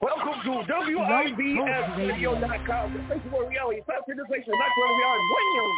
Welcome to WIBSradio.com, the station where reality is after the station. That's where we are. William.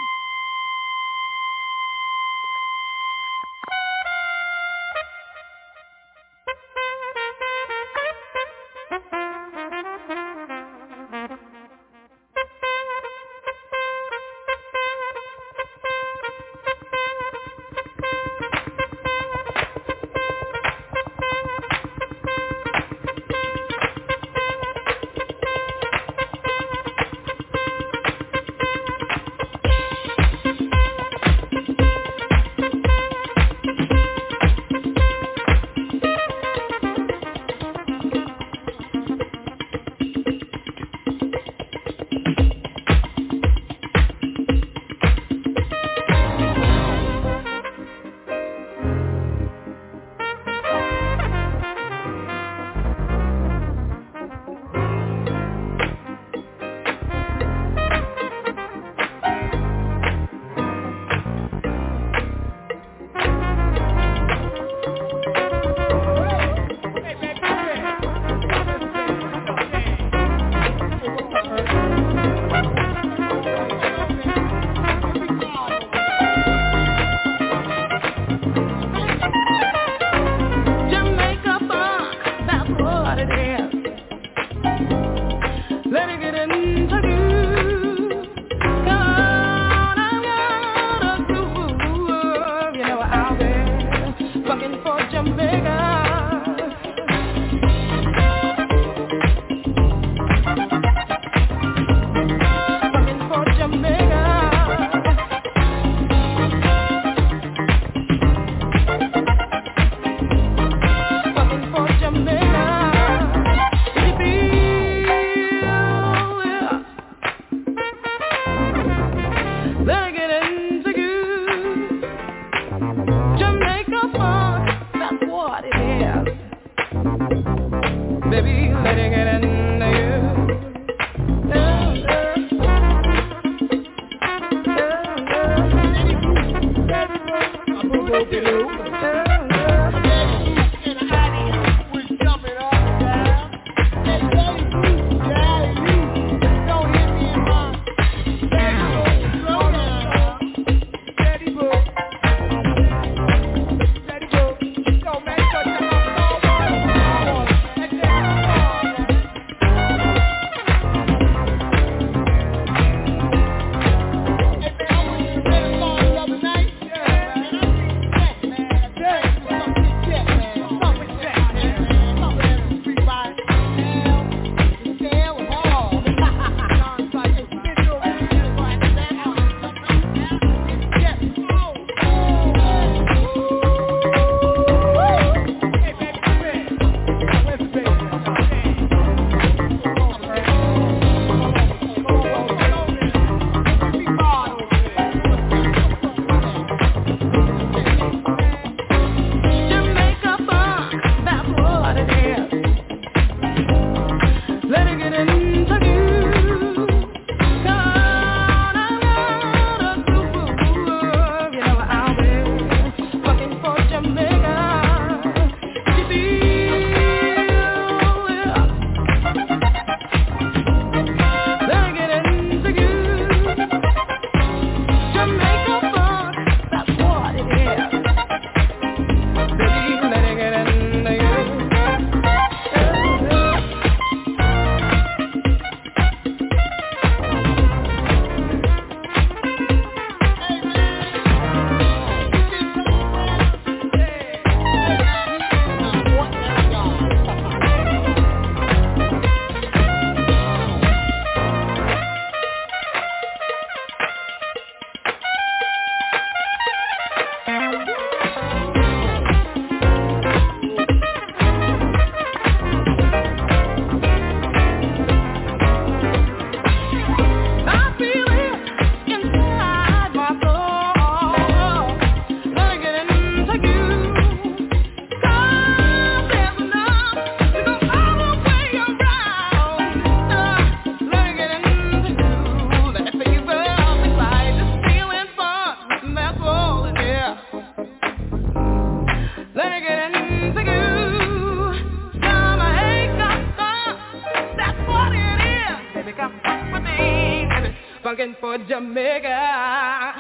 funkin' for Jamaica.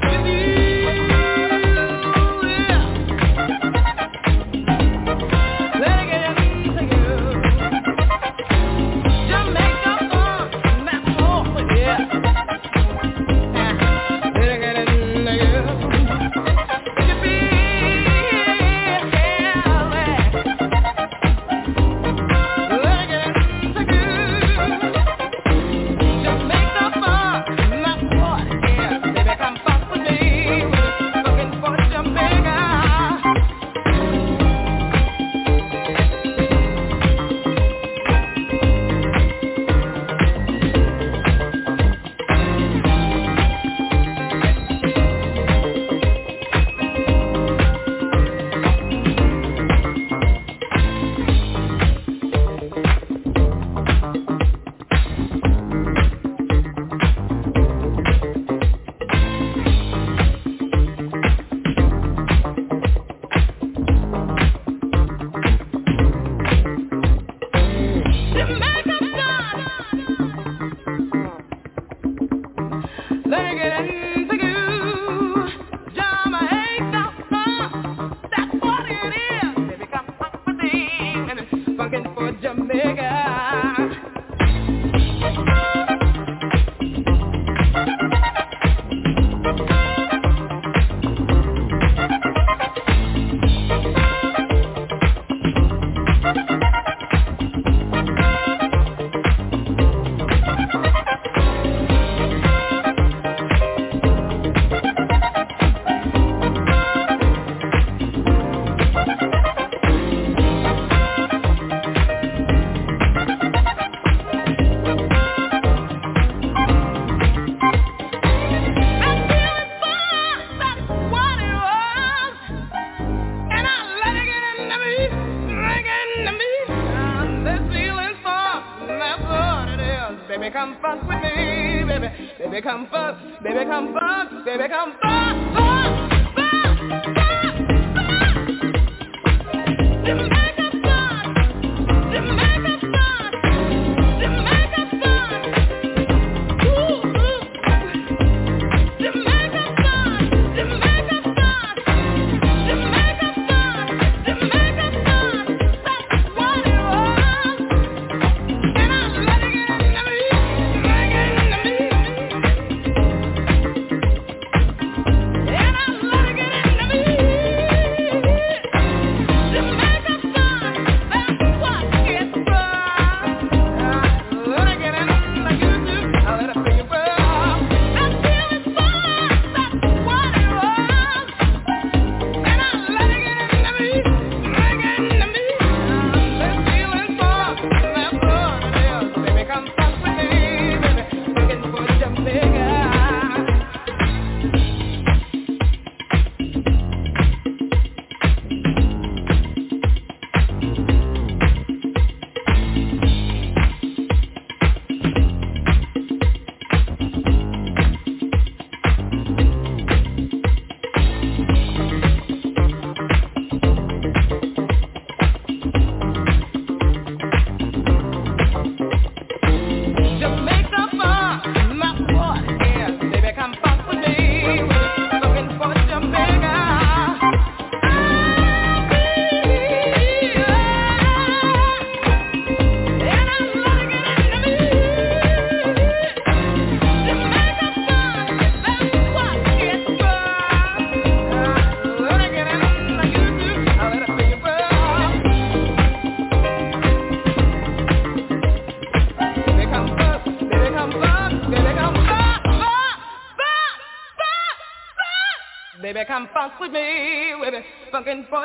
Baby, come funk with me, baby, funkin' for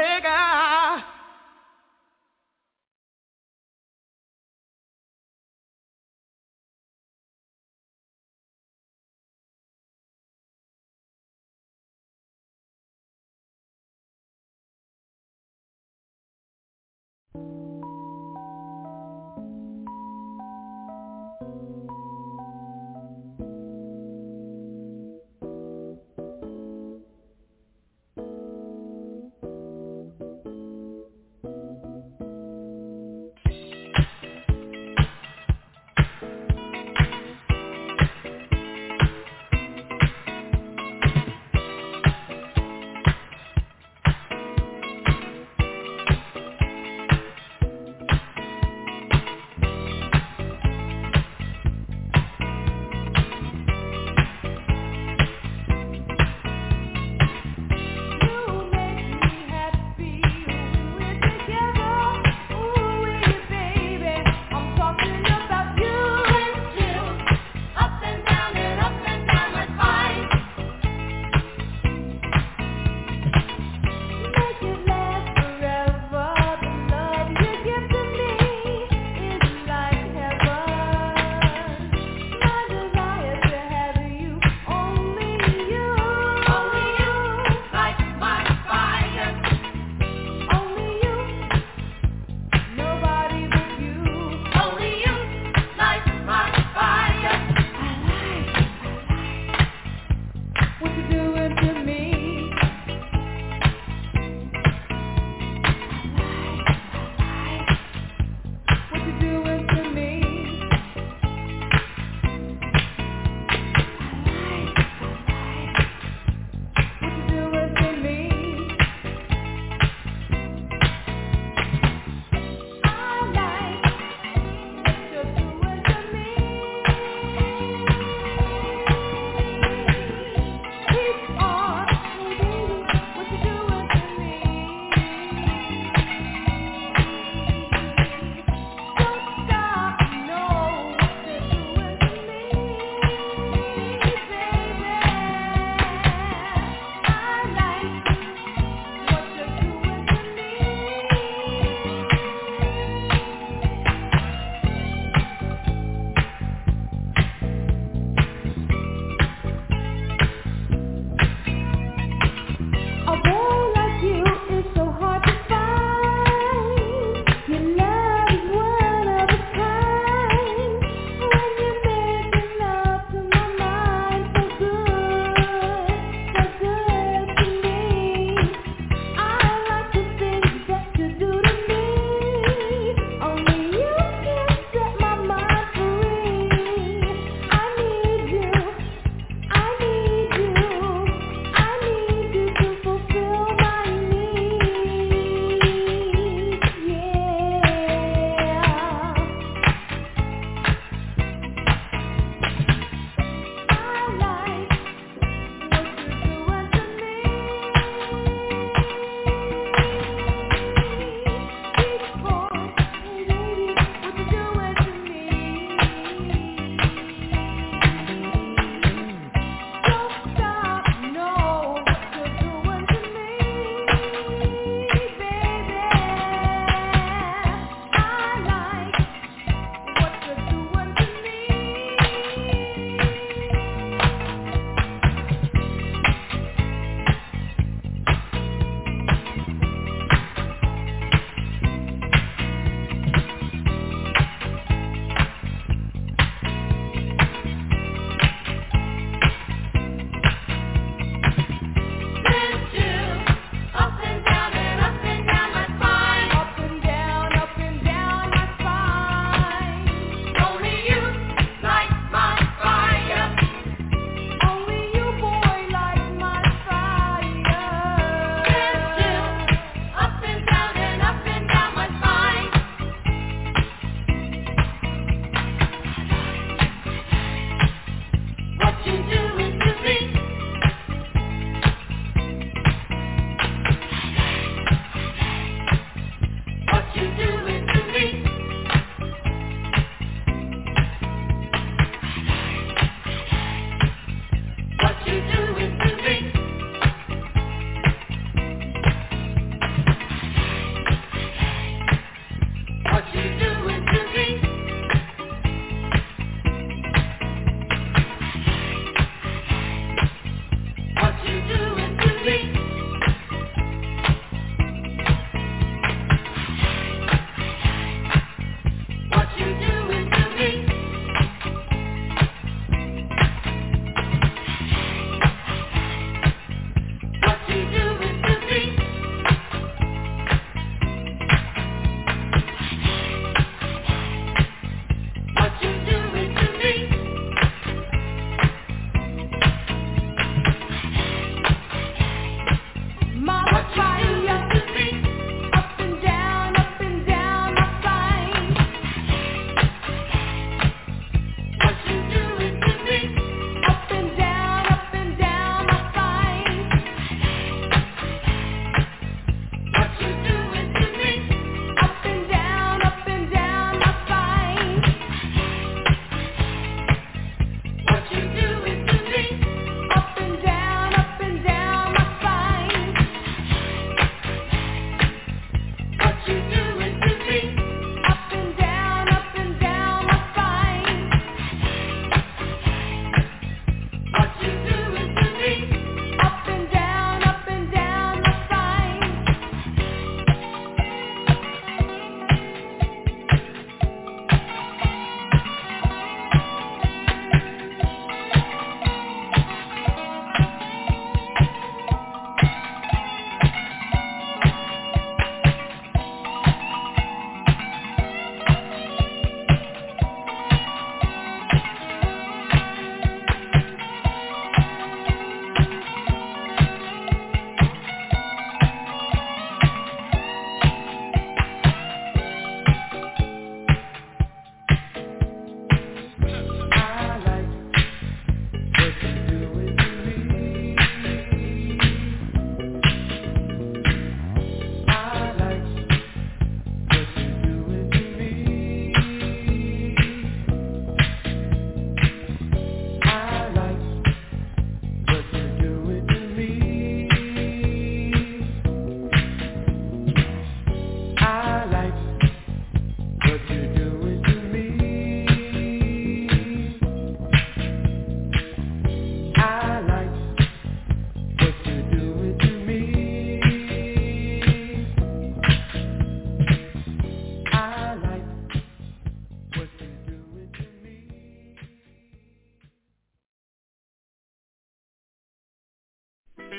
Jamaica.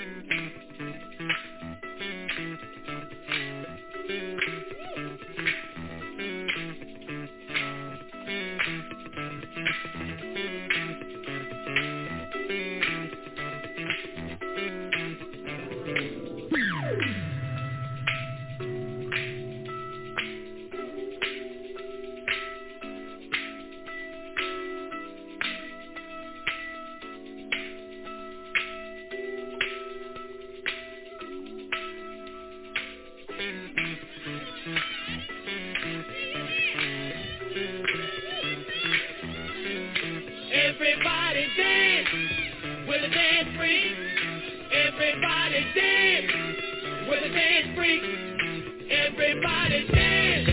Everybody dance with a dance freak. Everybody dance with a dance freak. Everybody dance.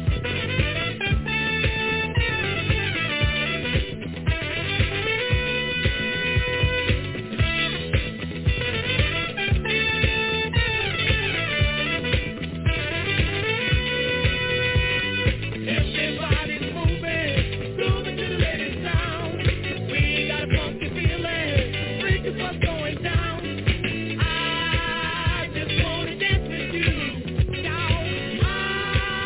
Everybody's moving, grooving to the latest sound. We got a funky feeling, freak is what's going down. I just wanna dance with you, down.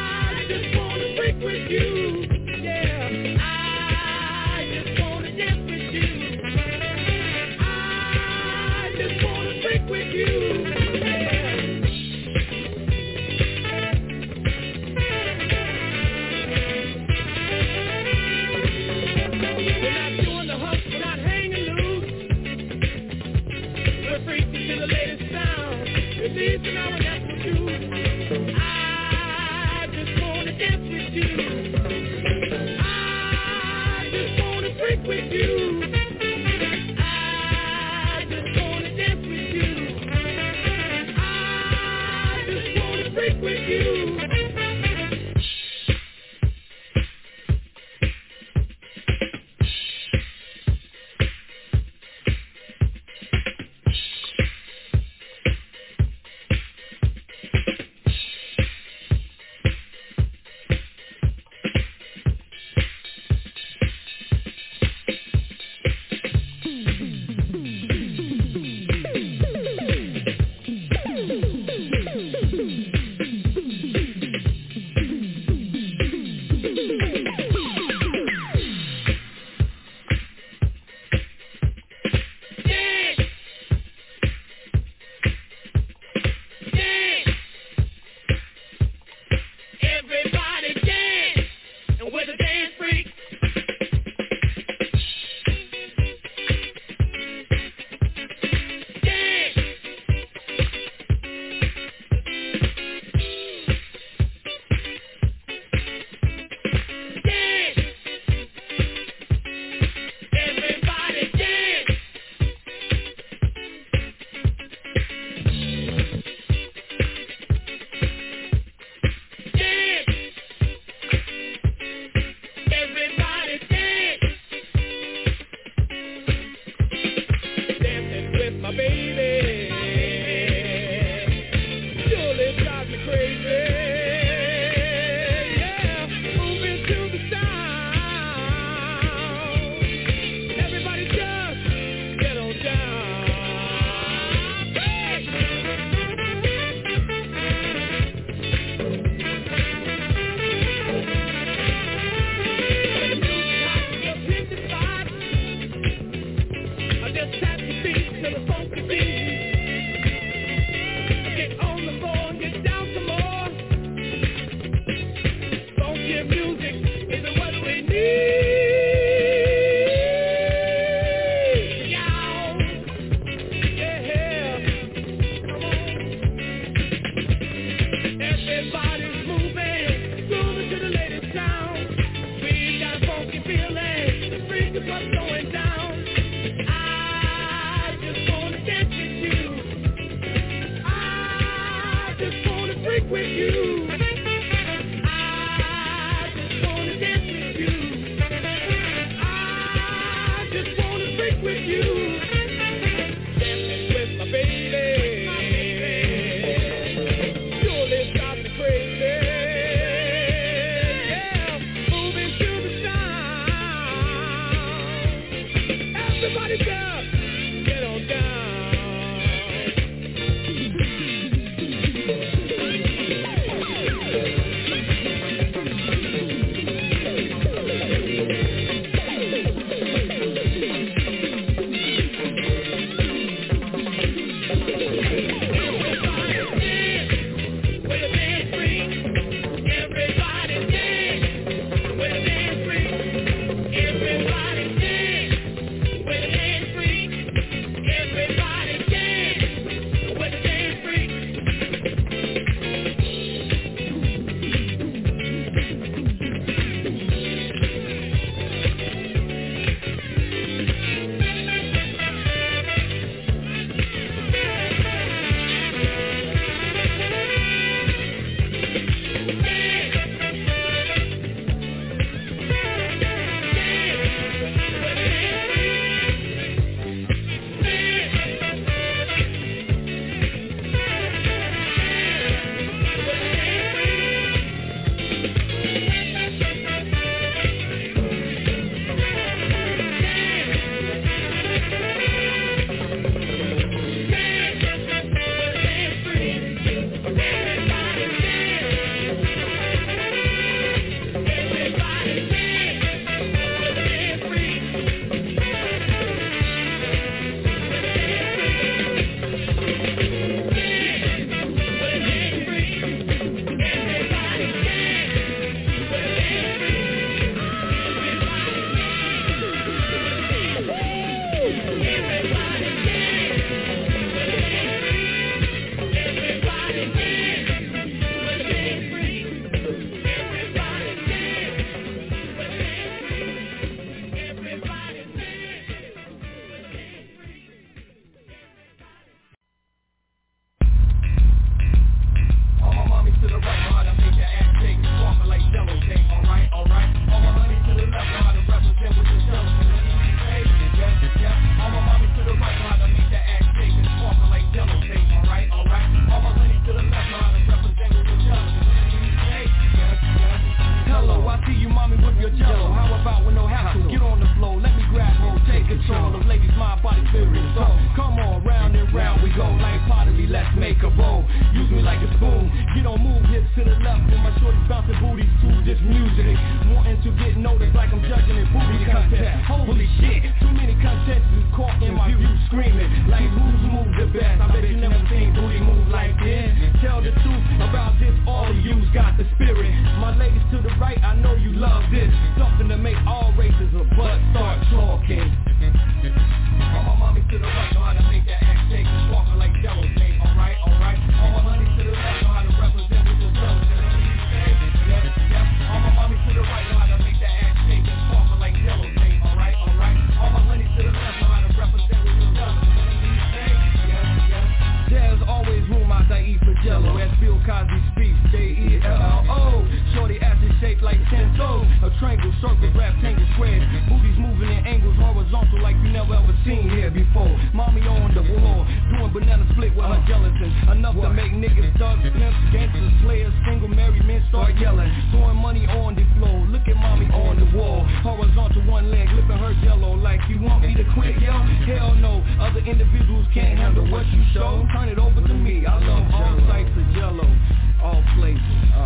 make a roll. Use me like a spoon, you don't move hips to the left when my shorty's bouncing booties to this music. Wanting to get noticed like I'm judging a booty contest. Holy shit, too many contestants caught in my view screaming like who's moved the best. I bet you never seen booty move like this. Tell the truth about this, all of you's got the spirit. My ladies to the right, I know you love this. Something to make all races of butt start talking. All my mommies to the right know how to make that ass shake and walking like jello shake. Alright, alright. All my honeys to the left know how to represent with the jello shake. Yeah. All my mommies to the right know how to make that ass shake and walking like jello shake. Alright, alright. All my honeys to the left know how to represent with the jello shake. Yeah. There's always room out to eat for jello. As Bill Cosby speaks, J-E-L-L-O. Shorty ass is shaped like 10 toes. A triangle, circle, rectangle, square. Booties moving in angles horizontal like you never ever seen here before. Mommy on the wall, doing banana split with her gelatin. Enough to make niggas, thugs, pimps, gangsters, slayers, single married men start yelling. Throwing money on the floor, look at mommy on the wall. Horizontal one leg, lipping her jello like you want me to quit, yo? Hell no, other individuals can't handle what you show. Turn it over to me, I love all types of jello, all flavors,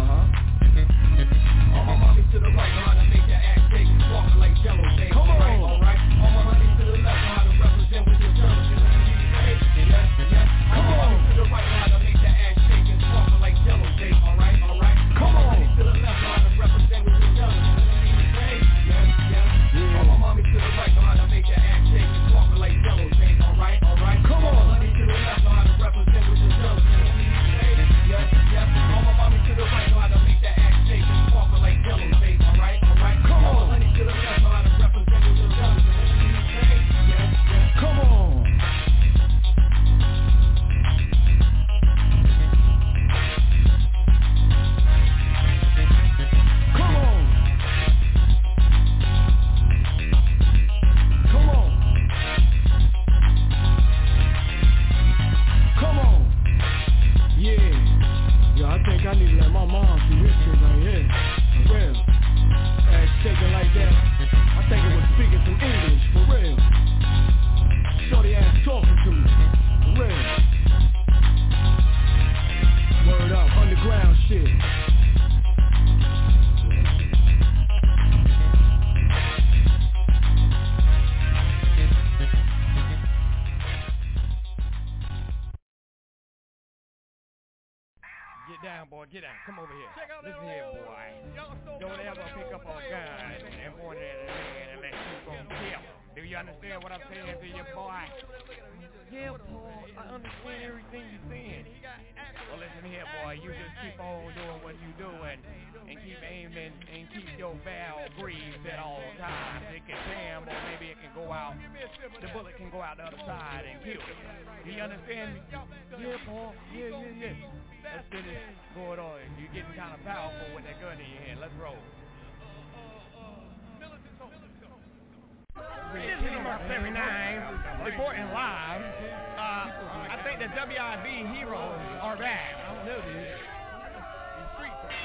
All my mommies to the right know how to make that ass shake, walking like jello shake. Come on, alright. All my honeys to the left know how to represent with your jello shake. Come on. To the right know how to make that ass shake and walking like jello shake. Alright, alright. Come on. Honeys to the left know how to represent with your jello shake. All my mommies to the right know how to make that ass shake and walking like jello shake. Alright, alright. Come on. Honeys to the left know how to represent with your jello shake. All my mommies to the right know how to make that ass shake and walking like jello shake. Alright, alright. Come on. Honeys to the left know how to represent with your jello shake. Come on. I think I need to let my mom see this shit right here. For real. Ass shaking like that. I think it was speaking some English. For real. Shorty ass talking to me. For real. Word up. Underground shit. Get down, boy, get down. Come over here. Listen here, boy. Don't ever pick up a gun and point it at a man unless you're gonna kill. Do you understand what I'm saying to you, boy? Yeah, Paul, I understand everything you're saying. Well, listen here, boy. You just keep on doing what you doing and keep aiming and keep your barrel breathed at all times. It can jam or maybe it can go out. The bullet can go out the other side and kill you. Do you understand me? Yeah, Paul. Yeah. Let's finish going on. You're getting kind of powerful with that gun in your hand. Let's roll. This is Mark 79, reporting live. I think the WIB heroes are back. I don't know, dude. These streets are...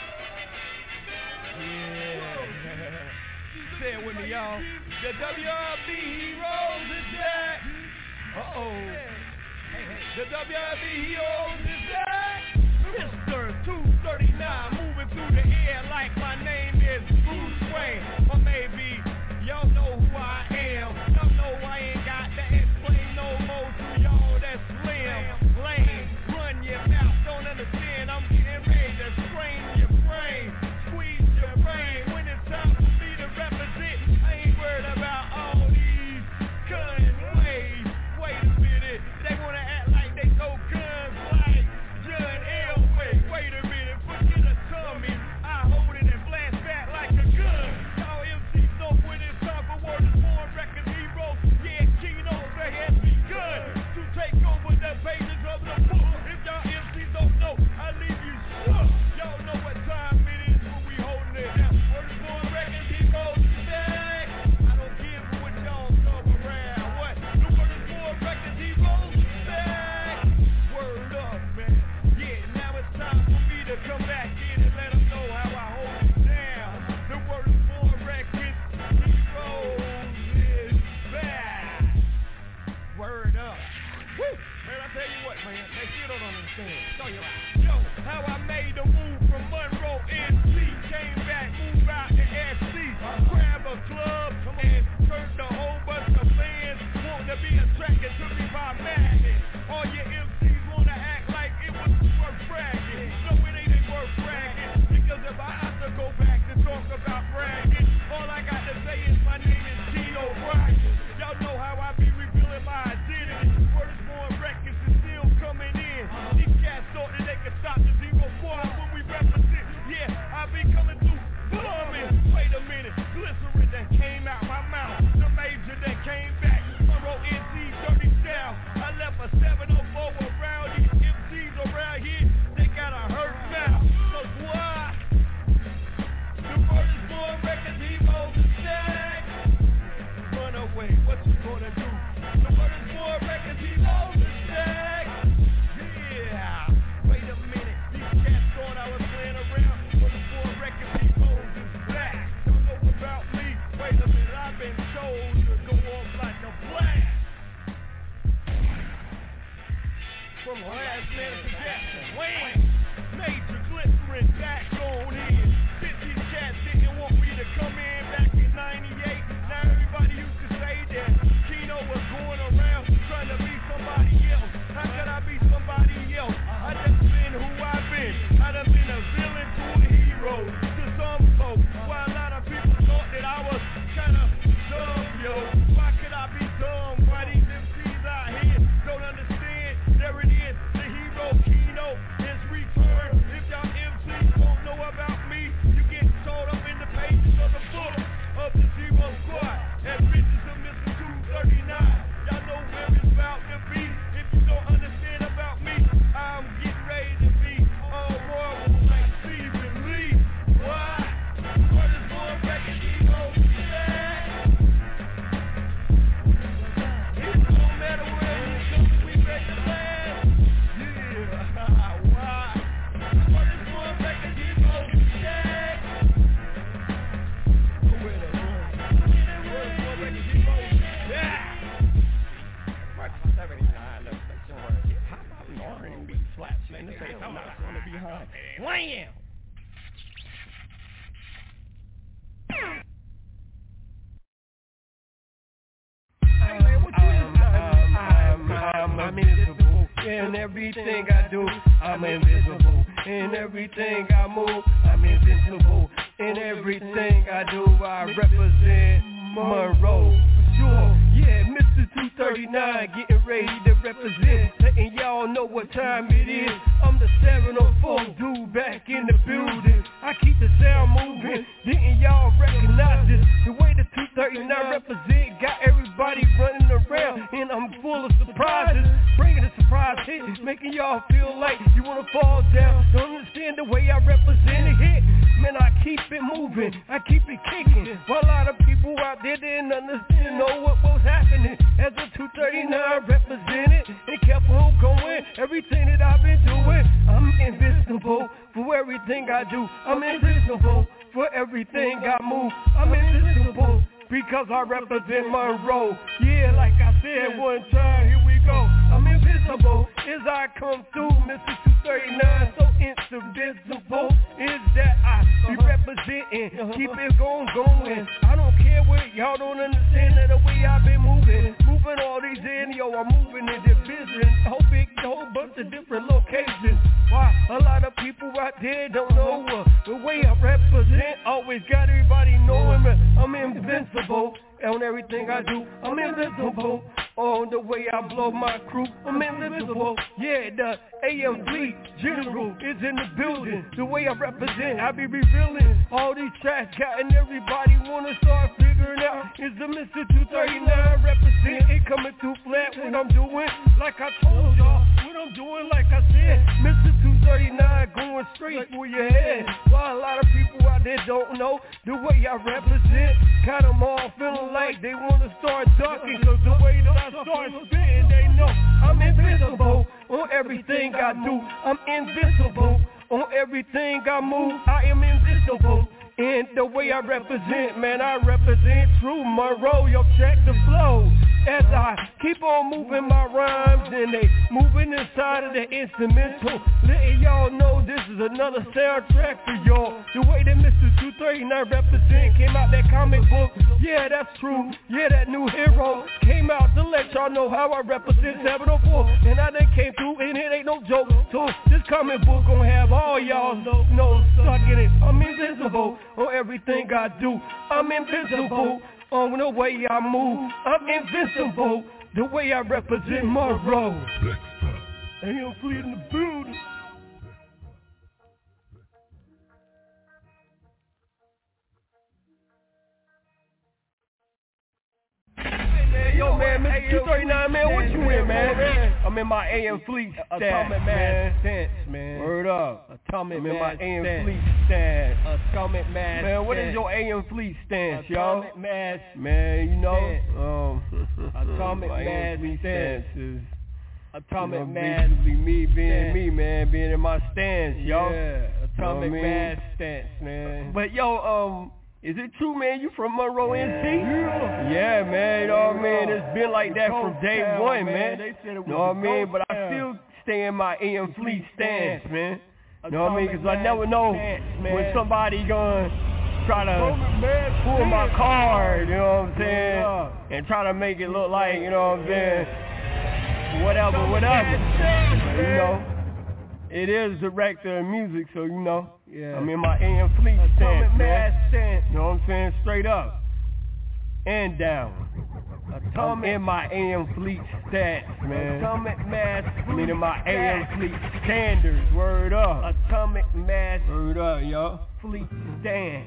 Yeah. Say it with me, y'all. The WIB heroes is back. Uh-oh. The WIB heroes is back. Mr. 239 moving through the air like my name is Bruce Wayne. Or maybe y'all know who I am. Y'all know I ain't got to explain no more to y'all that's slim, lame. Run your mouth, don't understand. I'm getting ready to strain your brain, squeeze your brain. When it's time for me to represent, I ain't worried about all these gun ways. Wait a minute, they wanna act like they know guns like John Elway. Wait a minute, forget a tongue. a club and turned a whole bunch of fans wanting to be attracted to me by madness. All your MCs wanna act like it was worth bragging. No, it ain't worth bragging, because if I have to go back to talk about bragging, all I got to say is my name is Tino Bryan. Y'all know how I be revealing my identity. Word is born records is still coming in. These cats thought that they could stop the Zero Squad when we represent. Yeah, I be coming through booming. Wait a minute, glycerin that came out my mouth, the major that came back. Monroe NC dirty style. I left a 704 around these MCs around here. They got a hurt mouth. Cause why? The word is born records, he mows the stack. Run away, what you gonna do? The word is born records, he mows the stack. Yeah, wait a minute, these cats thought I was playing around. Word is born records, he mows the stack. Don't know about me, wait a minute, I've been told to go off like a blast. From last man to Jackson, wham! Major glycerin back on in. Since these cats didn't want me to come in back in 98, now everybody used to say that Kino was going around trying to be somebody else. How could I be somebody else? I just been who I've been. I done been a villain to a hero to some folks. While a lot of people thought that I was kinda dumb, yo. Why could I be dumb? Why these MCs out here don't understand? There it is, the hero Kino is returned. If y'all MCs don't know about me, you get told up in the pages of the book of the Zero Squad. And bitches of Mr. 239. Y'all know where it's about to be. If you don't understand about me, I'm getting ready to be all royal like Stephen Lee. Why? Word is born records, he knows that. It don't matter where he comes, we ready to last. Yeah, why? Word is born records, he knows that. Where the word? Word is born records, he knows that. March 79, let's make some words. How about R&B slaps, man? This ain't I'm not gonna be behind. Wham! I'm invisible in everything I do. I'm invisible in everything I move. I'm invincible in everything I do. I represent Monroe. Sure, yeah, Mr. 239 getting ready to represent, letting y'all know what time it is. I'm the 704 dude back in the building. I keep the sound moving. Didn't y'all recognize this? The way the 239 represent got everybody running around, and I'm full of surprises, bringing a surprise hit, making y'all feel like you wanna fall down. Don't understand the way I represent it hit. Man, I keep it moving, I keep it kicking. While a lot of people out there didn't understand, know what was happening. As a 239 represented and kept on going. Everything that I've been doing, I'm invincible for everything I do. I'm invincible for everything I move. I'm invincible because I represent Monroe. Yeah, like I said one time, here we go. I'm invincible as I come through, Mr. 239, so indivisible is that I be representing, keep it going. I don't care what y'all don't understand that the way I've been moving all these in, yo, I'm moving in the business, whole bunch of different locations. Why a lot of people out there don't know the way I represent, always got everybody knowing me. I'm invincible on everything I do. I'm invincible on the way I blow my crew. I'm invincible. Yeah, the AMG General is in the building. The way I represent, I be revealing all these tracks, and everybody wanna start figuring out is the Mr. 239 represent. It coming through flat when I'm doing like I told y'all. What I'm doing like I said, Mr. 239 going straight for your head. While a lot of people out there don't know the way I represent, got them all feeling like they wanna start ducking, cause the way that I start spitting, they know I'm invincible on everything I do. I'm invincible on everything I move. I am invincible And the way I represent, man, I represent true Monroe, yo, check the flow. As I keep on moving my rhymes and they moving inside of the instrumental, letting y'all know this is another soundtrack for y'all. The way that Mr. 239 represent came out that comic book, yeah, that's true. Yeah, that new hero came out to let y'all know how I represent 704. And I done came through and it ain't no joke. So this comic book gon' have all y'all know, suck in it. I'm invincible on everything I do. I'm invincible on the way I move. I'm invincible the way I represent Monroe. AM Fleet in the building. Yo, man, Mr. 239, man, what you in, man? I'm in my AM Fleet stance, man. Word up. I'm in my AM Fleet stance. Atomic mass. Man, what is your AM Fleet stance, y'all? Atomic mass. Man, you know, Atomic mass stance is Atomic mass. Basically me being me, man, being in my stance, y'all. Yeah, Atomic mass stance, man. But yo, is it true, man, you from Monroe, NC? Yeah, man, you know what I mean? It's been like that from day one, man. You know what I mean? But I still stay in my AM Fleet stance, man. You know what I mean? Because I never know when somebody gonna try to pull my card, you know what I'm saying? And try to make it look like, you know what I'm saying? Whatever. You know? It is director of music, so you know. Yeah. I'm in my AM Fleet stance, man. You know what I'm saying? Straight up and down. I'm in my AM Fleet stance, man. Atomic mass. I mean in my AM Fleet standards. Word up. Atomic mass. Word up, yo. Fleet stance.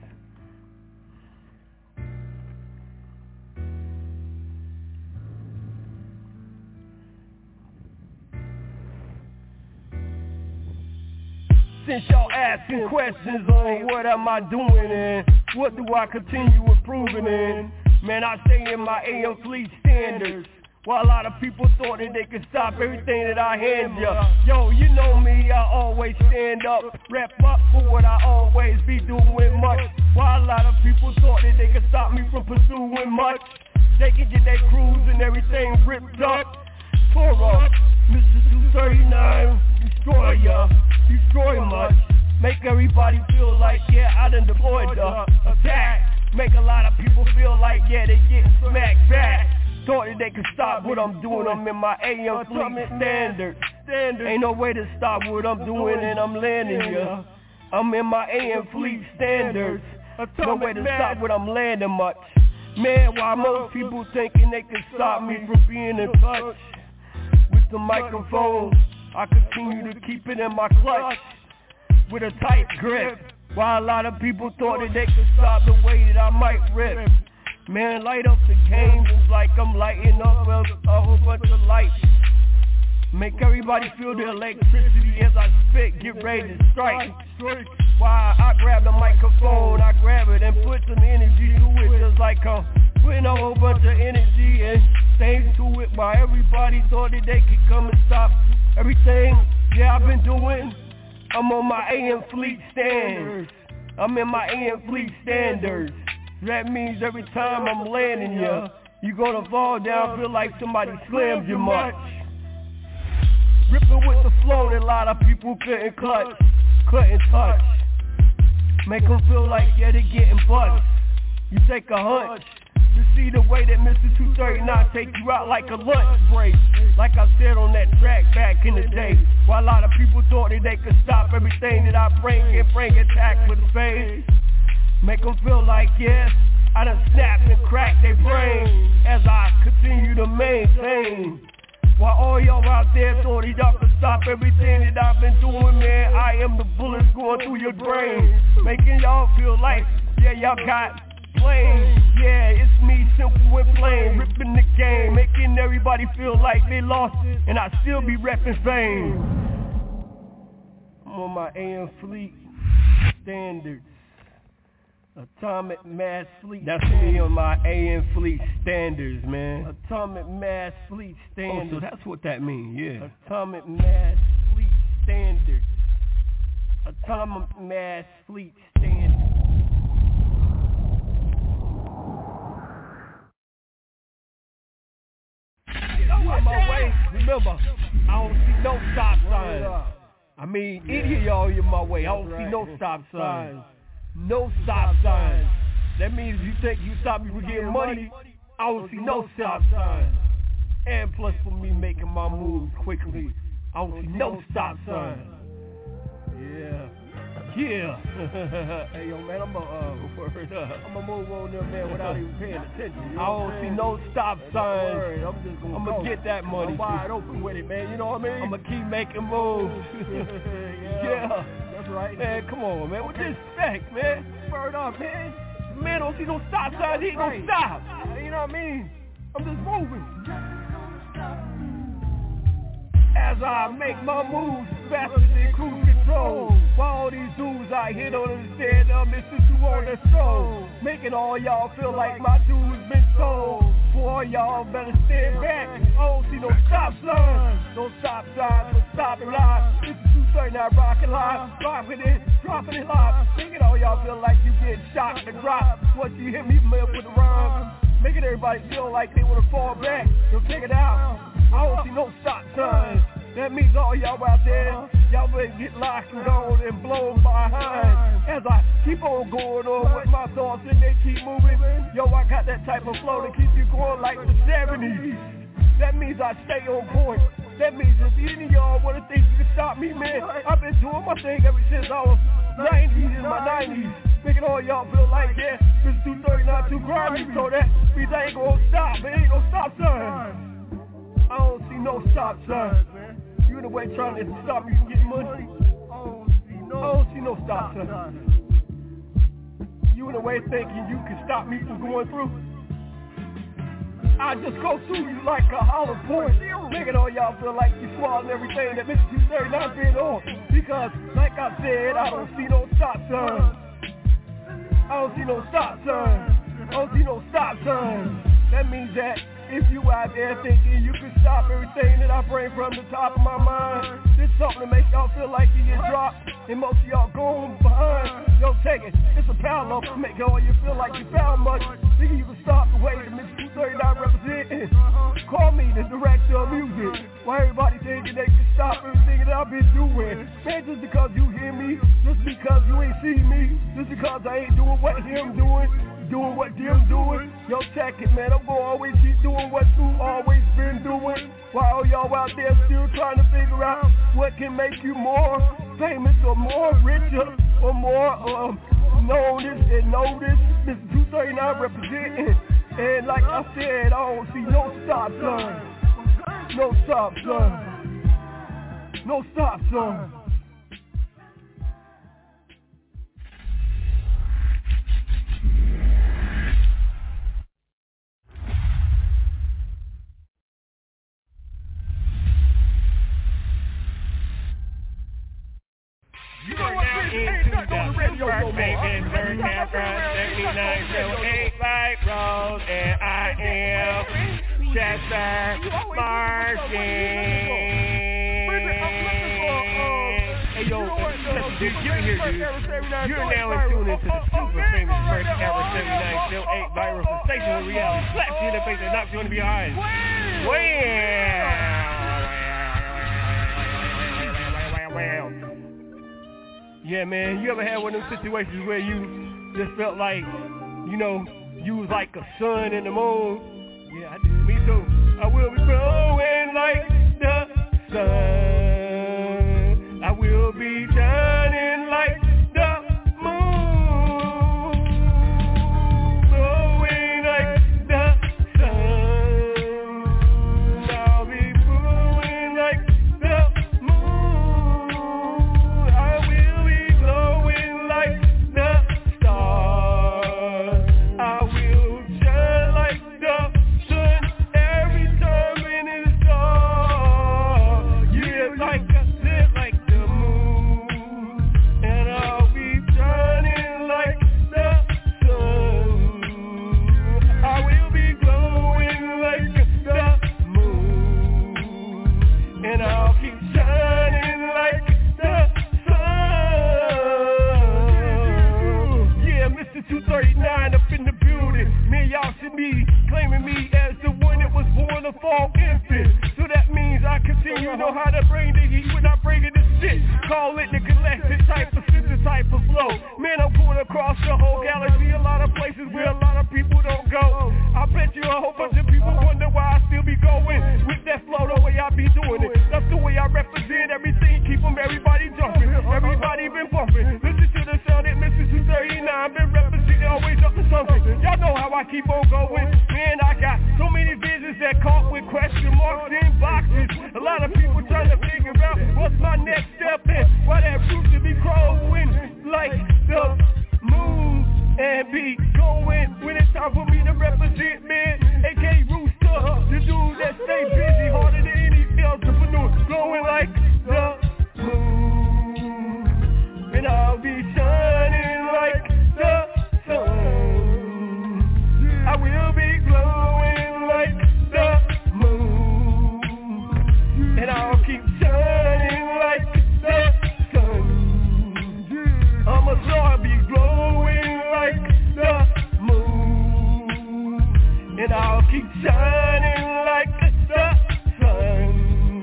Since y'all asking questions on what am I doing and what do I continue improving in, man, I stay in my AM Fleet standards. While a lot of people thought that they could stop everything that I hand ya. Yo, you know me, I always stand up, rep up for what I always be doing much. While a lot of people thought that they could stop me from pursuing much, they can get their crews and everything ripped up. Tore up, Mr. 239, destroy ya. Destroy much, make everybody feel like, yeah, I done deployed the attack. Make a lot of people feel like, yeah, they get smacked back. Thought that they could stop what I'm doing, I'm in my AM Fleet standard. Ain't no way to stop what I'm doing and I'm landing ya. I'm in my AM Fleet standards. No way to stop what I'm landing much. Man, while most people thinking they can stop me from being in touch with the microphone, I continue to keep it in my clutch with a tight grip. While a lot of people thought that they could stop the way that I might rip. Man, light up the game just like I'm lighting up a whole bunch of lights. Make everybody feel the electricity as I spit, get ready to strike. While I grab the microphone, I grab it and put some energy to it, just like I'm putting a whole bunch of energy and things to it. While everybody thought that they could come and stop everything, yeah, I've been doing. I'm on my AM Fleet standards. I'm in my AM Fleet standards. That means every time I'm landing ya, you gonna fall down, feel like somebody slammed you much. Ripping with the flow that a lot of people couldn't clutch, couldn't touch. Make them feel like, yeah, they getting butts. You take a hunch to see the way that Mr. 239 take you out like a lunch break. Like I said on that track back in the day, while a lot of people thought that they could stop everything that I bring and bring attack with a face. Make them feel like, yeah, I done snapped and cracked their brain as I continue to maintain. While all y'all out there thought y'all could stop everything that I've been doing, man, I am the bullets going through your brain, making y'all feel like, yeah, y'all got plain. Yeah, it's me, simple and plain, ripping the game, making everybody feel like they lost, and I still be repping fame. I'm on my AM Fleet standards. Atomic Mass Fleet. That's me on my AM Fleet standards, man. Atomic Mass Fleet standards. Oh, so that's what that means, yeah. Atomic Mass Fleet standards. Atomic Mass Fleet standards. remember, I don't see no stop signs. I mean, any of y'all in my way, I don't see no stop signs. No stop signs. That means you think you stop me from getting money, I don't see no stop signs. And plus for me making my moves quickly, I don't see no stop signs. Yeah. Hey yo man, I'm gonna move on there man without even paying attention. You know I don't see no stop signs. I'm gonna get that money. I'm wide open with it, man. You know what I mean? I'm gonna keep making moves. Yeah. That's right. Man, come on, man. With this fact, man. Word up, man. Man, don't see no stop signs. He ain't gonna stop. You know what I mean? I'm just moving. As I make my moves faster than cruise control. While all these dudes out here don't understand Mr. Two on the stroll. Making all y'all feel like my dude's been sold. Boy, y'all better stand back. I don't see no stop signs. No stop signs, no stopping live. This is 239 rockin' live. Dropping it live. Making all y'all feel like you getting shot in the drop. Once you hit me with the rhymes. Making everybody feel like they wanna fall back. So check it out. I don't see no stop signs. That means all y'all out there, y'all better get locked and gone and blown behind. As I keep on going on with my thoughts and they keep moving. Yo, I got that type of flow to keep you going like the 70s. That means I stay on point. That means if any of y'all wanna think you can stop me, man, I've been doing my thing ever since I was 90s in my 90s. Making all y'all feel like, yeah, this 239 too grimy, so that means I ain't gonna stop. There ain't no stop sign. I don't see no stop signs, man. You in the way trying to stop me from getting money? I don't see no stop signs. You in the way thinking you can stop me from going through? I just go through you like a hollow point. Making all y'all feel like you swallowing everything that Mr. 239 been on. Because, like I said, I don't see no stop signs. I don't see no stop signs. I don't see no stop signs. That means that if you out there thinking you can stop everything that I bring from the top of my mind, this something to make y'all feel like you get dropped, and most of y'all going behind. Yo, take it. It's a power up to make all you feel like you found much. Thinking you can stop the way that Mr. 239 representing. Call me the director of music. Why everybody thinking they can stop everything that I've been doing? Man, just because you hear me, just because you ain't see me, just because I ain't doing what him doing what them doing. Yo, check it, man. I'm gonna always keep doing what you always been doing. While y'all out there still trying to figure out what can make you more famous or more richer or more noticed and noticed. Mr. 239 representing. And like I said, I don't see no stop sign. No stop sign. No stop sign. You are now into the first Baby Nerdcast 7908 Light Road, and I am Chester Martin. Hey yo, dude, you're here, dude. You're now in tune into the super famous first ever 7908 viral sensation where reality slaps you in the face and knocks you in behind. Yeah, man, you ever had one of them situations where you just felt like, you know, you was like a sun in the moon? Yeah, I did. Me too. I will be glowing like the sun. I will be shining like the moon. Glowing like the sun. I'll be glowing like the moon. I will be glowing like the stars. I will shine like the sun every time in the star. Yeah, like I said, like the moon. And I'll be shining like the sun. I will be glowing like the moon. And I'll keep shining like the sun. Yeah, Mr. 239 up in the building. Man, y'all see me claiming me as the one that was born a fall infant. So that means I continue, you know how to bring the heat when I bring it to shit. Call it the galactic type of system type of flow. Man, I'm going across the whole galaxy, a lot of places where a lot of people don't go. I bet you a whole bunch of people wonder why I still be going with that flow the way I be doing it. That's the way I represent everything, keep them everybody jumping, everybody been bumping. Listen to the sound that misses 239, been representing always up to something. Y'all know how I keep on going. Man, I got so many visions that caught with question marks in boxes. A lot of people trying to figure out what's my next step and why that roof should be growing like the moon and be going when it's time for me to represent, man. AK Rooster, the dude that stay busy harder than any entrepreneur, glowing like the moon, and I'll be shining like the sun. I will be glowing like the moon, and I'll keep shining like the sun. I'ma be glowing like the moon, and I'll keep shining like the sun.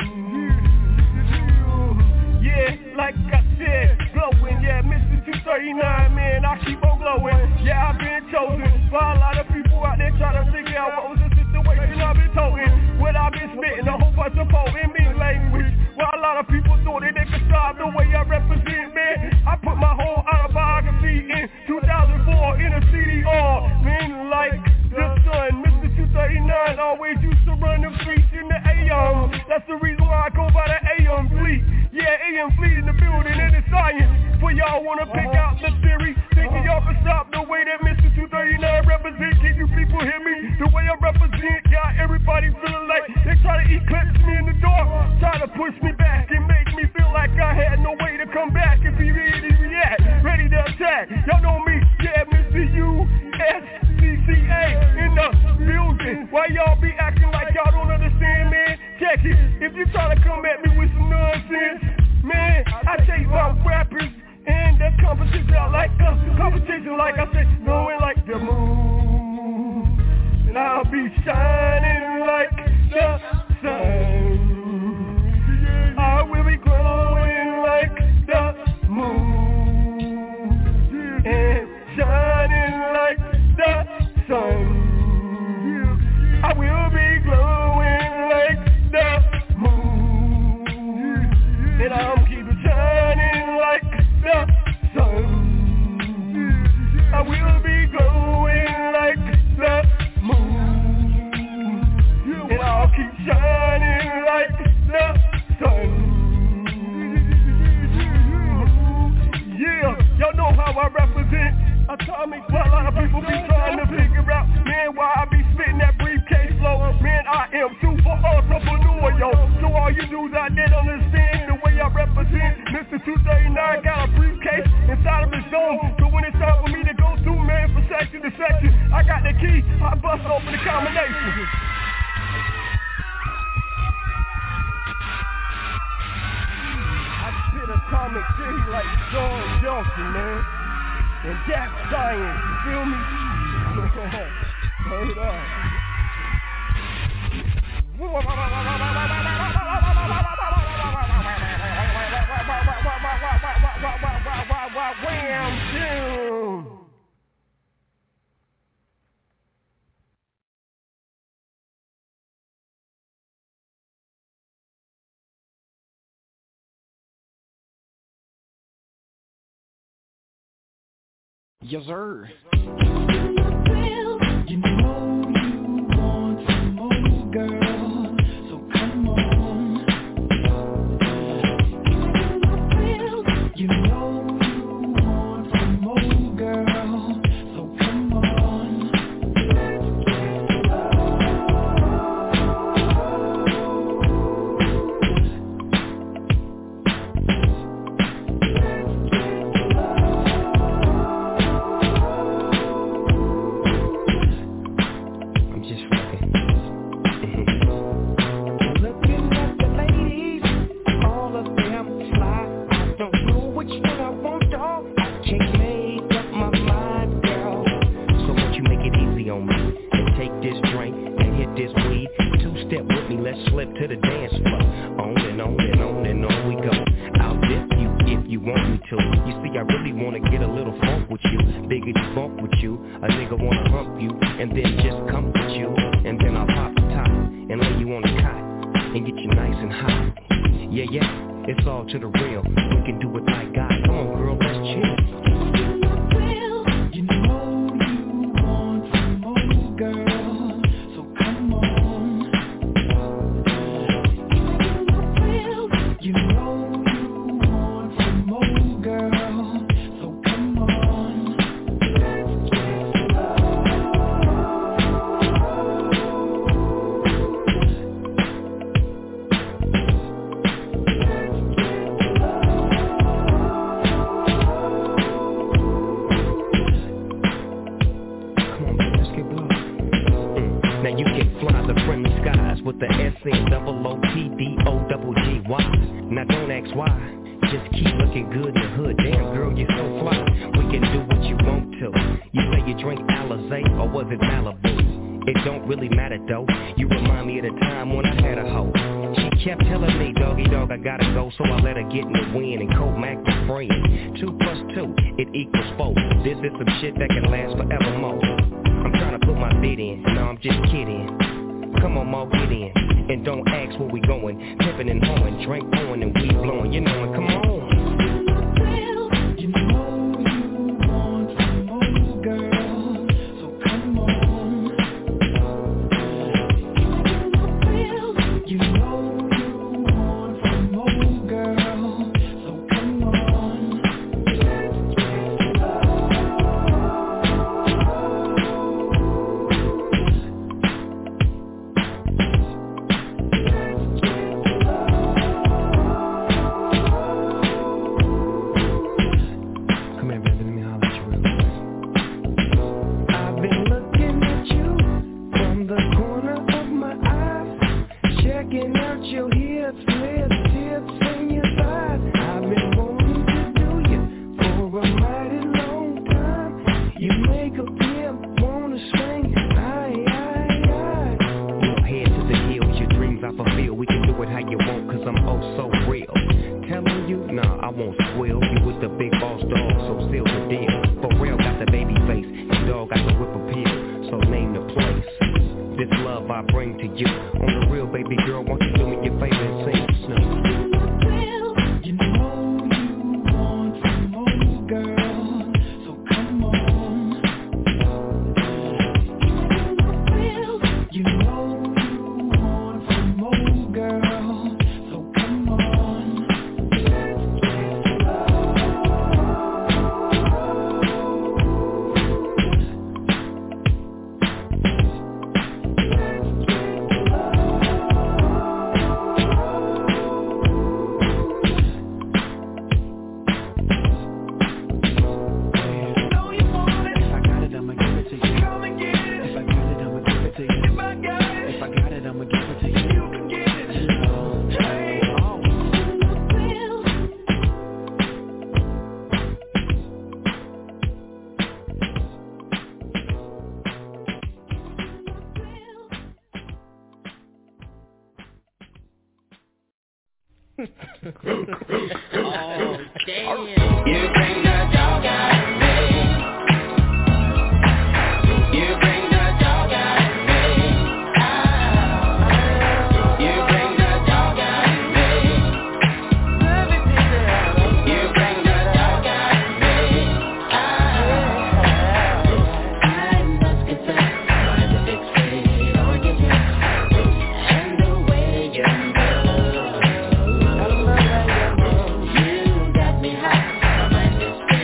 Yeah, like I said, glowing, yeah, Mr. 239, man, I keep on glowing. Yeah, I've been chosen by a lot of people out there trying to figure out what was the situation I've been toting. What I've been spitting, a whole bunch of potent me language. Well, a lot of people thought that they could stop the way I represent, man. I put my whole autobiography in 2004 in a CDR, man, like the sun. Mr. 239 always used to run the streets in the AM. That's the reason why I go by the AM fleet. Yeah, AM fleet in the building, and it's science. For y'all wanna pick out the theory, thinking y'all can stop the way that Mr. 239 represent. Can you people hear me? The way I represent got everybody feeling like they try to eclipse me in the dark, try to push me back and make me feel like I had no way to come back and be ready to react, ready to attack. Y'all know me, yeah, Mr. USCCA in the building. Why y'all be acting like y'all don't understand, man? Check it, if you try to come at me with some nonsense, man, I take my rappers and that competition out like competition, like I said, knowing like the moon, and I'll be shining like the sun. I will be glowing like the moon and shining like the sun. I will be glowing like the moon, and I'll keep shining like the sun. I will be glowing like the moon, and I'll keep shining like the sun. Yeah, y'all know how I represent. Atomic, why a lot of people be trying to figure out, man, why I be spitting that briefcase flow. Man, I am super entrepreneur, yo. So all you dudes out there don't understand the way I represent. Mr. 239 got a briefcase inside of his dome. So when it's time for me to go through, man, from section to section, I got the key, I bust open the combination. Atomic City like John Johnson, man. And that's science, you feel me? Turn it on. Wham, doom. Yes, sir. You know you want some more, girl, so come on. You know you want some more, girl, so come on. Slip to the dance floor. boogie to bump with you. A nigga wanna hump you and then just comfort you. And then I'll pop the top and lay you on the cot and get you nice and hot. Yeah, yeah, it's all to the real. We can do it like God. Come on, girl, let's chill. With the S-N-O-O-T-D-O-G-Y. Now don't ask why, just keep looking good in the hood. Damn girl, you're so fly, we can do what you want to. You say you drink Alizé, or was it Malibu? It don't really matter though, you remind me of the time when I had a hoe. She kept telling me, doggy dog, I gotta go, so I let her get in the wind and co-mac the friend. 2 plus 2, it equals 4. This is some shit that can last forevermore. I'm trying to put my bid in, no I'm just kidding. Come on, Mo, get in, and don't ask where we going. Tipping and hoeing, drink on and weed blowing. You know it, come on. You got me high, my mind is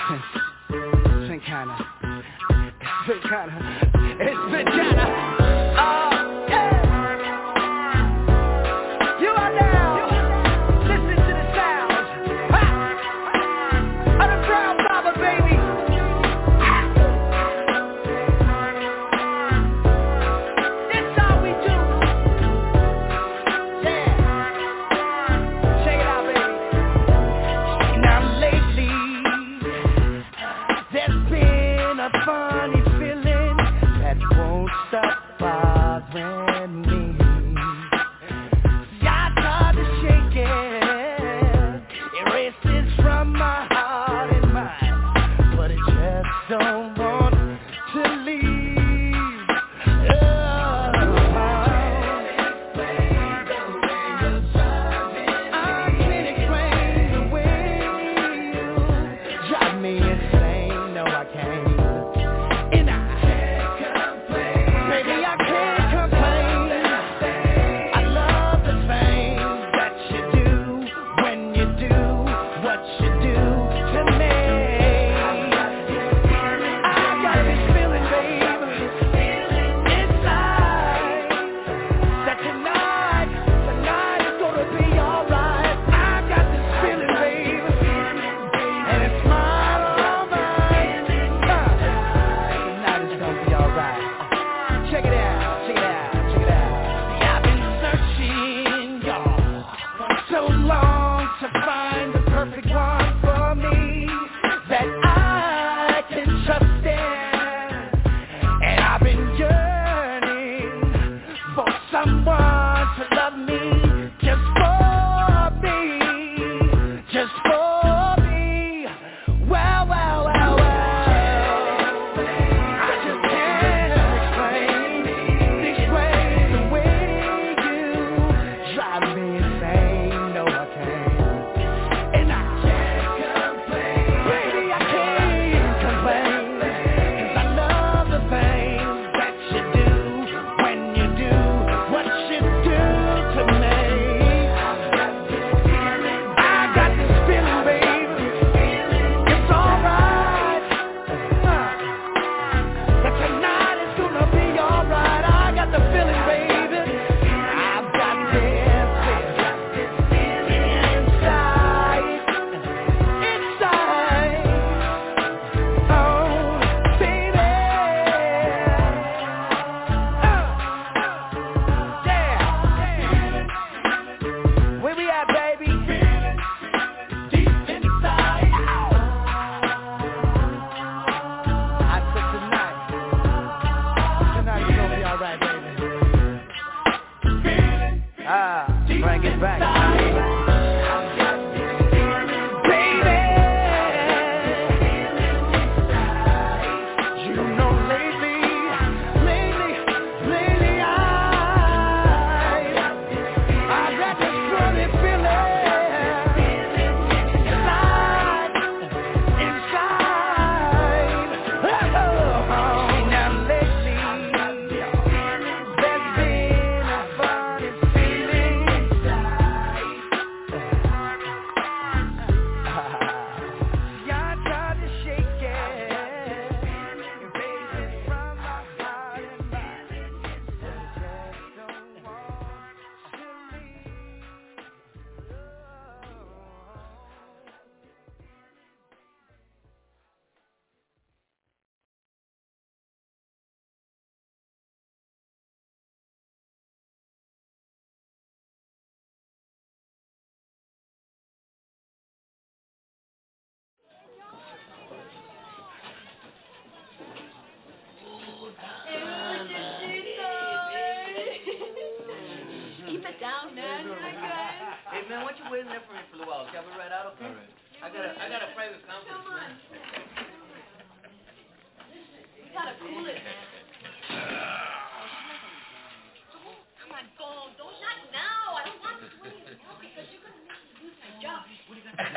You are now listening to the sounds of the Brown Baba, baby. That's all we do. Yeah. Check it out, baby. Now lately, there's been a funny feeling that won't stop bothering me. I tried to shake it, erase it from my heart and mind, but it just don't want to leave. I can't explain the way you drive me insane. No, I can't. And I can't complain. Baby, I can't complain. I love the things that you do when you do what you do to me. I got this feeling, babe, inside, that tonight is gonna be alright. I got this feeling, babe, and it's mine, all mine. Tonight is gonna be alright. Check it out, check it out, check it out. See, I've been searching, y'all, for so long to find the perfect one for me that I can trust in. And I've been yearning for someone to love me, just for me, just for me. Well, well, well, well. I just can't explain the way you drive me insane. No, I can't. And I can't complain. Baby, I can't complain. 'Cause I love the things that you do when you do what you do to me. I got this feeling, baby. It's alright. That tonight is gonna be alright. I got the feeling, baby. I've got this feeling inside. Oh, baby. Yeah. Where we at, baby? Deep inside. I said tonight is gonna be alright, baby. Bring it back. Baby, you know lately I got this funny feeling inside. Now lately, there's been a funny feeling inside. I tried to shake it, erase it from my heart and mind, but it just don't want to leave. Keep it down, man. Hey man, why don't you wait in there for me for a little while? Can we ride out, okay? All right. I got a private conference, man. You gotta cool it, man. Come on, go. Don't, not now. I don't want to swing it now because you're gonna make me lose my job. What are you gonna do?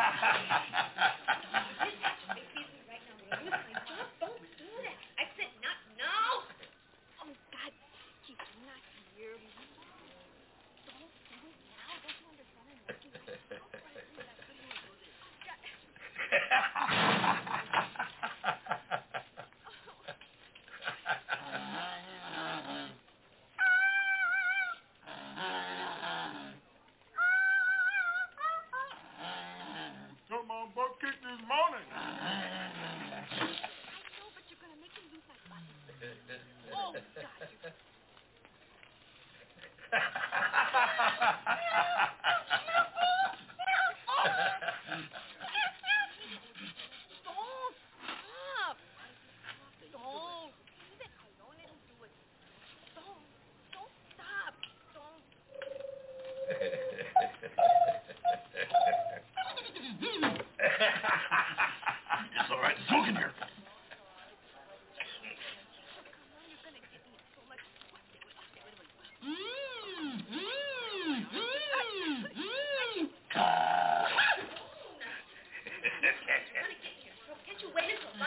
Excuse me right now. I'm gonna lose my job. Don't do that. I said not now. Oh, God. Geez, I'm not here. Don't do it now. Don't you understand? I'm making myself right.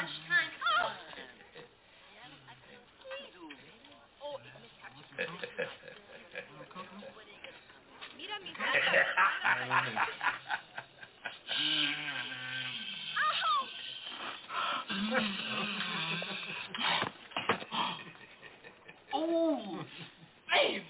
lunchtime. Oh, mira mi Oh, babe.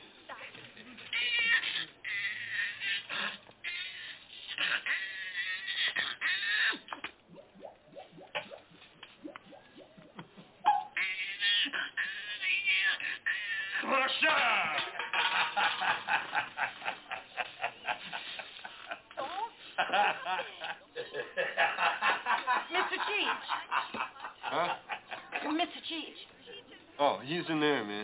Mr. Cheech. Huh? Mr. Cheech. Oh, he's in there, man.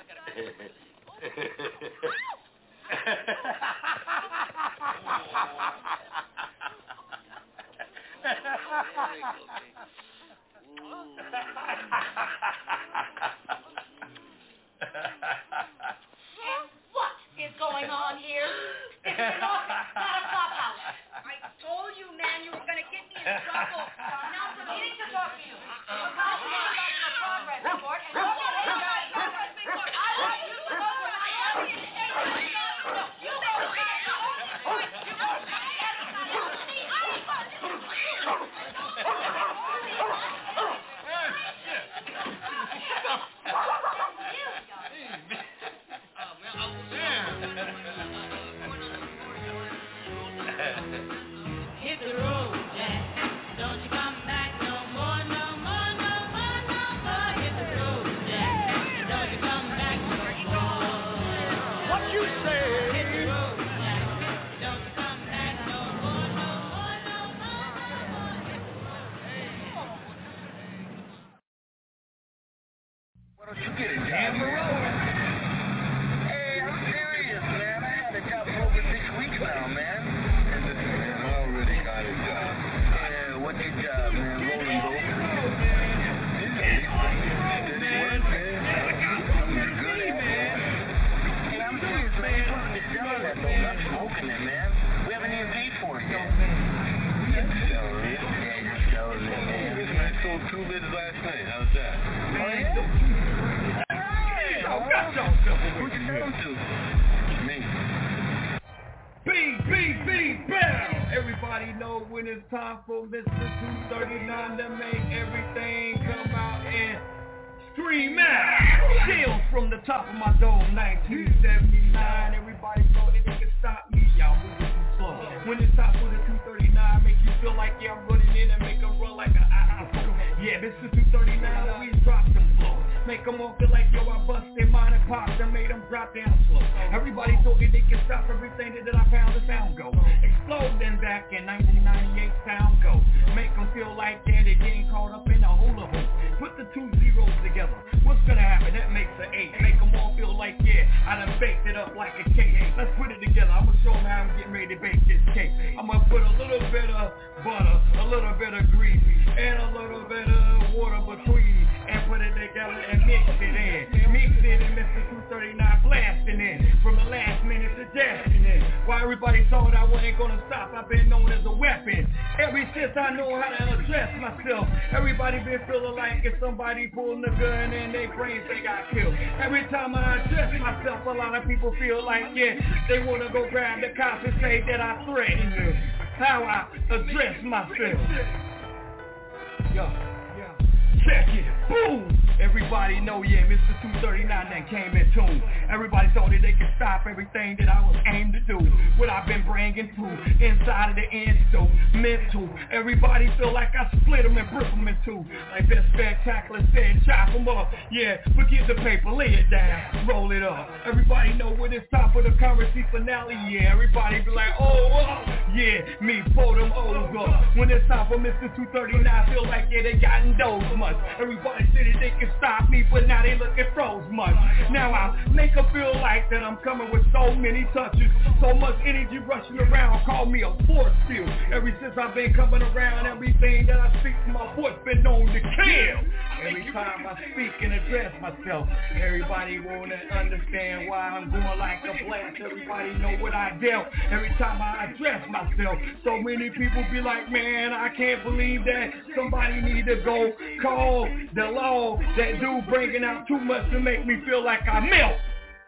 What is going on here? This is an office, not a clubhouse. I told you, man, you were going to get me in trouble. Now, I'm beginning to talk to you. We're about to get back to the progress report, and look at it. I want you to go where I am. No, you don't. Hit the road, Jack. Don't you come back no more, no more, no more, no more. Hit the road, Jack. Don't you come back no more. What you say? Hit the road, Jack. Don't you come back no more, no more, no more, no more. Why don't you get a job? Hey, I'm serious, man. I had a job for over 6 weeks now, man. I already got a job. Yeah, what's your job, man? Rolling dope. Hey, I'm serious, man. You're supposed to be selling that dope, not smoking it, man. We haven't even paid for it yet. Selling it? Yeah, you're selling it, man. I sold 2 liters last night. How's that? Oh, yeah? Who'd you sell them to? Me. Bing, bam! Everybody know when it's time for Mr. 239 to make everything come out and scream out. Sales from the top of my dome, 1979. Everybody thought that they could stop me. Y'all moving too slow. When it's time for the 239, make you feel like yeah, I'm running in and make them run like a yeah, Mr. 239, we drop them flow. Make them all feel like, yo, I busted mine and popped and made them drop down slow. Everybody thought that they could stop everything that I found the sound go. Exploding back in 1998, sound go. Make them feel like, yeah, they're getting caught up in the hula hoop. Put the 2 zeros together. What's gonna happen? That makes an 8. Make them all feel like, yeah, I done baked it up like a cake. Let's put it together. I'm gonna show them how I'm getting ready to bake this cake. I'm gonna put a little bit of butter, a little bit of grease, and a little bit of water between, and put it together and mix it in. Mix it in Mr. 239 blasting in. From the last minute suggestion in. Why everybody thought I wasn't gonna stop, I've been known as a weapon. Ever since I know how to address myself, everybody been feeling like if somebody pulling a gun in their brains they got killed. Every time I address myself, a lot of people feel like, yeah, they wanna go grab the cops and say that I threatened them. How I address myself. Yo. Check it, boom! Everybody know, yeah, Mr. 239 then came in tune. Everybody thought that they could stop everything that I was aimed to do. What I've been bringing through inside of the instrumental. Everybody feel like I split them and broke them in two. Like that spectacular said, chop them up. Yeah, forget the paper, lay it down, roll it up. Everybody know when it's time for the currency finale. Yeah, everybody be like, oh, yeah, me pour them O's up. When it's time for Mr. 239, feel like, yeah, they gotten those much. Everybody said that they can stop me, but now they looking froze much. Now I make them feel like that I'm coming with so many touches, so much energy rushing around, call me a force field. Ever since I've been coming around, everything that I speak from my voice been known to kill. Every time I speak and address myself, everybody wanna understand why I'm going like a blast. Everybody know what I dealt. Every time I address myself, so many people be like, man, I can't believe that. Somebody need to go call the law. That dude bringing out too much to make me feel like I melt.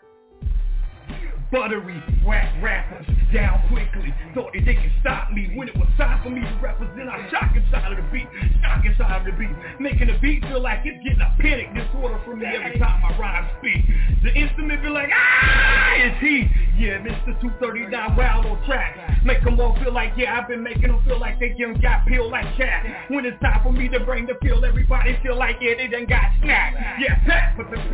Buttery whack rappers down quickly, thought that they could stop me. When it was time for me to represent, I shock inside of the beat, making the beat feel like it's getting a panic disorder from me every time my rhyme speak. The instrument be like, ah, it's he. Yeah, Mr. 239 wild on track. Make them all feel like, yeah, I've been making them feel like they got peeled like cat. When it's time for me to bring the feel, everybody feel like, yeah, they done got snapped. Yeah, pat,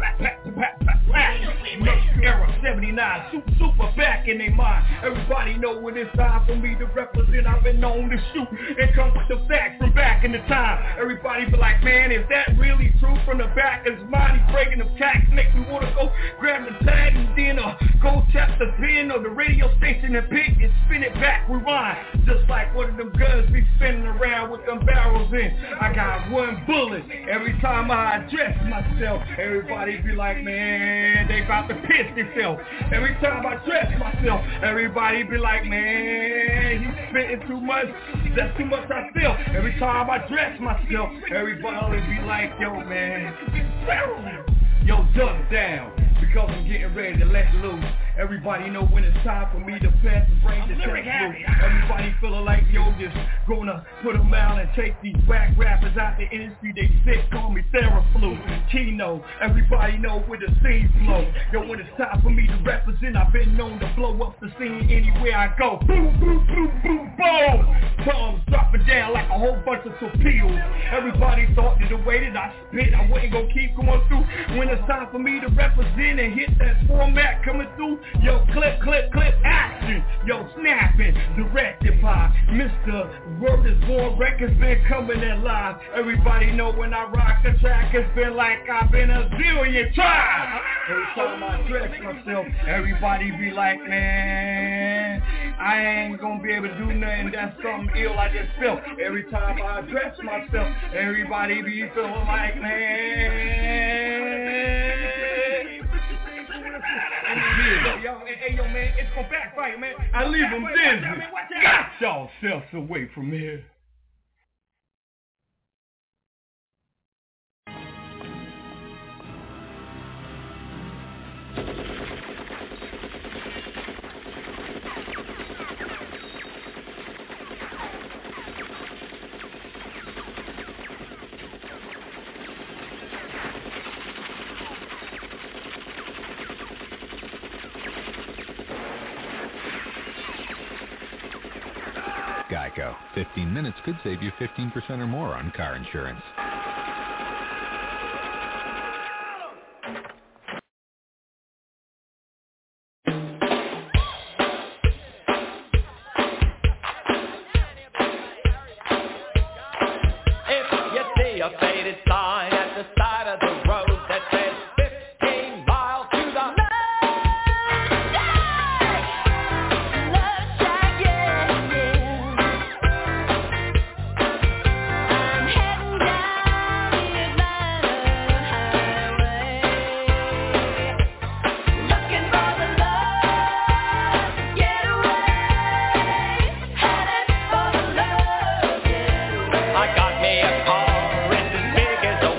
next era 79, super back in their mind. Everybody know when it's time for me to represent. I've been known to shoot and come with the facts from back in the time. Everybody be like, man, is that really true? From the back is money breaking the tax, make me wanna go grab the tag and then go tap the pin or the radio station and pick and spin it back, rewind. Just like one of them guns be spinning around with them barrels in. I got one bullet. Every time I address myself, everybody be like, man, they about to piss themselves. Every time I address myself, everybody be like, man, he's spitting too much. That's too much I feel. Every time I address myself, everybody be like, yo, man, yo, duck down, because I'm getting ready to let loose. Everybody know when it's time for me to pass the brain to check through. Everybody feeling like, yo, just gonna put them out and take these whack rappers out the industry. They sick, call me Theraflu, Kino. Everybody know where the scene flow. Yo, when it's time for me to represent, I've been known to blow up the scene anywhere I go. Boom, boom, boom, boom, boom. Bombs dropping down like a whole bunch of torpedoes. Everybody thought that the way that I spit, I wasn't gonna keep going through. When it's time for me to represent and hit that format coming through, yo, clip, clip, clip, action. Yo, snapping, directed by Mr. Word is Born Records, been coming in live. Everybody know when I rock the track, it's been like I've been a zillion times. Every time I dress myself, everybody be like, man, I ain't gonna be able to do nothing, that's something ill I just felt. Every time I dress myself, everybody be feeling like, man, hey, yo, man, it's gonna backfire, man. I leave them dizzy. Got y'all selves away from here. Geico. 15 minutes could save you 15% or more on car insurance. If you see a faded sign at the side of the road that says 15 miles to the I got me a car, it's as big as a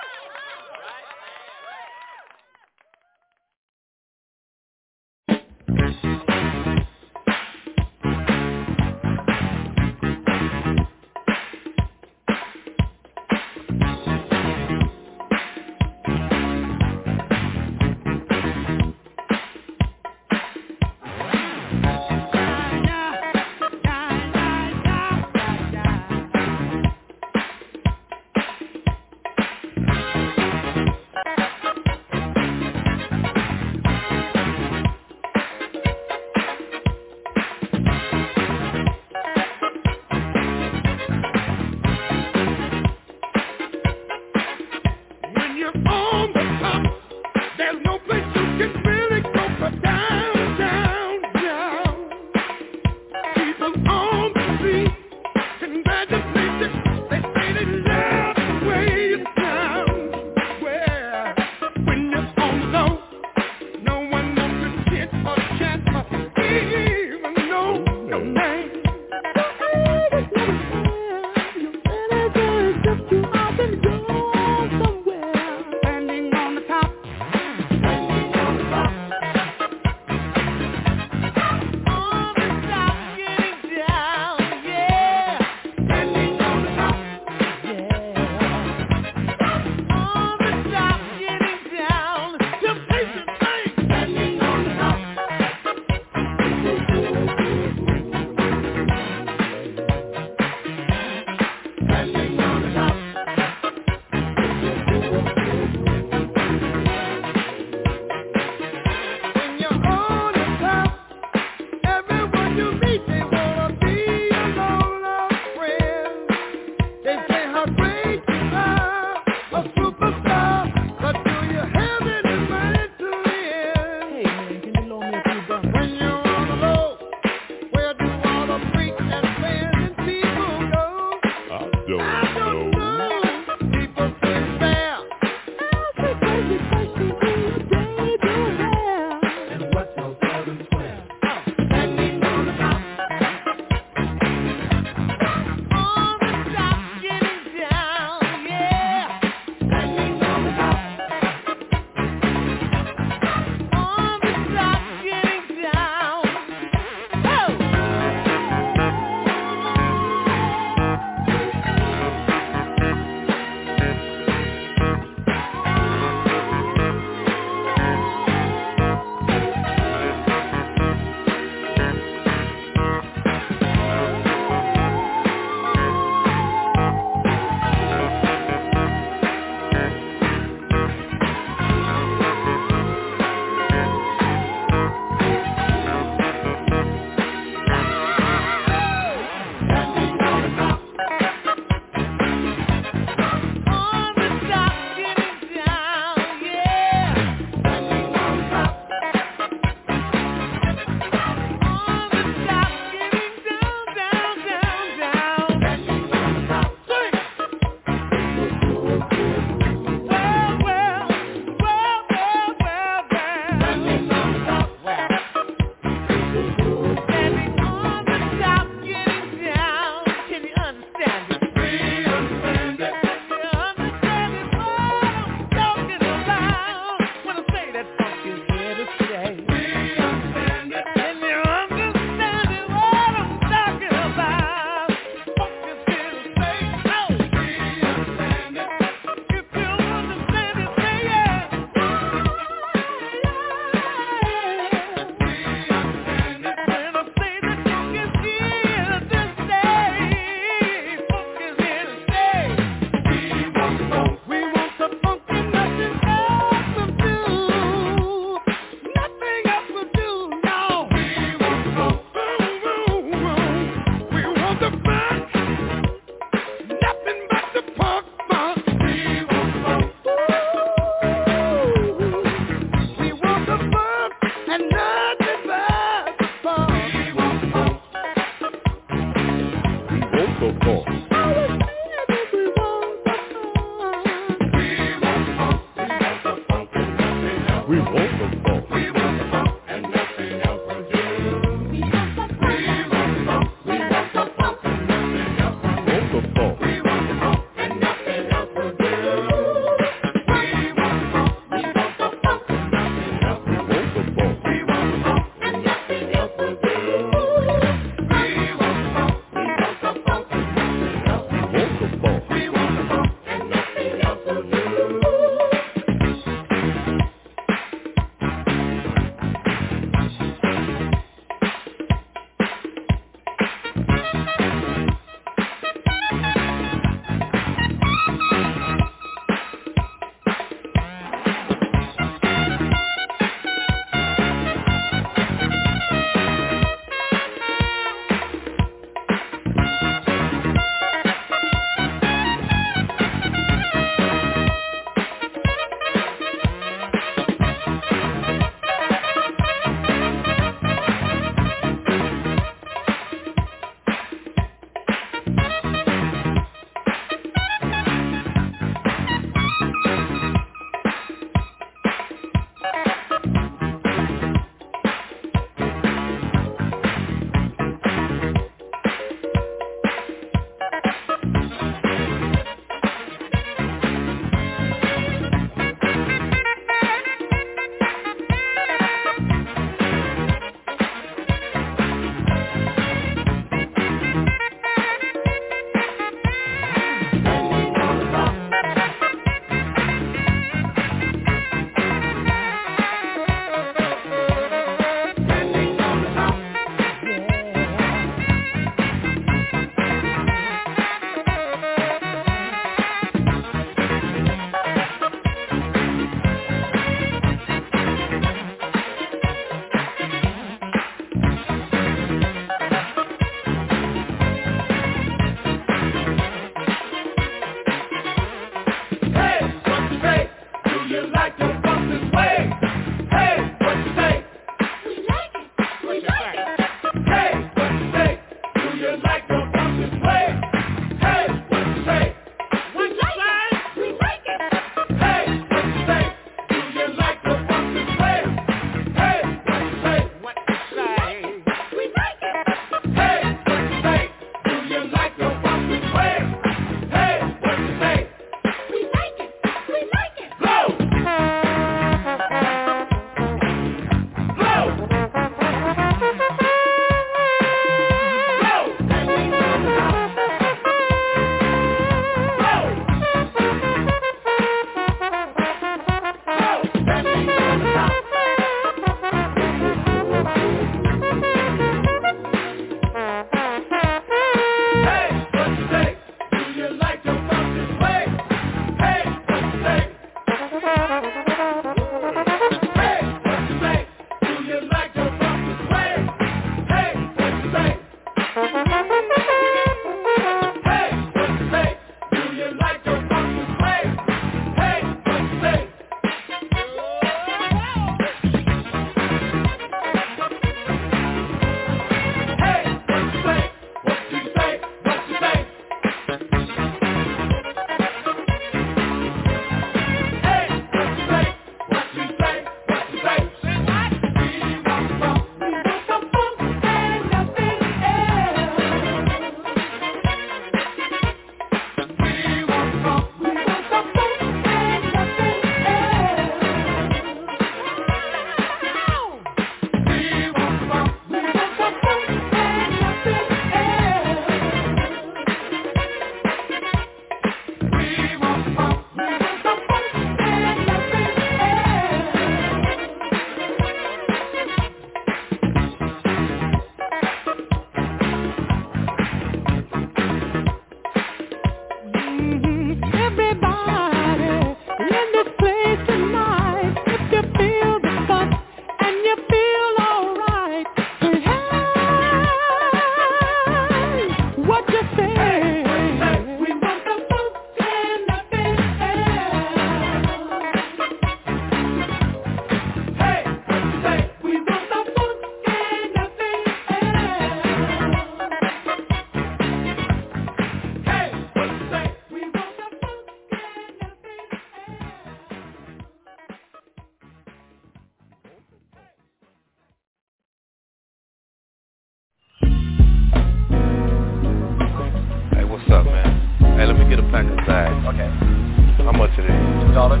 pack of bags. Okay. How much it is? $2.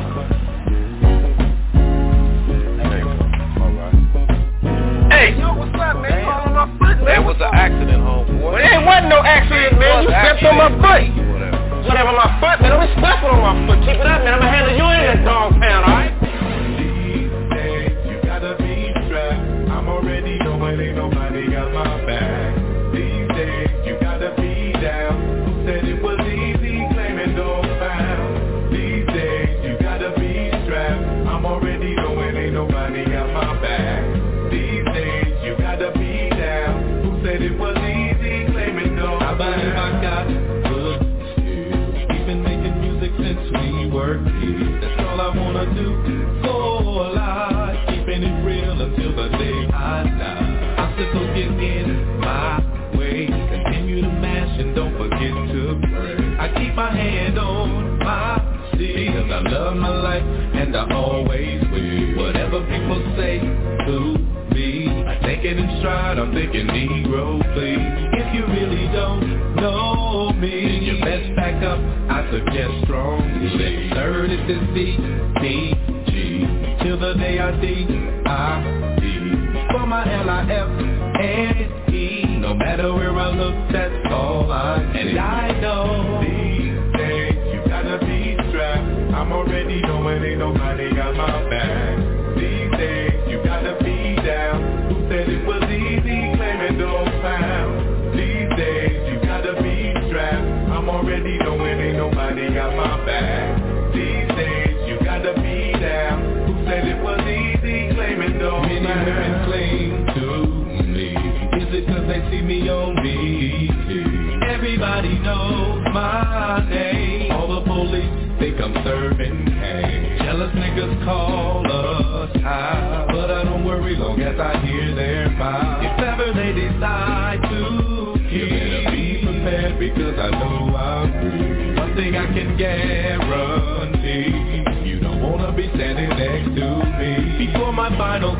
There you go. Alright. Hey, yo, what's up, man? You all on my foot, man? It was an accident, homeboy. Well, it ain't wasn't no accident, man. You stepped on my foot. Whatever, my foot, man. Don't be stepping on my foot. Keep it up, man. I'm gonna handle you in that dog pound, alright? You gotta be strapped. I'm already knowing ain't nobody got my back. These days, you gotta be down. Who said it was easy? Claiming no found. These days, you gotta be strapped. I'm already knowing ain't nobody got my back. These days, you gotta be down. Who said it was easy? Claiming no found. How about if I got good skills? We've been making music since we were kids. That's all I wanna do. For life, keeping it real until the day I die. Obstacles get in my way. Continue to mash and don't forget to pray. I keep my hand on my stick because I love my life and I always will. Whatever people say to me, I take it in stride. I'm thinking Negro, please. If you really don't know me, then you best back up. I suggest strongly. Third is this D-T-G till the day I D-I-E. For my L-I-F-N-E. No matter where I look, that's all I see. And I know these days you gotta be strapped. I'm already knowing ain't nobody got my back. These days you gotta be down. Who said it was easy? Claiming no found. These days you gotta be strapped. I'm already knowing ain't nobody got my back. These days you gotta be down. Who said it was easy? Claiming no found. Many women cling to me. Is it cause they see me on BT? Everybody knows my name. All the police think I'm serving cane. Jealous niggas call us high, but I don't worry long as I hear their vibe. If ever they decide to kill, you better be prepared because I know I'm free. One thing I can guarantee, you don't wanna be standing next to me. Before my final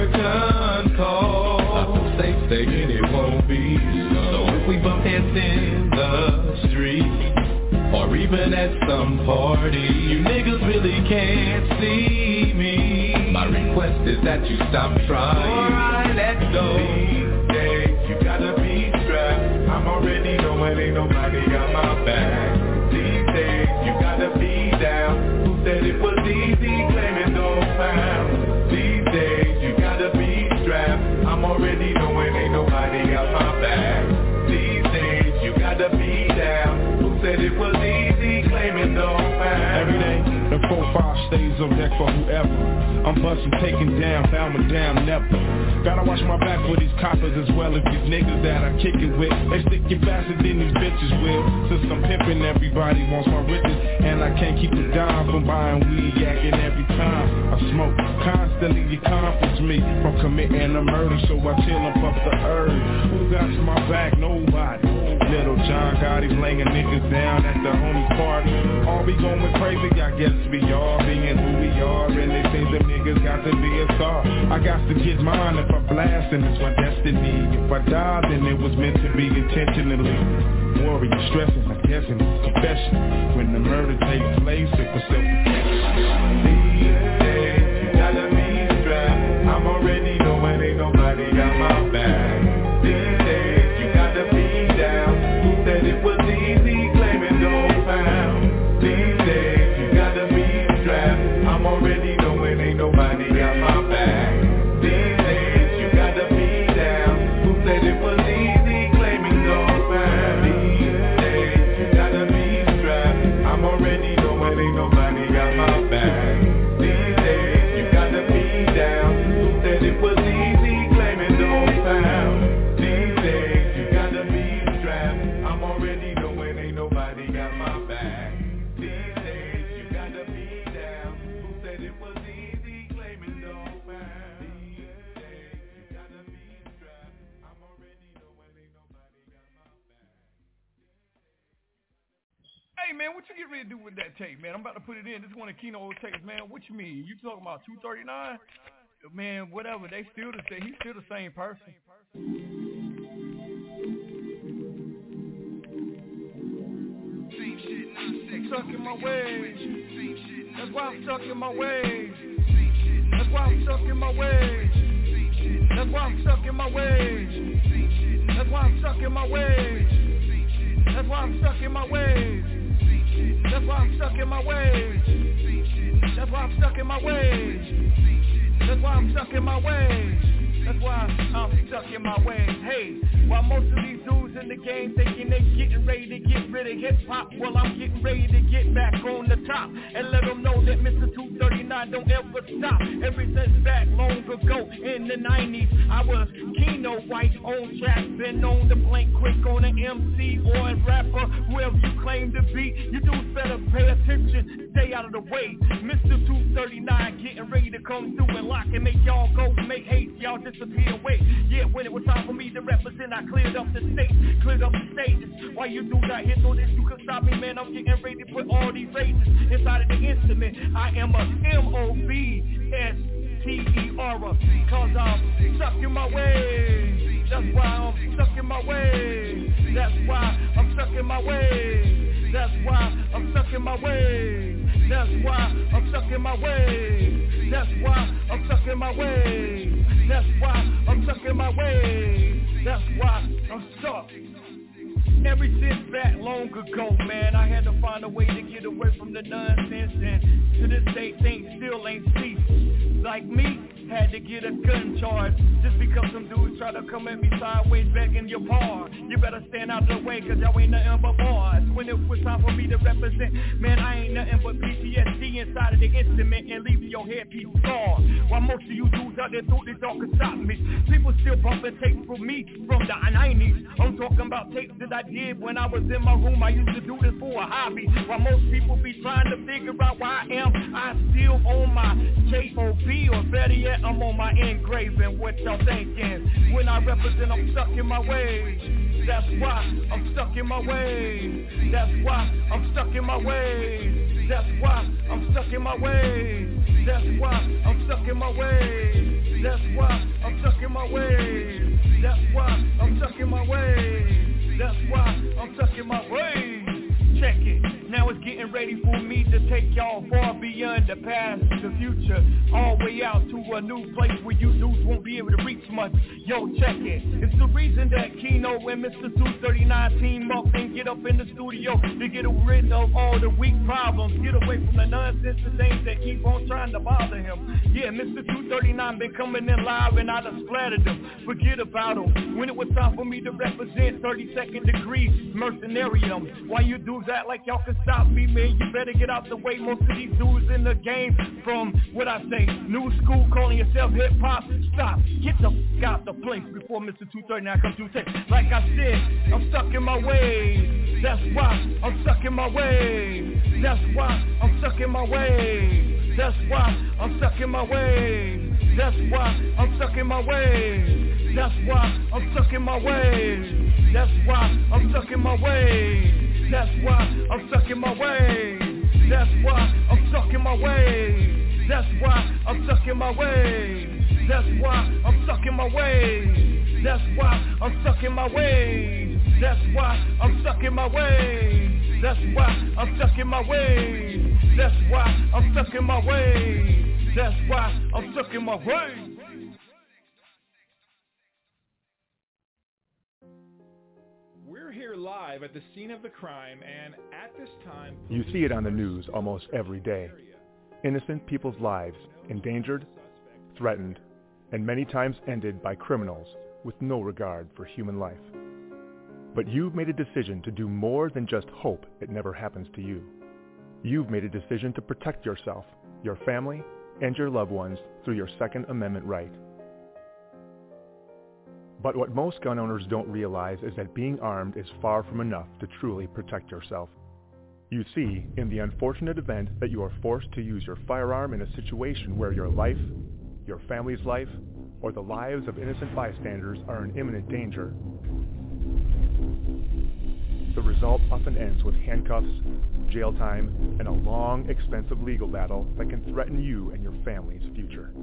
curtain call, I'm safe thinking it won't be long. So if we bump heads in the street, or even at some party, you niggas really can't see me. My request is that you stop trying. Alright, let's go. These days, you gotta be strapped. I'm already knowing ain't nobody got my back. These days, you gotta be down. Who said it was easy? Claiming no found. These days, you gotta be strapped. I'm already knowing ain't nobody got my back. These days, you gotta be down. Said it was easy, claiming no found. Every day, the 4-5 stays on deck for whoever. I'm busting, taking down, bound with down, never. Gotta watch my back for these coppers as well as these niggas that I kick it with. They stick you faster than these bitches will. Since I'm pimping, everybody wants my riches, and I can't keep a dime from buying weed, yakking every time I smoke. Constantly you conference me from committing a murder, so I chill and puff the herb. Who got my back? Nobody. Little John Gotti's laying niggas down at the homies party. All be going crazy, I guess we all being who we are, and they say them niggas got to be a star. I got to get mine if I blast, and it's my destiny. If I die, then it was meant to be intentionally. Warrior stressing, I guess in confession. When the murder takes place, it was self-protection. These days, you gotta be strapped. I'm already knowing ain't nobody got my back. These days, you gotta be down. Who said it was easy? Claiming no found. These days, you gotta be strapped. I'm already knowing ain't nobody got my back. These days, you gotta be down. Who said it was easy? Claiming no found. These days, you gotta be strapped. I'm already knowing ain't nobody got my back. These days, you gotta be down. Who said it was easy? Claiming no found. These days, you gotta be strapped. I'm already knowing ain't nobody got my back. These days, you gotta be down. Who said it was easy? Claiming no found. These days, you gotta be strapped. I'm already knowing ain't nobody got my back. Hey, man, what you get ready to do with that tape, man? I'm about to put it in. This one of Keno tapes, man. What you mean? You talking about 239? Man, whatever. They still the same. He's still the same person. Same shit, stuck in my ways. That's why I'm stuck in my ways. That's why I'm stuck in my ways. That's why I'm stuck in my ways. That's why I'm stuck in my ways. That's why I'm stuck in my ways. That's why I'm stuck in my ways. That's why I'm stuck in my ways. That's why I'm stuck in my ways. That's why I'm stuck in my ways. Hey, while most of these dudes in the game thinking they getting ready to get rid of hip-hop, well, I'm getting ready to get back on the top and let them know that Mr. 239 don't ever stop. Ever since back long ago in the 90s, I was Keno White on track, been known to blink quick on an MC or a rapper, whoever you claim to be. You dudes better pay attention, stay out of the way. Mr. 239 getting ready to come through and lock and make y'all go make haste, y'all disappear away. Yeah, when it was time for me to represent, I cleared up the stage, cleared up the stages. While you do not hit on this, you can stop me, man. I'm getting ready to put all these rages inside of the instrument. I am a M-O-B-S-T-E-R, cause I'm stuck in my ways. That's why I'm stuck in my ways. That's why I'm stuck in my ways. That's why I'm stuck in my ways. That's why I'm stuck in my ways. That's why I'm stuck in my ways. That's why I'm stuck in my ways. That's why I'm stuck. Ever since back long ago, man, I had to find a way to get away from the nonsense, and to this day things still ain't ceased. Like me, had to get a gun charge just because some dudes try to come at me sideways begging your pardon. You better stand out of the way, cause y'all ain't nothing but bars. When it was time for me to represent, man, I ain't nothing but PTSD inside of the instrument and leaving your headpiece scarred. While most of you dudes out there thought this all could stop me, people still bumping tapes for me from the 90s. I'm talking about tapes that I did when I was in my room. I used to do this for a hobby. While most people be trying to figure out why I am still on my J.O.B. or better yet, I'm on my engraving. What y'all thinking? When I represent, I'm stuck in my ways. That's why I'm stuck in my ways. That's why I'm stuck in my ways. That's why I'm stuck in my ways. That's why I'm stuck in my ways. That's why I'm stuck in my ways. That's why I'm stuck in my ways. That's why I'm stuck in my ways. Check it. Now it's getting ready for me to take y'all far beyond the past, the future, all the way out to a new place where you dudes won't be able to reach much. Yo, check it. It's the reason that Keno and Mr. 239 team up and get up in the studio to get rid of all the weak problems, get away from the nonsense and things that keep on trying to bother him. Yeah, Mr. 239 been coming in live and I done splattered him. Forget about him. When it was time for me to represent 32nd Degree Mercenarium, why you dudes act like y'all can stop me, man? You better get out the way. Most of these dudes in the game from, what I say, new school, calling yourself hip-hop. Stop. Get the f*** out the place before Mr. 239 comes to take. Like I said, I'm stuck in my ways. That's why I'm stuck in my ways. That's why I'm stuck in my ways. That's why I'm stuck in my ways. That's why I'm stuck in my ways. That's why I'm stuck in my ways. That's why I'm stuck in my ways. That's why I'm stuck in my ways. That's why I'm stuck in my ways. That's why I'm stuck in my ways. That's why I'm stuck in my ways. That's why I'm stuck in my ways. That's why I'm stuck in my ways. That's why I'm stuck in my ways. That's why I'm stuck in my ways. That's why I'm stuck in my ways. We're here live at the scene of the crime, and at this time... You see it on the news almost every day. Innocent people's lives endangered, threatened, and many times ended by criminals with no regard for human life. But you've made a decision to do more than just hope it never happens to you. You've made a decision to protect yourself, your family, and your loved ones through your Second Amendment right. But what most gun owners don't realize is that being armed is far from enough to truly protect yourself. You see, in the unfortunate event that you are forced to use your firearm in a situation where your life, your family's life, or the lives of innocent bystanders are in imminent danger, the result often ends with handcuffs, jail time, and a long, expensive legal battle that can threaten you and your family's future.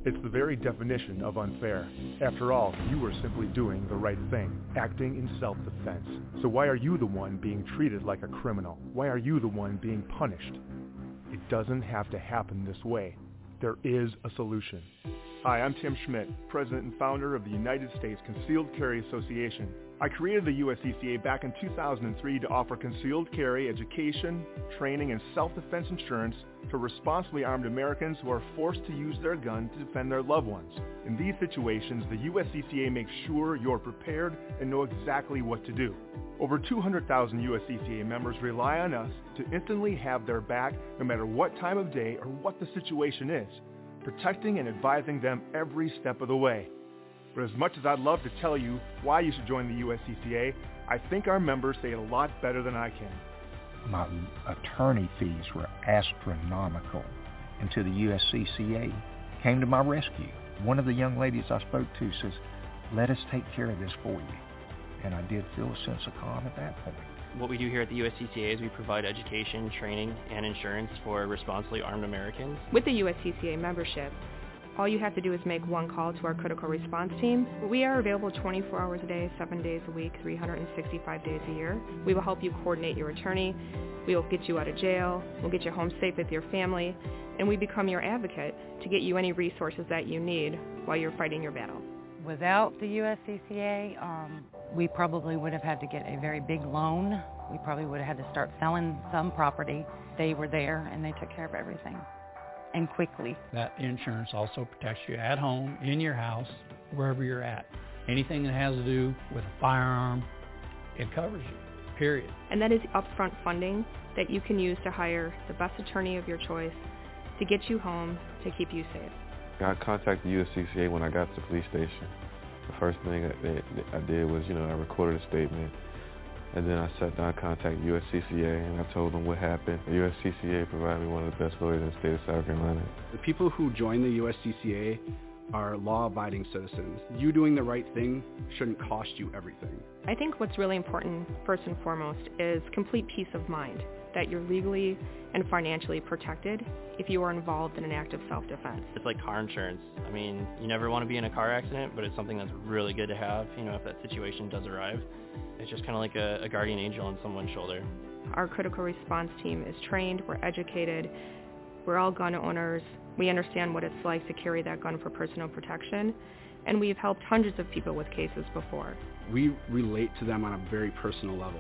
It's the very definition of unfair. After all, you were simply doing the right thing, acting in self-defense. So why are you the one being treated like a criminal? Why are you the one being punished? It doesn't have to happen this way. There is a solution. Hi, I'm Tim Schmidt, president and founder of the United States Concealed Carry Association. I created the USCCA back in 2003 to offer concealed carry education, training, and self-defense insurance to responsibly armed Americans who are forced to use their gun to defend their loved ones. In these situations, the USCCA makes sure you're prepared and know exactly what to do. Over 200,000 USCCA members rely on us to instantly have their back no matter what time of day or what the situation is, protecting and advising them every step of the way. But as much as I'd love to tell you why you should join the USCCA, I think our members say it a lot better than I can. My attorney fees were astronomical until the USCCA came to my rescue. One of the young ladies I spoke to says, "Let us take care of this for you." And I did feel a sense of calm at that point. What we do here at the USCCA is we provide education, training, and insurance for responsibly armed Americans. With the USCCA membership, all you have to do is make one call to our critical response team. We are available 24 hours a day, 7 days a week, 365 days a year. We will help you coordinate your attorney. We will get you out of jail. We'll get you home safe with your family. And we become your advocate to get you any resources that you need while you're fighting your battle. Without the USCCA, we probably would have had to get a very big loan. We probably would have had to start selling some property. They were there and they took care of everything. And quickly. That insurance also protects you at home, in your house, wherever you're at. Anything that has to do with a firearm, it covers you, period. And that is upfront funding that you can use to hire the best attorney of your choice to get you home, to keep you safe. I contacted USCCA when I got to the police station. The first thing I did was, I recorded a statement. And then I sat down and contacted USCCA, and I told them what happened. The USCCA provided me one of the best lawyers in the state of South Carolina. The people who join the USCCA are law-abiding citizens. You doing the right thing shouldn't cost you everything. I think what's really important, first and foremost, is complete peace of mind, that you're legally and financially protected if you are involved in an act of self-defense. It's like car insurance. I mean, you never want to be in a car accident, but it's something that's really good to have, if that situation does arrive. It's just kind of like a guardian angel on someone's shoulder. Our critical response team is trained, we're educated, we're all gun owners, we understand what it's like to carry that gun for personal protection, and we've helped hundreds of people with cases before. We relate to them on a very personal level.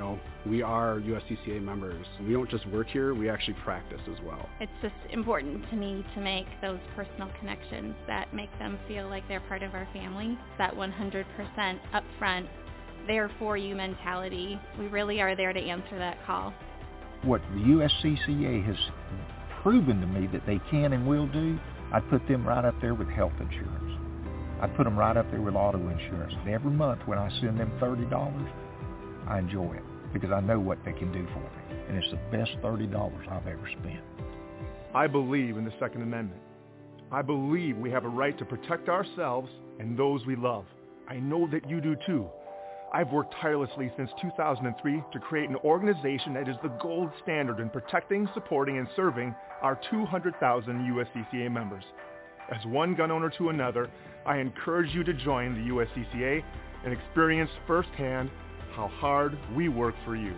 We are USCCA members. We don't just work here, we actually practice as well. It's just important to me to make those personal connections that make them feel like they're part of our family. That 100% upfront, there for you mentality. We really are there to answer that call. What the USCCA has proven to me that they can and will do, I'd put them right up there with health insurance. I'd put them right up there with auto insurance. And every month when I send them $30, I enjoy it because I know what they can do for me. And it's the best $30 I've ever spent. I believe in the Second Amendment. I believe we have a right to protect ourselves and those we love. I know that you do too. I've worked tirelessly since 2003 to create an organization that is the gold standard in protecting, supporting, and serving our 200,000 USCCA members. As one gun owner to another, I encourage you to join the USCCA and experience firsthand how hard we work for you.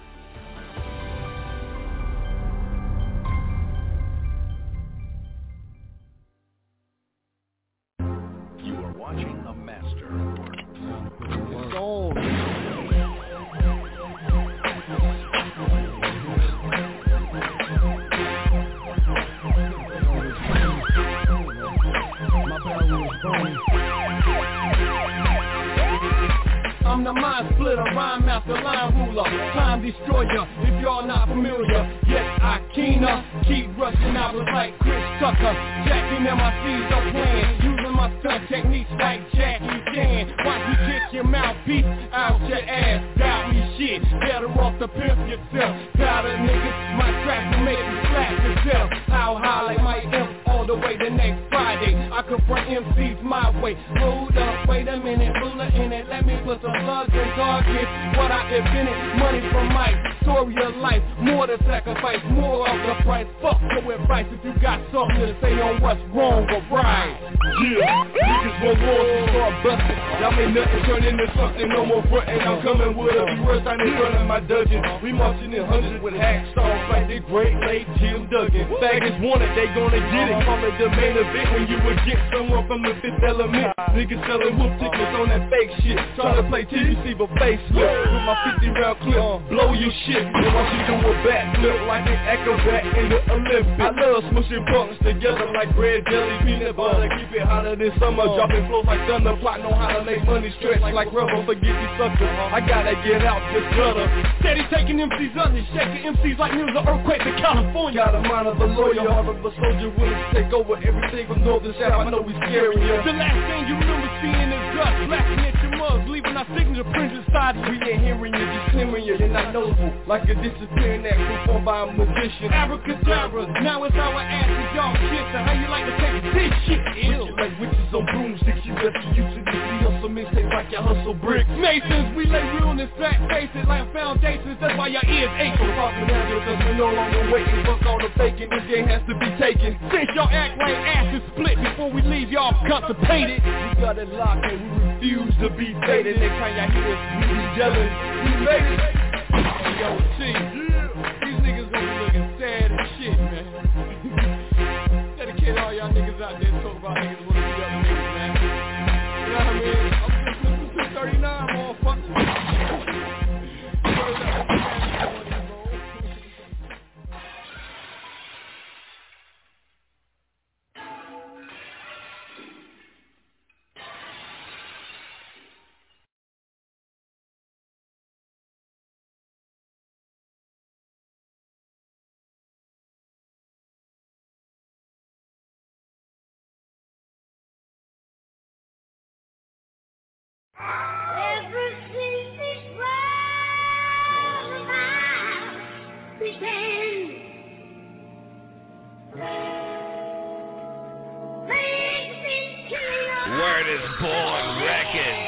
You are watching a master. Soul. I'm the mind splitter, rhyme master, line ruler, time destroyer, if y'all not familiar. Yes, I keener, keep rushing out like Chris Tucker, jacking in my C's up playing, using my stunt techniques like Jackie Chan. Watch me kick your mouthpiece out your ass, doubt me shit, better off to pimp yourself. Got a niggas, my track will make you slap yourself. How high like my imp all the way to next Friday. I confront MCs my way. Hold up, wait a minute, ruler in it, let me plus a plug and target. What I invented, money from Mike, story of life, more to sacrifice, more of the price. Fuck your advice if you got something to say on what's wrong or right. Yeah, niggas want wars to start busting. Y'all ain't nothing turn into something, no more frontin'. I'm coming with a few words, I ain't running my dungeon. We marching in hundreds with hacksaws like the great late Jim Duggan. Faggots want it, they gonna get it. Call it the main event when you would get someone from the Fifth Element. Niggas selling whoop tickets on that fake shit. Trying to play TVC but facelift. With my 50 round clip, blow your shit. And watch you do a backflip like an acrobat in the Olympics. I love smushing punks together like bread, jelly, peanut butter. Keep it hotter than summer, dropping flows like thunder. Plotting on how to make money stretch like rubber. Forget these suckers, I gotta get out this gutter. Steady taking MCs under, shaking MCs like news of earthquakes in California. Got a mind of a lawyer, heart of a soldier, willing to take over everything from north to south. I know we scaring you. The last thing you remember seeing is dust, blasting at your mugs, leaving our signature prints inside you. We ain't hearing you, just hearing you. You're not noticeable, like a disappearing act performed by a magician. Abracadabra, now it's our asses, y'all kiss. How you like to take this shit? Ew. Like witches on broomsticks, you best be used to this. We hustle mixtapes like y'all hustle bricks. Masons, we lay realness, flat faces like foundations. That's why your ears ache. So poppin' out because we no longer waiting. Fuck all the faking, this game has to be taken. Since y'all act like asses split before we leave y'all constipated. We got it locked and we refuse to be faded. Next time y'all hear us, we be yelling, we made it. Yo, T, these niggas gonna be looking sad as shit, man. Dedicate all y'all niggas out there talk about niggas with the other niggas, man. You know what I mean? I'm just 239, motherfucker. Word is Born Records.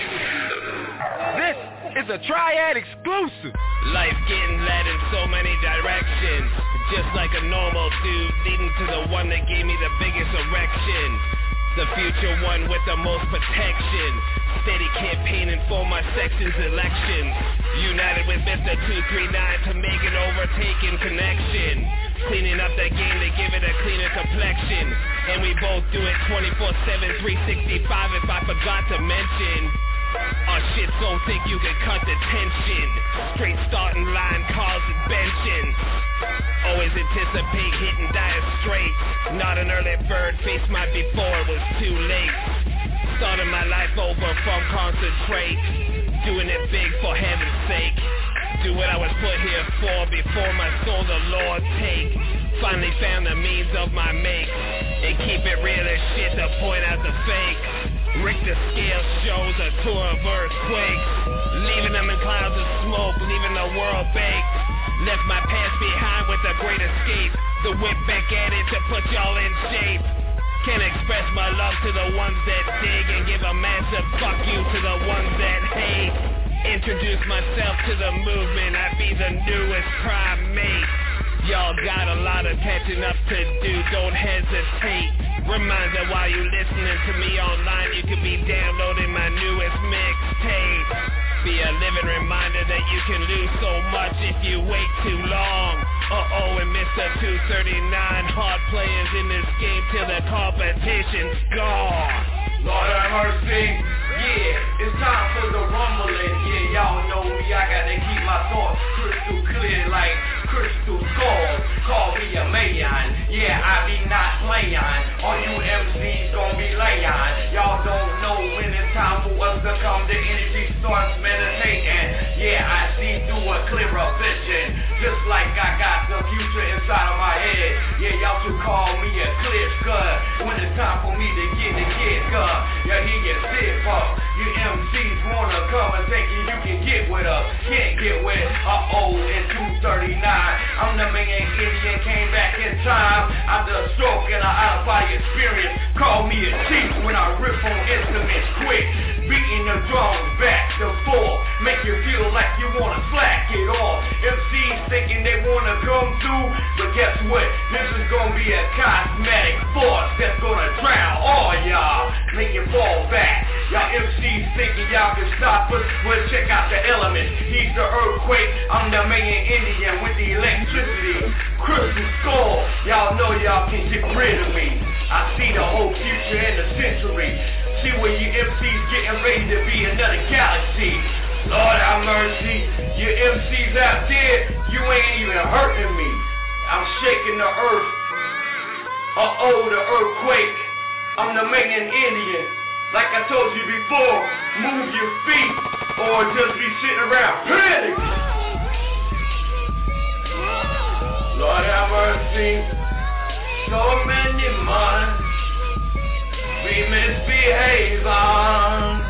This is a Triad exclusive. Life getting led in so many directions. Just like a normal dude leading to the one that gave me the biggest erection. The future one with the most protection. Steady campaigning for my section's elections. United with Mr. 239 to make it overtaking connection. Cleaning up the game to give it a cleaner complexion. And we both do it 24/7, 365 if I forgot to mention. Our shit so thick you can cut the tension. Straight starting line calls and benching. Always anticipate hitting dire straight. Not an early bird, face my before it was too late. Starting my life over from concentrate. Doing it big for heaven's sake. Do what I was put here for before my soul the Lord take. Finally found the means of my make. And keep it real as shit to point out the fake. Richter scale shows a tour of earthquakes. Leaving them in clouds of smoke, leaving the world baked. Left my past behind with a great escape. The whip back at it to put y'all in shape. Can't express my love to the ones that dig and give a massive fuck you to the ones that hate. Introduce myself to the movement, I be the newest primate. Y'all got a lot of catching up to do, don't hesitate. Reminder while you listening to me online, you could be downloading my newest mixtape. Be a living reminder that you can lose so much if you wait too long. Uh-oh, and Mr. 239, hard players in this game till the competition's gone. Lord have mercy. Yeah, it's time for the rumbling. Yeah, y'all know me, I gotta keep my thoughts crystal clear like crystal skulls. Call me a man. Yeah, I be not playing. All you MCs gon' be laying. Y'all don't know when it's time for us to come. The energy starts meditating. Yeah, I see through a clearer vision. Just like I got the future inside of my head. Yeah, y'all should call me a clear cut. When it's time for me to get the kid cut. Yeah, he get sick up. You MCs wanna come and thinking you can get with us. Can't get with in 239. I'm the main idiot, came back in time. I'm the stroke and an out-of-body experience. Call me a chief when I rip on instruments quick. Beating the drums back to like you wanna slack it off. MCs thinking they wanna come through, but guess what? This is gonna be a cosmetic force that's gonna drown all y'all, make you fall back. Y'all MCs thinking y'all can stop us, well check out the elements. He's the earthquake, I'm the main Indian with the electricity. Crystal skull, y'all know y'all can get rid of me. I see the whole future in the century. See where you MCs getting ready to be another galaxy. Lord have mercy, you MCs out there, you ain't even hurting me. I'm shaking the earth. The earthquake. I'm the main Indian. Like I told you before, move your feet or just be sitting around panicking. Lord have mercy, so many minds we misbehave on.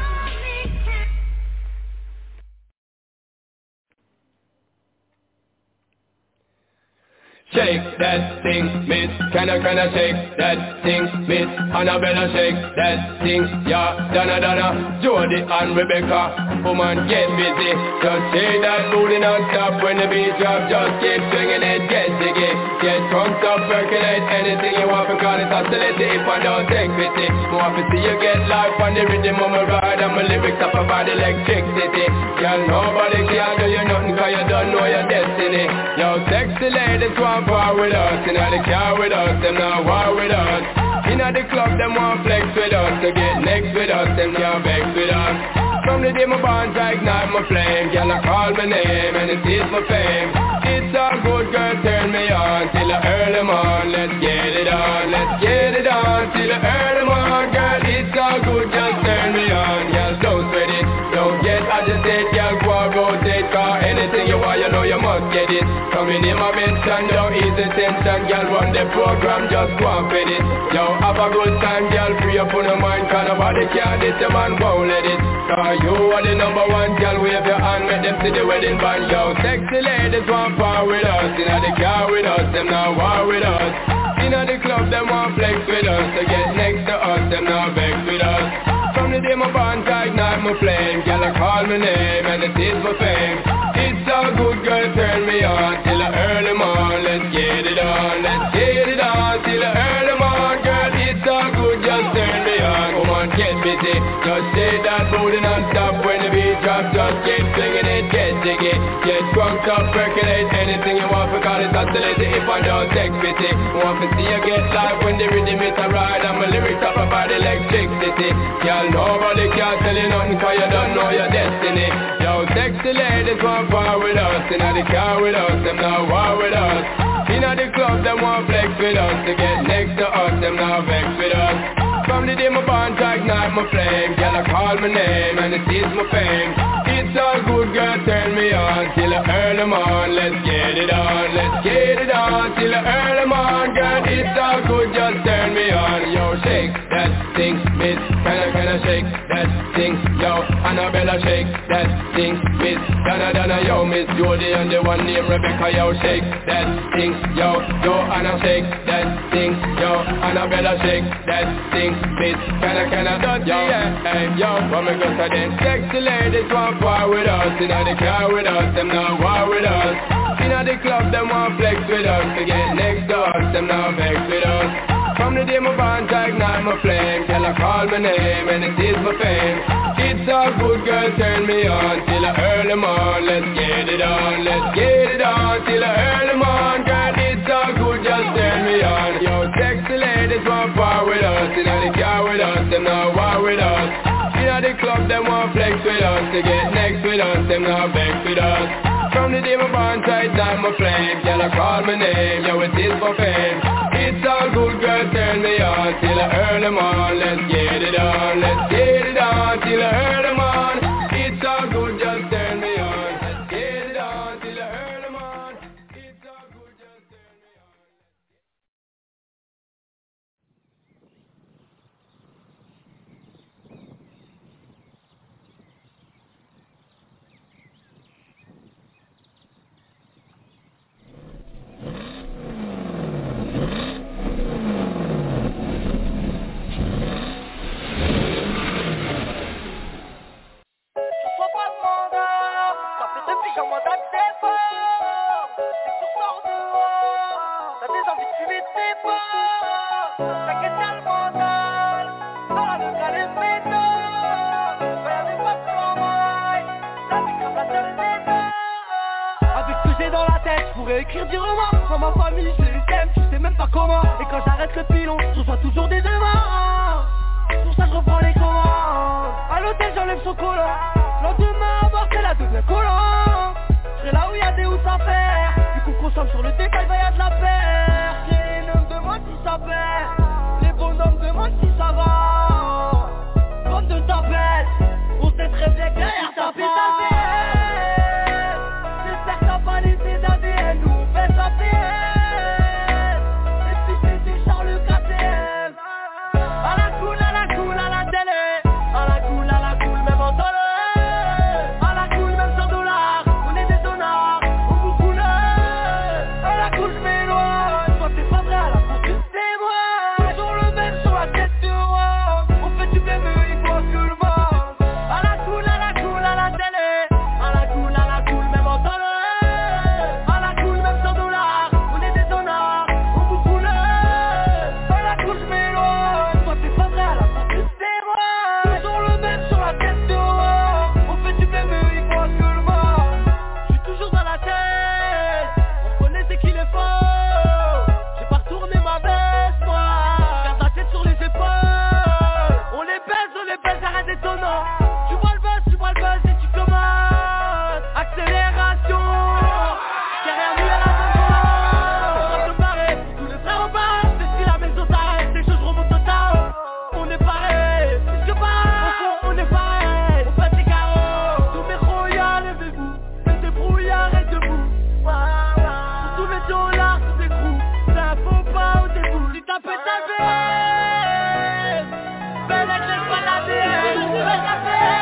Shake that thing, miss. Can I shake that thing, miss? Annabella shake that thing, yeah. Donna, Jody and Rebecca. Woman, get busy. Just shake that booty non-stop when the beat drop. Just keep swinging it, get jiggy. Get drunk, stop, percolate anything you want because it's hostility if I don't take pity. More to see you get life on the rhythm of my ride and my lyrics up about electricity. Girl, nobody can do you nothing cause you don't know your destiny. Yo, sexy ladies want war with us, inna the car with us, them not war with us. Inna the club, them want flex with us, to get next with us, them can't vex with us. From the day my bonds I ignite my flame, girl I call my name and it is my fame. It's all good, girl, turn me on till the early morn. Let's get it on, let's get it on till the early morn, girl. It's all good, just turn me on, girl. Don't sweat it, don't get agitated, girl. Go and rotate, cause anything you want, you know you must get it. Coming in my mention, don't ease the tension, girl. Run the program, just go and fit it. Yo, have a good time, girl. Free up on your mind, cause nobody can this, your man won't let it. Cause you are the number one, girl. Wave your hand, make them see the wedding band. Yo, sexy ladies want power with us, inna the car with us, them not war with us. Inna the club, them want flex with us, to get next to us, them not vex with us. From the day my bonds I ignite my flame, girl I call my name and it is my fame. It's all good, girl, turn me on till the early morn. Let's get it on, let's get it on till the early morn, girl. It's all good, just turn me on. Come on, get busy, just shake that booty non-stop when the beat drops. Just keep swinging it, get jiggy. Get drunk, up, percolate anything you want because it's oscillating if I don't take pity. Want to see you get live when the rhythm is a ride and my lyrics up about electricity. Girl, nobody can tell you nothing cause you don't know your destiny. Yo, sexy ladies want war with us, inna the car with us, them not war with us. Inna the club, them want flex with us, to get next to us, them not vex with us. From the day my bonds I ignite my flame, girl I call my name and it is my fame. It's all good, girl, turn me on till the early morn. Let's get it on, let's get it on till the early morn, girl. It's all good, just turn me on. Yo, shake that thing, miss. Can I shake that thing? Yo, Annabella shake that thing, miss. Donna, yo, Miss Jody and the one named Rebecca. Yo, shake that thing, yo, Anna shake that thing, yo, Annabella shake that thing, miss. Can I touch yo, hey, yo, what me go to them? Sexy ladies want war with us, inna the car with us, them not war with us. Inna the club, them want flex with us, to get next to us, them not vex with us. From the day my bonds I ignite my flame, girl I call my name and it is my fame. It's all good, girl, turn me on till the early morn. Let's get it on, let's get it on till the early morn, girl. It's all good, just turn me on. Yo, sexy ladies want war with us, inna the car with us, them not war with us. Inna the club, them want flex with us, to get next with us, them not vex with us. From the day my bonds I ignite my flame, girl I call my name, yo, it is for fame. It's all good, girl, turn me on till the early morn. Let's get it on, let's get it on till the early morn. It's all good, just turn me on. Let's get it on till the early morn. It's all good, just turn me on. pourrais écrire 10 romans. Dans ma famille je les aime, tu sais même pas comment. Et quand j'arrête le pilon, je reçois toujours des demandes. Pour ça je reprends les commandes. À l'hôtel j'enlève son collant. Lendemain à bord c'est la devient collant. Je serai là où y'a des housses à faire. Vu qu'on consomme sur le détail, bah y'a de la paire. Les hommes demandent si ça perd. Les bonhommes demandent si ça va. Bande de tapettes, on sait très bien que derrière ta pétale. J'espère que t'as pas laissé d'ADN, nous on fait sa PS. Et puis c'était Charles KTM. À la cool, à la cool, à la télé. À la cool, même en dollar. À la cool, même $100. On est des donnards, on vous coule. À la cool, je m'éloigne. Toi t'es pas vrai à la cool, tu sais moi. Toujours le même sur la tête de roi. On fait du BME, il voit que le monde. À la cool, à la télé. À la cool, même en dollar. À la cool, même $100. On est des donnards, on vous coule. À la cool, je m'éloigne. Toi t'es pas vrai à la cool, tu sais moi. Toujours le même sur la tête de roi. On fait du BME, il voit que le monde. J'suis toujours dans la tête. On connaît c'est qu'il est faux. J'ai pas retourné ma veste moi. Garde la tête sur les épaules. On les baise, ça reste étonnant. Tu vois le buzz et tu commandes. Accélération. Carrière nulle à la fin. On va se barrer. Tous les frères en bas. C'est si la maison s'arrête. Les choses remontent au tarot. On est pareil. Qu'est-ce que pas. Au fond on est pareil. On fait des carreaux. Tous mes royaux, levez-vous. Les débrouillards et debout. Sur tous les dollars, tous des coups. C'est un faux pas au début. Si t'as pété ta baisse. Belle avec les pas d'ADN. On fait la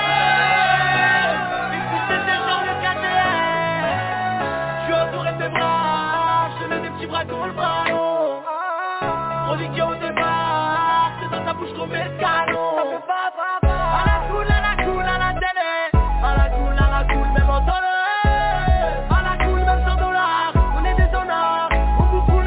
fête. Et puis c'était genre le KTM. J'suis entouré de mes bras. J'te mets des petits bras contre le bras long. Reliqué au départ. C'est dans ta bouche qu'on met le canon. Ça fait pas. À la cool, à la télé. À la cool, même en dollar. À la cool, même $100. On est des donnards, on vous coule.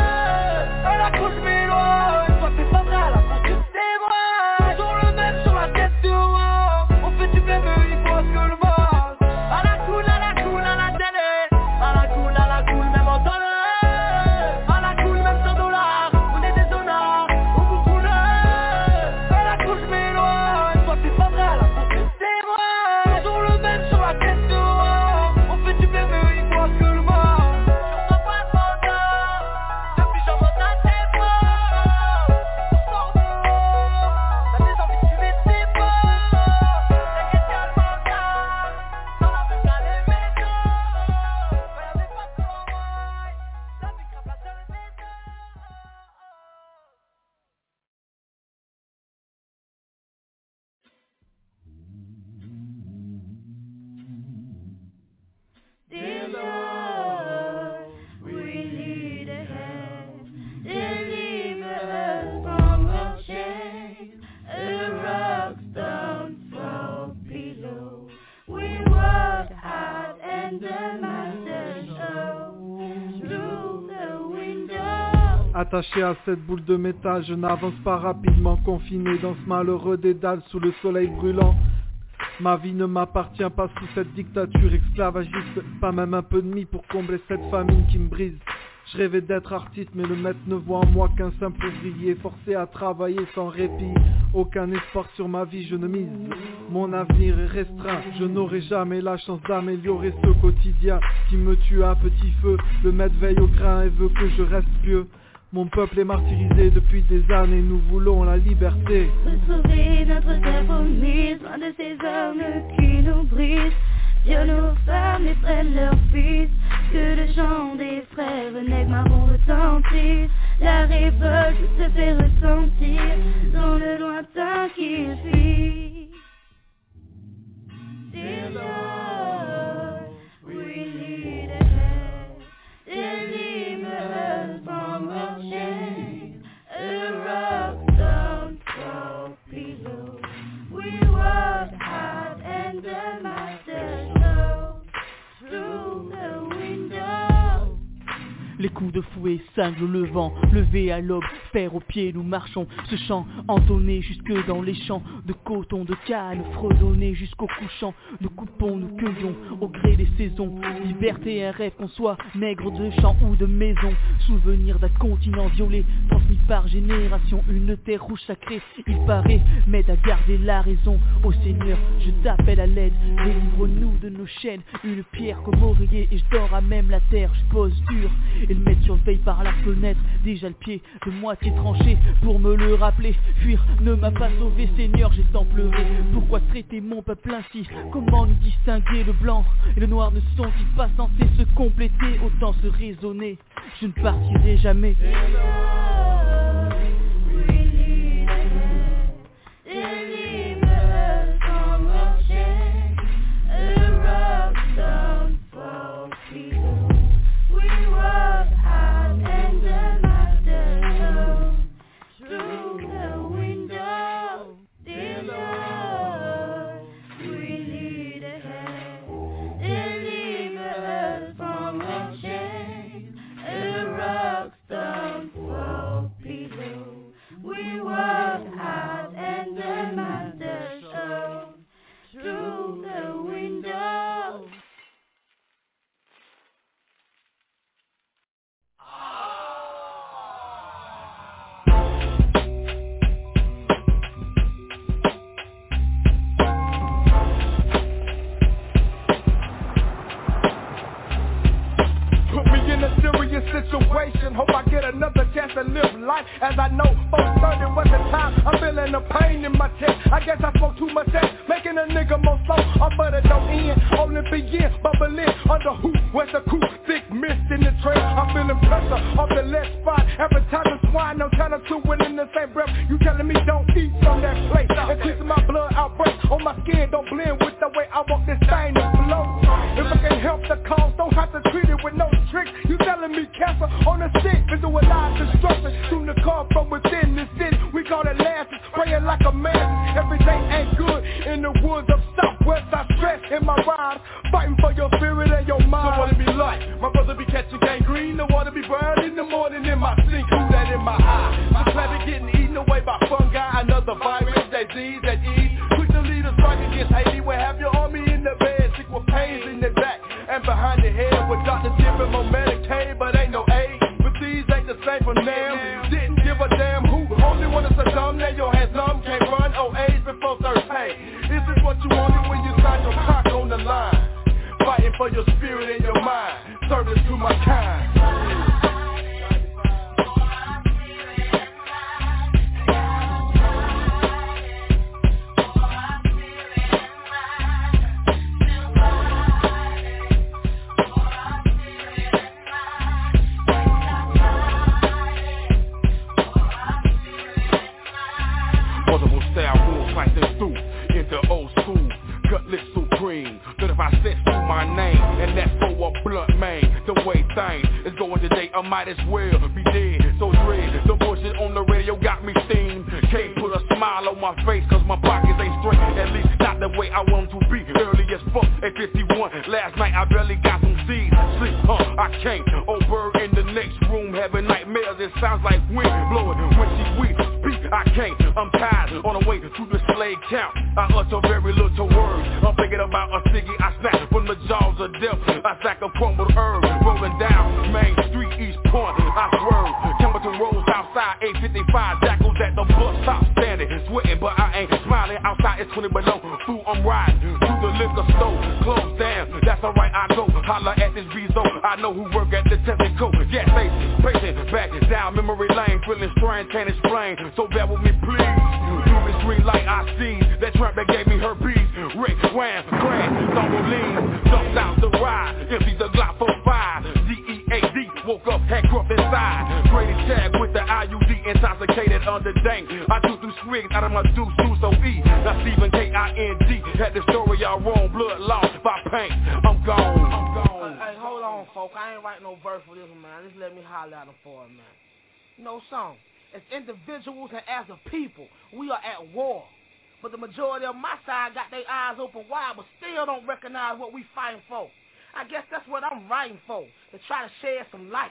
À la cool, je m'éloigne. Toi t'es pas vrai à la cool, tu sais moi. Toujours le même sur la tête de roi. On fait du BME, il voit que le monde. À la cool, à la télé. À la cool, même en dollar. À la cool, même $100. On est des donnards, on vous coule. À la cool, je m'éloigne. Toi t'es pas vrai à la cool, tu sais moi. Toujours le même sur la tête de roi. On fait du BME, il voit que le monde. Je reçois pas de mandat. Depuis j'en mandat tes mots. On sort dehors. T'as des envies de tuer tes mots. T'inquiète y'a le mandat. Dans la rue t'as les métaux. Y'avait pas de travail. La vie crame la seule méthode. Dear Lord, we need a hand. Deliver us from our shame. A rock stone from below. We work hard and the master shows through the window. Attaché à cette boule de métal, je n'avance pas rapidement, confiné dans ce malheureux dédale sous le soleil brûlant. Ma vie ne m'appartient pas sous cette dictature esclavagiste, pas même un peu de mie pour combler cette famine qui me brise. Je rêvais d'être artiste mais le maître ne voit en moi qu'un simple ouvrier forcé à travailler sans répit. Aucun espoir sur ma vie je ne mise, mon avenir est restreint. Je n'aurai jamais la chance d'améliorer ce quotidien qui me tue à petit feu. Le maître veille au grain et veut que je reste pieux. Mon peuple est martyrisé depuis des années, nous voulons la liberté. Retrouver notre terre promise, loin de ces hommes qui nous brisent. Dieu nos femmes et prennent leurs fils. Que le chant des frères nègres marrons retentir. La révolte se fait ressentir dans le lointain qui fuit. Dear Lord, we need a hand. Deliver us from our shame. A rock stone from below. We work hard and the master shows through the window. les coups de fouet cinglent le vent. Levé à l'aube, fer aux pieds, nous marchons. Ce chant entonné jusque dans les champs de coton, de canne, fredonné jusqu'au couchant. Nous coupons, nous cueillons au gré des saisons. Liberté, un rêve qu'on soit maigre de champ ou de maison. Souvenir d'un continent violé, transmis par génération. Une terre rouge sacrée, il paraît, m'aide à garder la raison. Ô Seigneur, je t'appelle à l'aide, délivre-nous de nos chaînes. Une pierre comme oreiller et je dors à même la terre. Je pose dur et le mettre surveille par la fenêtre. Déjà le pied de moitié tranché pour me le rappeler. Fuir ne m'a pas sauvé, Seigneur, j'ai tant pleuré. Pourquoi traiter mon peuple ainsi? Comment nous distinguer le blanc et le noir? Ne sont-ils pas censés se compléter? Autant se raisonner, je ne partirai jamais. Situation. Hope I get another chance to live life. As I know, 4:30 was the time. I'm feeling the pain in my chest. I guess I spoke too much sex, making a nigga more slow. But it don't end, only begin. Bubbling under who? Where's the coup? Thick mist in the trail. I'm feeling pressure off the left spot. Every time the swine, no time to win in the same breath. You telling me don't eat from that plate? Increasing my blood outbreak on my skin. Don't blend with the way I want this thing to flow. If I can help the cause, don't have to treat it with no tricks. You telling me cancer on the stick and do a lot of destruction. Soon to come from within the city. We call it lances, praying like a man. Every day ain't good in the woods of Southwest. I stress in my ride, fighting for your spirit and your mind. So what it be like? My brother be catching gangrene. The water be burned in the morning in my sink. Who that in my eye? My planet getting eaten away by fungi. Another virus, that disease, that ease. Quick to lead a strike against Haiti. We'll have your army in the bed, sick with pains in their back and behind the head. With Dr. Dip and more Medicaid, but ain't no aid. But these ain't the same for them. Didn't give a damn who. Only one is a dumb. Now your hands numb. Can't run. AIDS before third pay. Is this what you wanted when you signed your cock on the line? Fighting for your spirit and your mind. Service to my kind. Fighting through into old school, cutlass supreme. But if I set through my name, and that's for a blunt man, the way things is going today, I might as well be dead. So dread, the bullshit on the radio got me steamed. Can't put a smile on my face, cause my pockets ain't straight. At least not the way I want them to be. Early as fuck at 51. Last night I barely got some seeds. Sleep, I can't. Old bird in the next room having nightmares. It sounds like wind blowing when she weak. I can't, I'm tired, on the way to the slave camp. I utter very little words. I'm thinking about a ciggy I snap from the jaws of death. I sack a crumbled herb, rolling down Main Street, East Point. I swerve, Templeton Road, outside 855. Jackals at the bus stop, standing, sweating, but I ain't smiling. Outside it's 20 below. Food I'm riding through the liquor store, closed down. That's alright, I go holler at this Bezo. I know who work at the Tesco gas station, pacing back down memory lane, feeling strange, can't explain. So bear with me, please. Through this green light, I see that tramp that gave me herpes. Rick, Wham, Craig, Thumbelina, jumped out the ride, emptied the Glock 45. D-E-A-D, woke up, had gruff inside. Grady Chad with the IUD, intoxicated under dank. I took through swigs out of my deuce, so E. Now Stephen K-I-N-G, had the story all wrong, blood lost by paint. I'm gone. Hey, hold on, folks. I ain't writing no verse for this one, man. Just let me holler at them for it, man. No song. As individuals and as a people, we are at war. But the majority of my side got their eyes open wide, but still don't recognize what we fighting for. I guess that's what I'm writing for, to try to shed some light.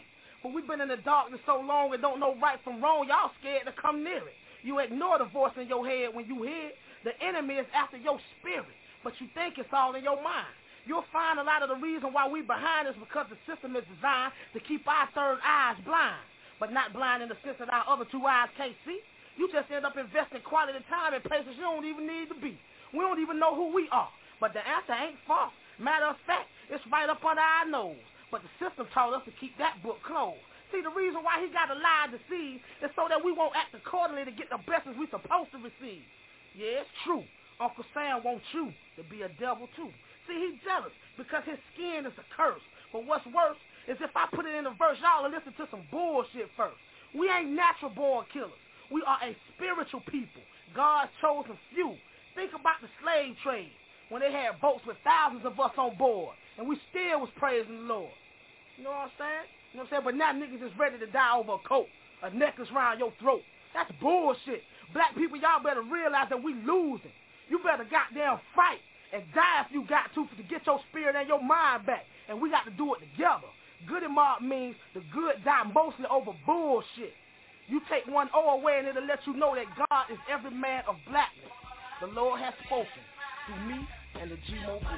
But we've been in the darkness so long and don't know right from wrong, y'all scared to come near it. You ignore the voice in your head when you hear it. The enemy is after your spirit, but you think it's all in your mind. You'll find a lot of the reason why we behind is because the system is designed to keep our third eyes blind, but not blind in the sense that our other two eyes can't see. You just end up investing quality time in places you don't even need to be. We don't even know who we are, but the answer ain't far. Matter of fact, it's right up under our nose, but the system taught us to keep that book closed. See, the reason why he got to lie and deceive is so that we won't act accordingly to get the blessings we supposed to receive. Yeah, it's true. Uncle Sam wants you to be a devil too. See, he's jealous because his skin is a curse. But what's worse is if I put it in a verse, y'all will listen to some bullshit first. We ain't natural born killers. We are a spiritual people, God's chosen few. Think about the slave trade when they had boats with thousands of us on board, and we still was praising the Lord. You know what I'm saying? You know what I'm saying? But now niggas is ready to die over a coat, a necklace around your throat. That's bullshit. Black people, y'all better realize that we losing. You better goddamn fight and die if you got to get your spirit and your mind back. And we got to do it together. Goody Mob means the good die mostly over bullshit. You take one O away and it'll let you know that God is every man of blackness. The Lord has spoken through me and the G-Mo group.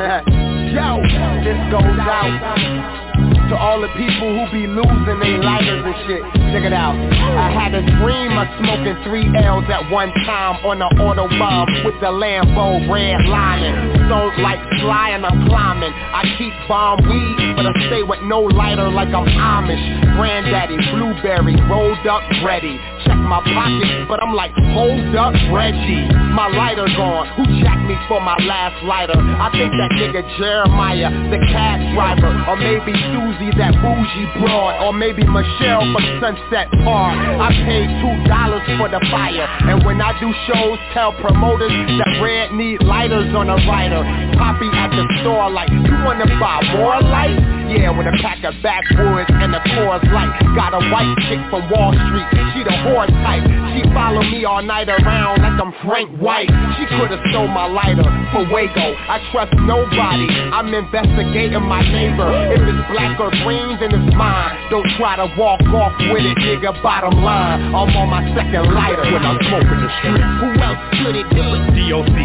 Yo, this goes out to all the people who be losing their lighters and shit. Check it out. I had a dream of smoking 3 L's at one time on an Autobahn with the Lambo red lining. Stones like Sly and I'm climbing. I keep bomb weed, but I stay with no lighter like I'm Amish. Granddaddy, blueberry, rolled up, ready. Check my pockets, but I'm like, hold up, Reggie. My lighter gone. Who jacked me for my last lighter? I think that nigga Jeremiah, the cab driver, or maybe Susie, that bougie broad, or maybe Michelle from Sunset Park. I paid $2 for the fire, and when I do shows, tell promoters that Red need lighters on a rider. Poppy at the store like, you wanna buy more lights? Yeah, with a pack of backwoods and a Coors Light. Got a white chick from Wall Street, she the whore type. She follow me all night around like I'm Frank White. She could've stole my lighter for Waco. I trust nobody, I'm investigating my neighbor. If it's black or green, then it's mine. Don't try to walk off with it, nigga, bottom line. I'm on my second lighter when I'm smoking the street. Who else could it be? DOC,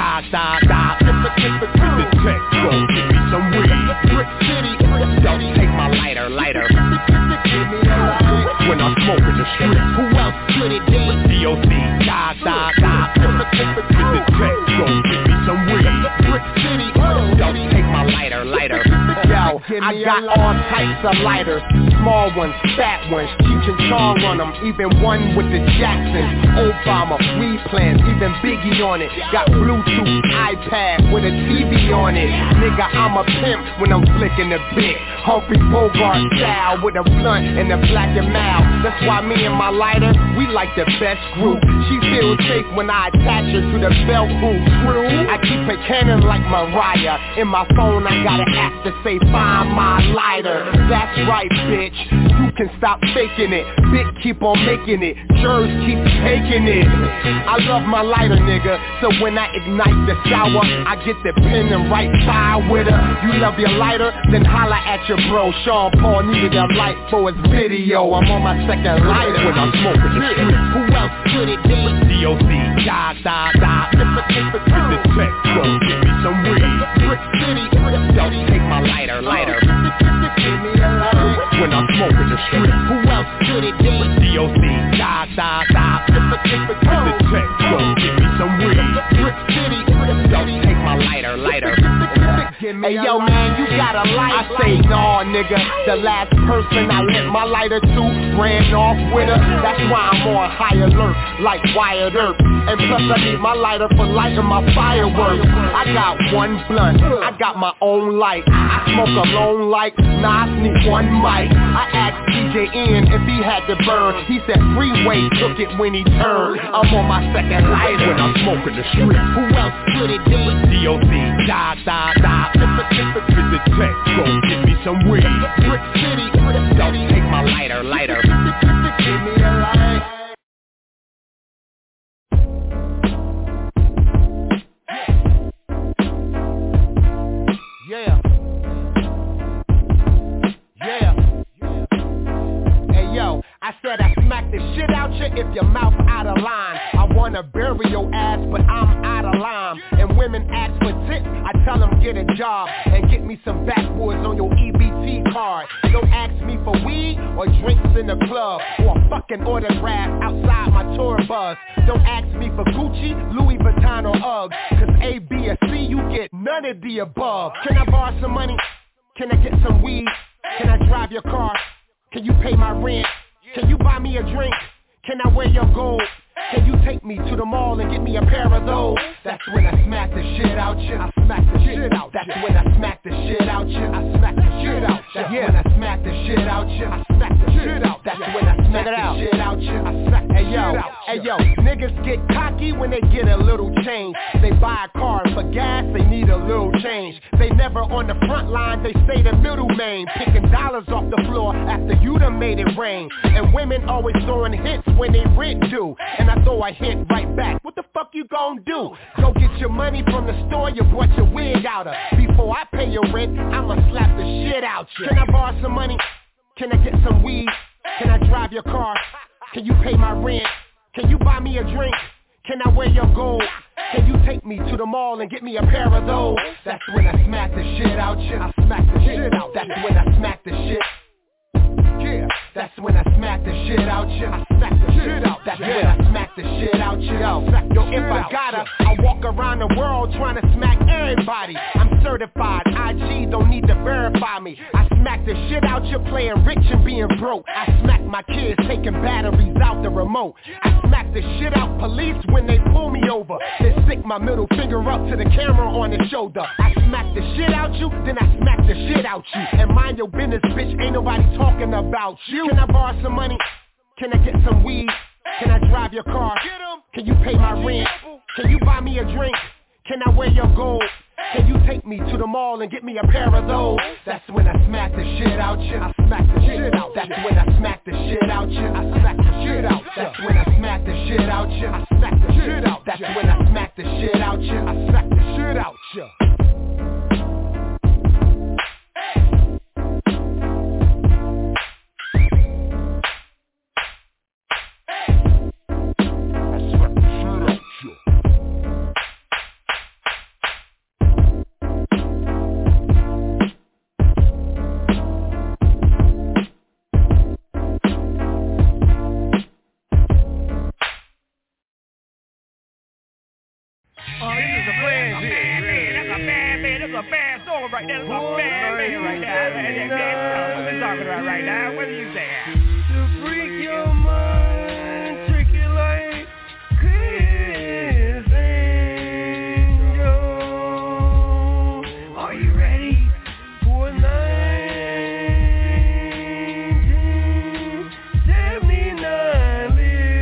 the tech, go give me some weed. Brick City, don't take my lighter. Give me a light when I'm smoking the street. Who else could it be? DOC, the tech, go give me some weed. Brick City, don't take my lighter. Yo, I got all types of lighters. Small ones, fat ones, Cheech and Chong on them. Even one with the Jacksons, Obama, weed plans, even Biggie on it. Got Bluetooth, iPad with a TV on it. Nigga, I'm a pimp when I'm flicking the bit. Humphrey Bogart style with a blunt and a black and mild. That's why me and my lighter, we like the best group. She feels safe when I attach her to the belt hoop. True, I keep it canon like Mariah. In my phone I got an app to say find my lighter. That's right, bitch, you can stop faking it. Bit keep on making it, Jers keep taking it. I love my lighter, nigga, so when I ignite the shower, I get the pen and write fire with her. You love your lighter? Then holla at your bro. Sean Paul needed a light for his video. I'm on my second lighter when I'm smoking the street. Who else could it be? DOC, the tech, go give me some weed. Brick City, don't take my lighter. Give me a light when I'm smoking the street. Who else could it be? DOC, the tech, go give me some weed. Brick City, don't take my lighter. Hey yo man, you got a light? I say nah, nigga. The last person I lit my lighter to ran off with her. That's why I'm on high alert, like Wired Earth. And plus I need my lighter for lighting my fireworks. I got one blunt, I got my own light. I smoke alone like Nas need one mic. I asked DJ N if he had to burn. He said Freeway took it when he turned. I'm on my second lighter when I'm smoking the street. Who else could it be? DOC, the tech, go give me some weed. Brick City, don't take my lighter. Give me a light. Yeah. Hey yo, I said I smack the shit out you if your mouth out of line. I wanna bury your ass, but I'm out of line. And women ask for tips, I tell them get a job and get me some backwoods on your EBT card. Don't ask me for weed or drinks in the club or a fucking autograph outside my tour bus. Don't ask me for Gucci, Louis Vuitton or Uggs, cause A, B, or C, you get none of the above. Can I borrow some money? Can I get some weed? Can I drive your car? Can you pay my rent? Can you buy me a drink? Can I wear your gold? Can you take me to the mall and get me a pair of those? That's when I smack the shit out you. I smack the shit out. That's when I smack the shit out you. I smack the shit out. That's when I smack the shit out you. I smack the shit out. That's when I smack the shit out you. I smack the shit out. Hey yo, niggas get cocky when they get a little change. They buy a car and for gas they need a little change. They never on the front line, they stay the middleman, picking dollars off the floor after you done made it rain. And women always throwing hits when they rent due. And I throw a hit right back. What the fuck you gon' do? Go get your money from the store you bought your wig out of. Before I pay your rent, I'ma slap the shit out you. Can I borrow some money? Can I get some weed? Can I drive your car? Can you pay my rent? Can you buy me a drink? Can I wear your gold? Can you take me to the mall and get me a pair of those? That's when I smack the shit out you. I smack the shit out. That's when I smack the shit. Yeah, that's when I smack the shit out you. I smack the shit out. That's when I smack the shit out you. Yo, if I gotta, I walk around the world trying to smack everybody. I'm certified, IG don't need to verify me. I smack the shit out you playing rich and being broke. I smack my kids taking batteries out the remote. I smack the shit out police when they pull me over. Then stick my middle finger up to the camera on the shoulder. I smack the shit out you, then I smack the shit out you. And mind your business, bitch, ain't nobody talking about you. Can I borrow some money? Can I get some weed? Can I drive your car? Can you pay my rent? Can you buy me a drink? Can I wear your gold? Can you take me to the mall and get me a pair of those? That's when I smack the shit out you. I smack the shit out. That's when I smack the shit out you. I smack the shit out. That's when I smack the shit out you. I smack the shit out. That's when I smack the shit out you. I smack the shit out you. Right there, that's a bad man right there. That's what we're talking about right now. What do you say? To freak your mind, trick it like Chris Angel. Are you ready for 1979?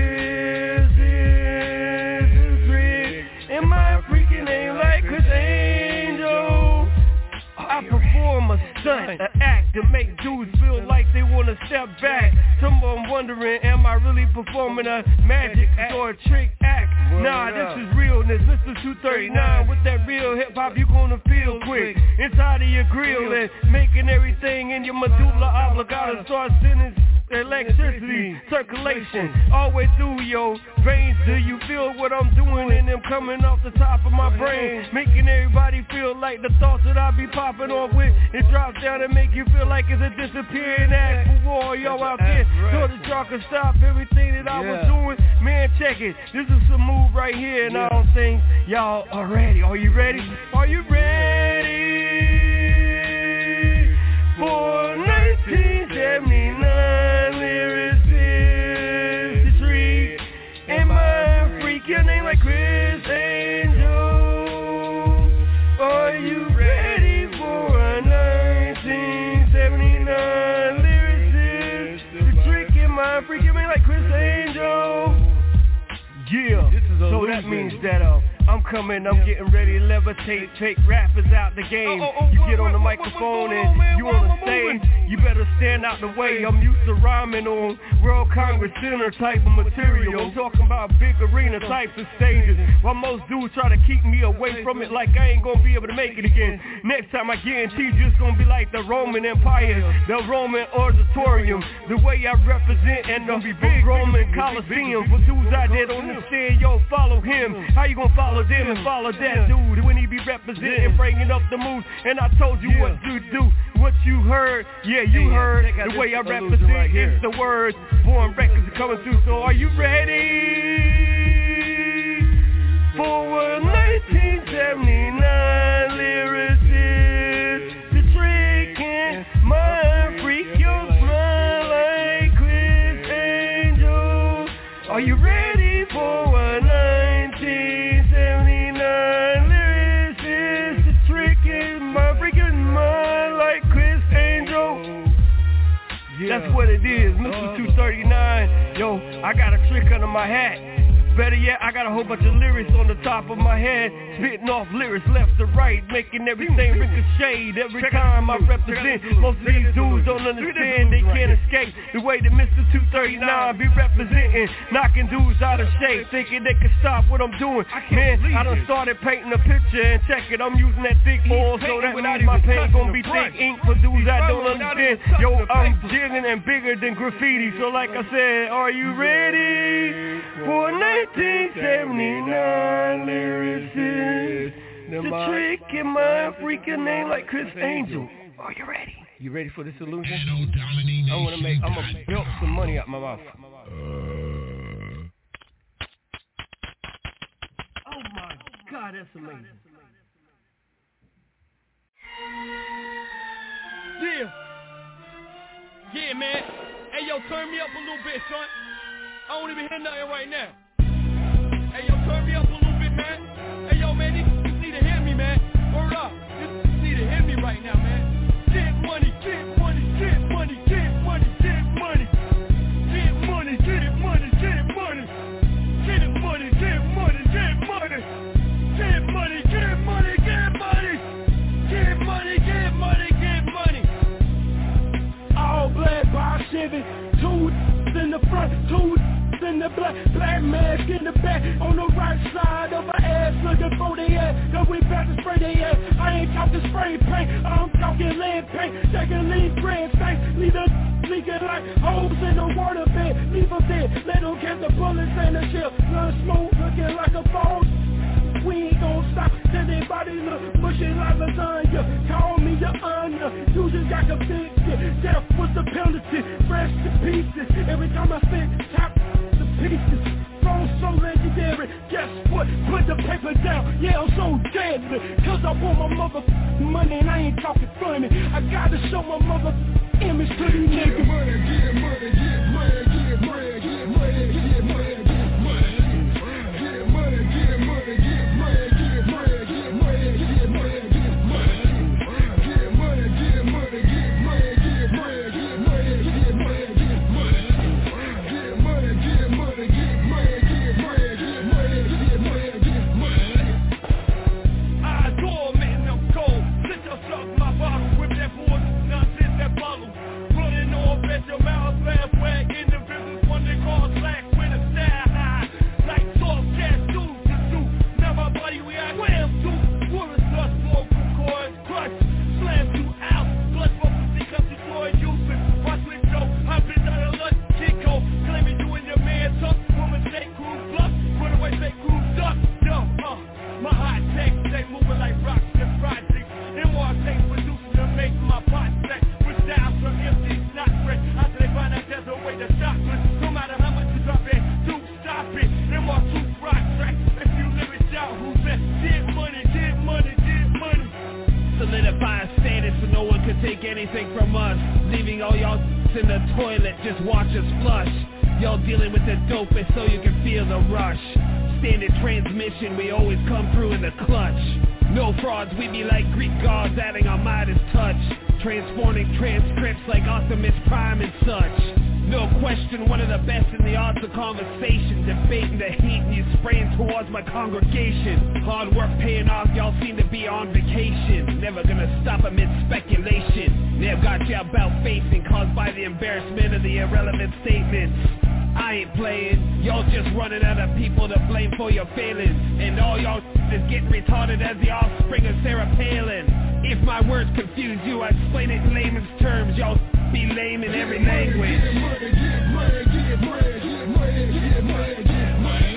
This is Rick, and my freaking name like Chris Angel. I perform a stunt, an act to make dudes feel like they want to step back. Some of them wondering, am I really performing a magic or a trick act? Nah, this is realness, Mr. 239. With that real hip-hop, you gonna feel quick inside of your grill and making everything in your medulla oblongata start sending electricity, circulation, all the way through your veins. Do you feel what I'm doing and them coming off the top of my brain, making everybody feel like the thoughts that I be popping off with, it drops down and make you feel like it's a disappearing act for war. Yo, out there, so that y'all can stop everything that I was doing. Man, check it, this is some move right here, and I don't think y'all are ready. Are you ready? Are you ready for 1979? Your name like Chris Angel. Are you ready for a 1979 lyricist? The trick in my freaking name like Chris Angel. Yeah, so that means that I'm coming, I'm getting ready to levitate, take rappers out the game. You get on the microphone and you on the stage, you better stand out the way. I'm used to rhyming on World Congress Center type of material. I'm talking about big arena types of stages, while most dudes try to keep me away from it like I ain't gonna be able to make it again. Next time I guarantee you it's gonna be like the Roman Empire, the Roman Auditorium, the way I represent and the Roman Coliseum. For dudes out there don't understand, yo, follow him. How you gonna follow them and follow that dude when he be representing, bringing up the moves? And I told you what to do, what you heard. Yeah, you heard the way I represent is the words. Foreign records are coming through. So are you ready for a 1979 lyricist? The trick in my freak your smile like Chris Angel. Are you ready for a 1979 lyricist? The trick in my freaking mind like Chris Angel. That's what it is, Mr. 239. Yo, I got a trick under my hat. Better yet, I got a whole bunch of lyrics on the top of my head, spitting off lyrics left to right, making everything ricochet every time I represent. Most of these dudes don't understand, they can't escape the way that Mr. 239 be representing, knocking dudes out of shape, thinking they can stop what I'm doing. Man, I done started painting a picture and check it, I'm using that thick oil, so that means my paint gonna be thick ink for dudes that don't understand. said, yo, I'm jigging and bigger than graffiti. So like I said, are you ready for 1979 lyricist? The trick in my freaking name like Chris Angel. Are you ready? You ready for this illusion? I'm gonna build some money out my mouth. Oh my God, that's amazing. Yeah, man. Hey, yo, turn me up a little bit, son. I don't even hear nothing right now. Hey, yo, turn me up a little bit, man. Hey, yo, man, these need to hear me, man. Word up. These need to hear me right now, man. Get money, get money, get money, get money, get money. Get money, get money, get money. Get money, get money, get money. Get money, get money, get money. Get money, get money, get money. All black by Chevy, 2 in the front, 2 in the black mask in the back, on the right side of my ass, looking for the ass, cause we about to spray the ass. I ain't talking spray paint, I'm talking lead paint, taking lead bread stank, leave the leaking like holes in the water bed, leave them dead, let them catch the bullets and the shell, none smoke looking like a phone. We ain't gon' stop till they body look mushy like lasagna. Call me the onion, you just got convicted. Death was the penalty, fresh to pieces. Every time I spit, top the pieces. Phone so legendary, guess what? Put the paper down, yeah, I'm so deadly. Cause I want my motherfucking money and I ain't talking funny. I gotta show my motherfucking image to these niggas. Get money, get money, get money, get money, get money, get money, get money. Get money, get money, get money, get money, get money, get money, get money. Get money, get money, get money, get money, get money, get money, get money. Get money, get money, get money, get money, get money, get money, get money. I adore men of gold. Sit yourself my bottle with that board, nonsense that bottle. Running off at your mouth, laugh wag in the business, one they call slack with a style high. Like soft gas dudes to do. Now my body we I wham to. Wood dust, vocal cords, crush, slam you out. Blood bubbles, see up to joy using. Watch with Joe, I've been out of luck, Chico. Claiming you and your man tough. Woman say crew bluff, put away say crew duck. Yo, my hot takes, they moving like rocks and projects. And more takes producing to make my pot stack. With styles from MC's not great. After they find out there's a way to stop it. No matter how much you drop it, do stop it. And more two rock tracks. If you live it down, who's that? Get money, get money, get money. Solidifying status so no one can take anything from us. Leaving all y'all in the toilet, just watch us flush. Y'all dealing with the dopest so you can feel the rush. Standard transmission, we always come through in the clutch. No frauds, we be like Greek gods adding our Midas touch. Transforming transcripts like Optimus Prime and such. No question, one of the best in the arts of conversation. Debating the heat and you spraying towards my congregation. Hard work paying off, y'all seem to be on vacation. Never gonna stop amid speculation. They've got you about facing, caused by the embarrassment of the irrelevant statements. I ain't playing, y'all just running out of people to blame for your failings. And all y'all is getting retarded as the offspring of Sarah Palin. If my words confuse you, I explain it in layman's terms. Y'all be lame in every language. Get money, get money, get money, get money, get money, get money.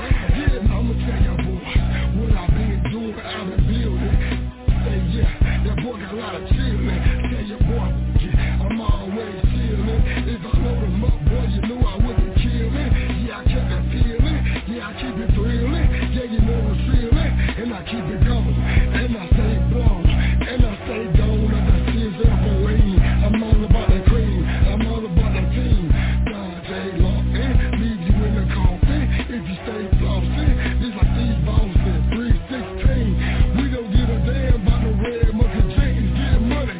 I'ma tell you boy, what I've been doing out of the building. Say yeah, that boy got a lot of chillin'. Tell your boy, yeah, I'm always chillin'. If I load him up, boy, you know I wouldn't kill him. Yeah, I kept it feeling, yeah, I keep it thrilling. Yeah, you know I'm feeling, and I keep it going. And I say ball, and I say gone, and I see it's everywhere. I'm all about the cream, I'm all about the team. God, J. Lawton, leave you in the coffin. If you stay flossy, this like Steve Boston, 316. We don't give a damn about the red monkey jeans. Get money,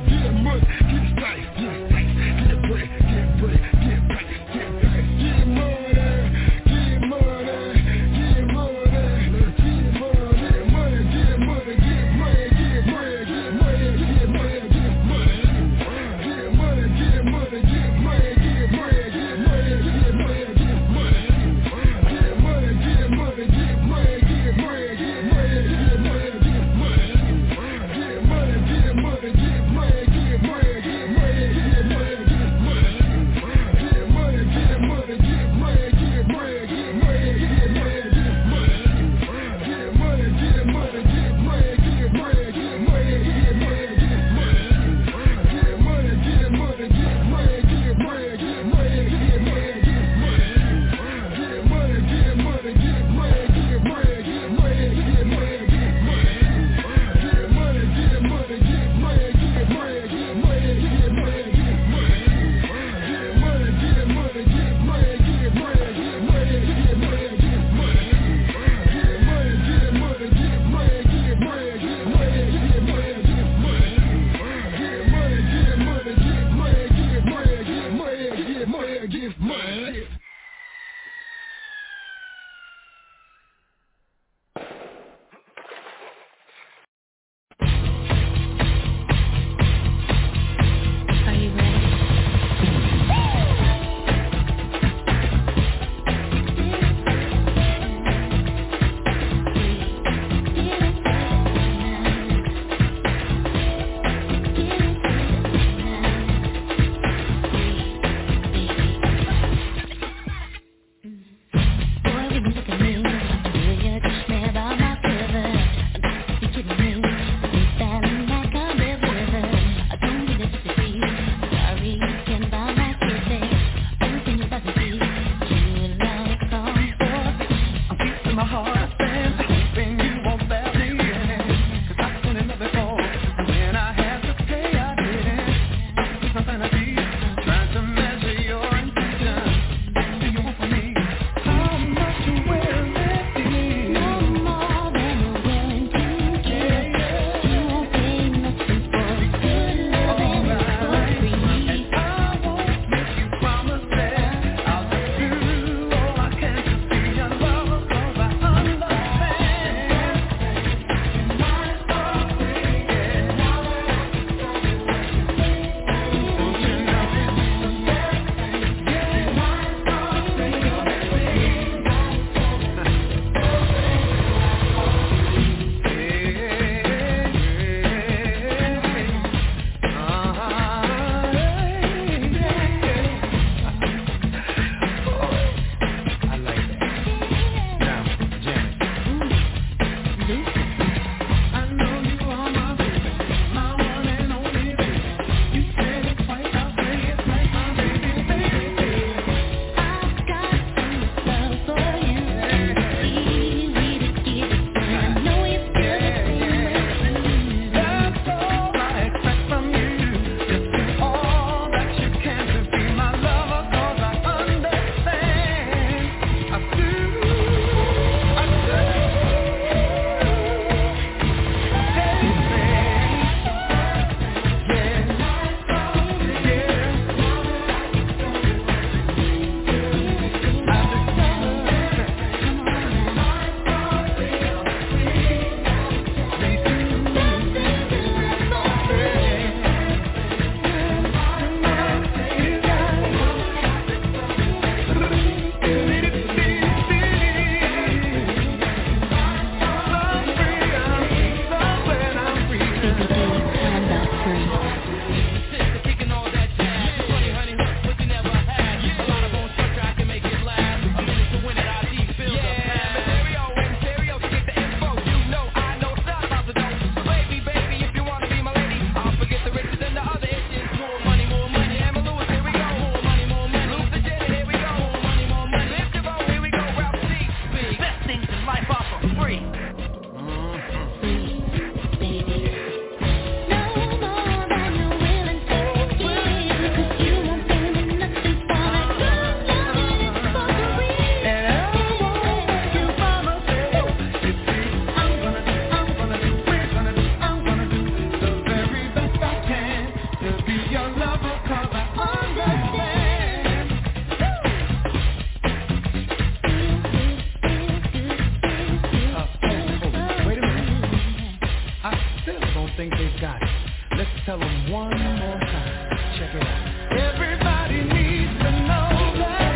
tell them one more time. Check it out. Everybody needs to know that.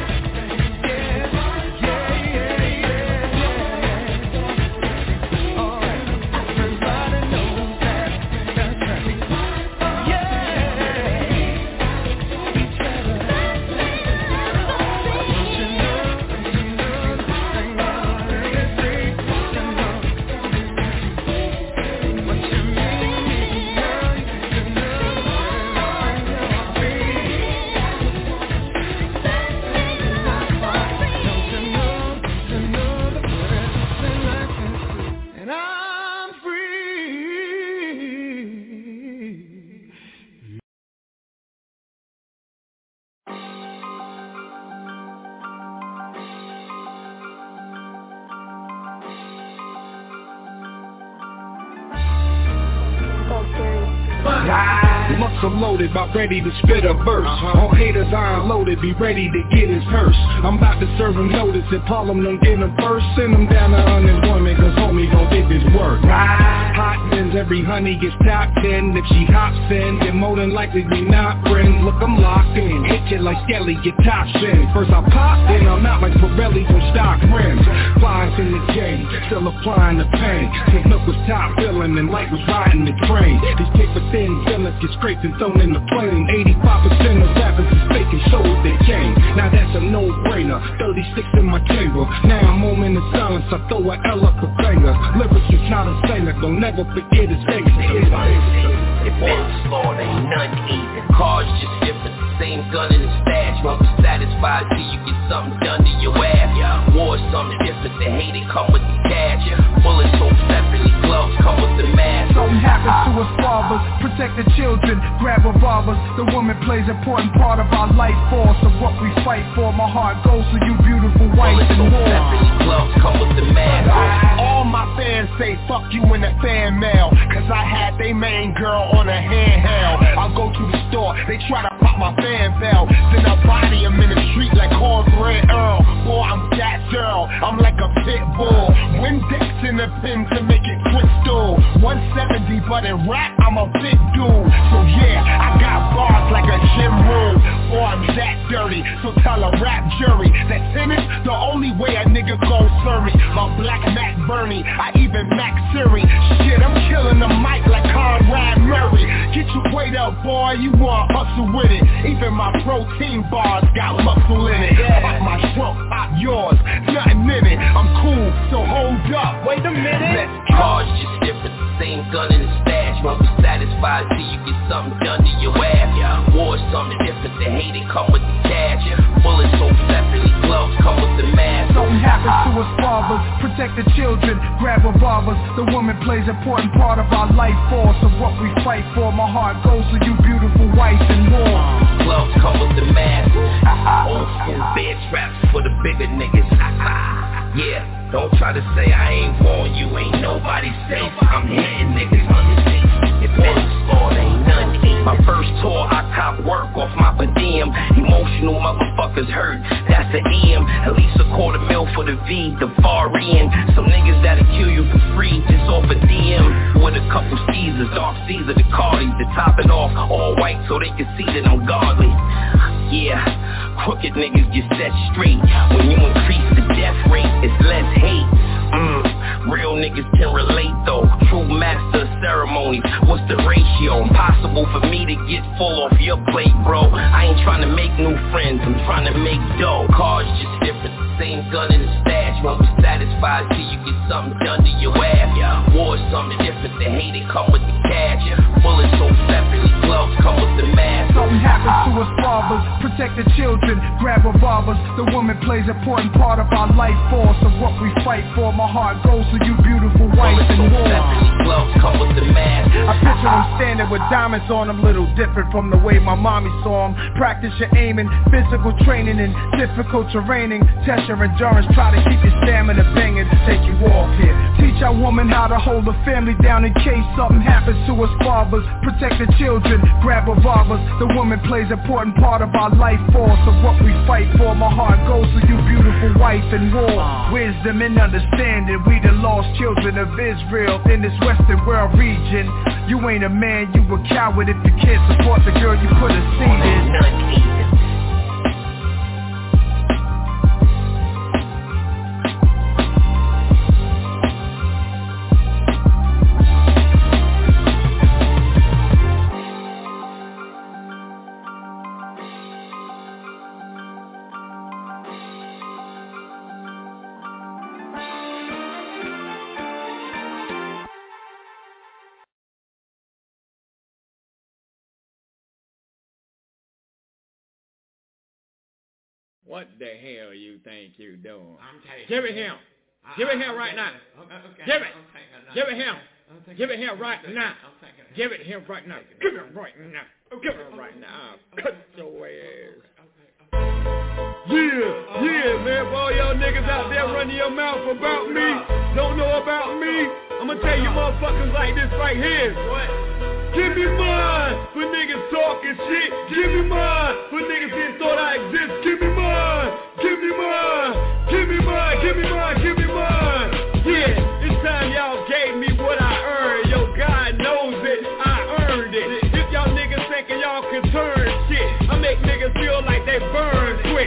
Muscle loaded, about ready to spit a verse. All haters iron loaded, be ready to get his purse. I'm about to serve him notice, if Harlem don't get him first, send him down to unemployment, cause homie gon' get this work. Hot wins, every honey gets top 10. If she hops in, then more than likely we not friends. Look, I'm locked in, hit you like Skelly, get top in. First I pop, then I'm out like Pirelli from stock rims. Flies in the game, still applying the pain. Since milk was top filling and light was riding the train. These paper thin villains get scraped and thrown in the plane. 85% of rappers is fake and show what they came. Now that's a no-brainer, 36 in my chamber. Now I'm moment of silence, I throw a L up a banger. Lyrics is not a singer, don't never forget his name. It been slow, ain't nothing easy. Cars just different, same gun in the stash. Won't be satisfied till you get something done to your ass. War's something different, the hate it come with the cash. Bullets sold separately, gloves come with the mask. Something happens to us fathers, protect the children, grab revolvers. The woman plays an important part of our life force, of what we fight for. My heart goes to you beautiful white and more. Gloves come with the mask. All my fans say fuck you in the fan mail, cause I had they main girl on a handheld. I'll go to the store, they try to pop my fan bell, then I'll body him in the street like Cornbread Earl. Boy, I'm that girl, I'm like a pit bull. Windex in the pen to make it crystal. 170, but in rap, I'm a big dude. So yeah, I got bars like a gym room. Boy, I'm that dirty, so tell a rap jury that tennis, the only way a nigga gon' serve me. My black Mac Bernie, I even Mac Siri. Shit, I'm killing the mic like Conrad Murray. Get your weight up, boy, you want hustle with it. Even my protein bars got muscle in it. Pop my trunk, pop yours, nothing in it. I'm cool, so hold up, wait a minute. Cars just different, same gun in the stash. Won't be satisfied till you get something done to your ass. War's something different, the hate it come with the cash. Bullets sold separately, gloves come with the mask. Something happens to us fathers, protect the children, grab revolvers. The woman plays an important part of our life force, of what we fight for. My heart goes to you beautiful whites and more. Gloves come with the mask. Old school bed traps for the bigger niggas. Yeah, don't try to say I ain't warned you, ain't nobody safe. I'm hitting niggas on the seat. If it's sport, ain't nothing. My first tour, I cop work off my per diem. Emotional motherfuckers hurt, that's the EM. At least $250,000 for the V, the far end. Some niggas that'll kill you for free, just off a DM. With a couple Caesars, Dark Caesar, the Cardis, to top it off, all white so they can see that I'm godly. Yeah, crooked niggas get set straight. When you increase the death rate, it's less hate. Real niggas can relate though. True master of ceremonies, what's the ratio? Impossible for me to get full off your plate, bro. I ain't trying to make new friends, I'm trying to make dough. Cars just different, same gun in the stash. Won't be satisfied till you get something done to your ass. War's something different, the hate it come with the cash. Bullets sold separately, gloves come with the mask. Something happens to us fathers, protect the children, grab revolvers. The woman plays an important part of our life force, of what we fight for. My heart goes to you beautiful whites and more. Gloves come with the mask. I picture them standing with diamonds on them, little different from the way my mommy saw them. Practice your aiming, physical training in difficult terraining. Test your endurance, try to keep your stamina banging to take you off here. Teach our woman how to hold the family down in case something happens to us fathers. Protect the children, grab revolvers. The woman plays an important part of our life force, of what we fight for. My heart goes to you beautiful wife and war. Wisdom and understanding, we the lost children of Israel in this West Western world region. You ain't a man, you a coward if you can't support the girl you put a seed in. What the hell you think you doing? Give it him. Give it him right now. Give it. Give it him. Give it him right now. Give it him right now. Give it right now. Give it right now. Cut your ass. Yeah, man, for all y'all niggas out there running your mouth about me, don't know about me, I'ma tell you motherfuckers like this right here. Give me mine for niggas talking shit. Give me mine for niggas that thought I exist. Give me mine. Give me mine. Give me mine. Give me mine. Give me mine. Yeah, it's time y'all gave me what I earned. Yo, God knows it. I earned it. If y'all niggas thinking y'all can turn shit, I make niggas feel like they burn quick.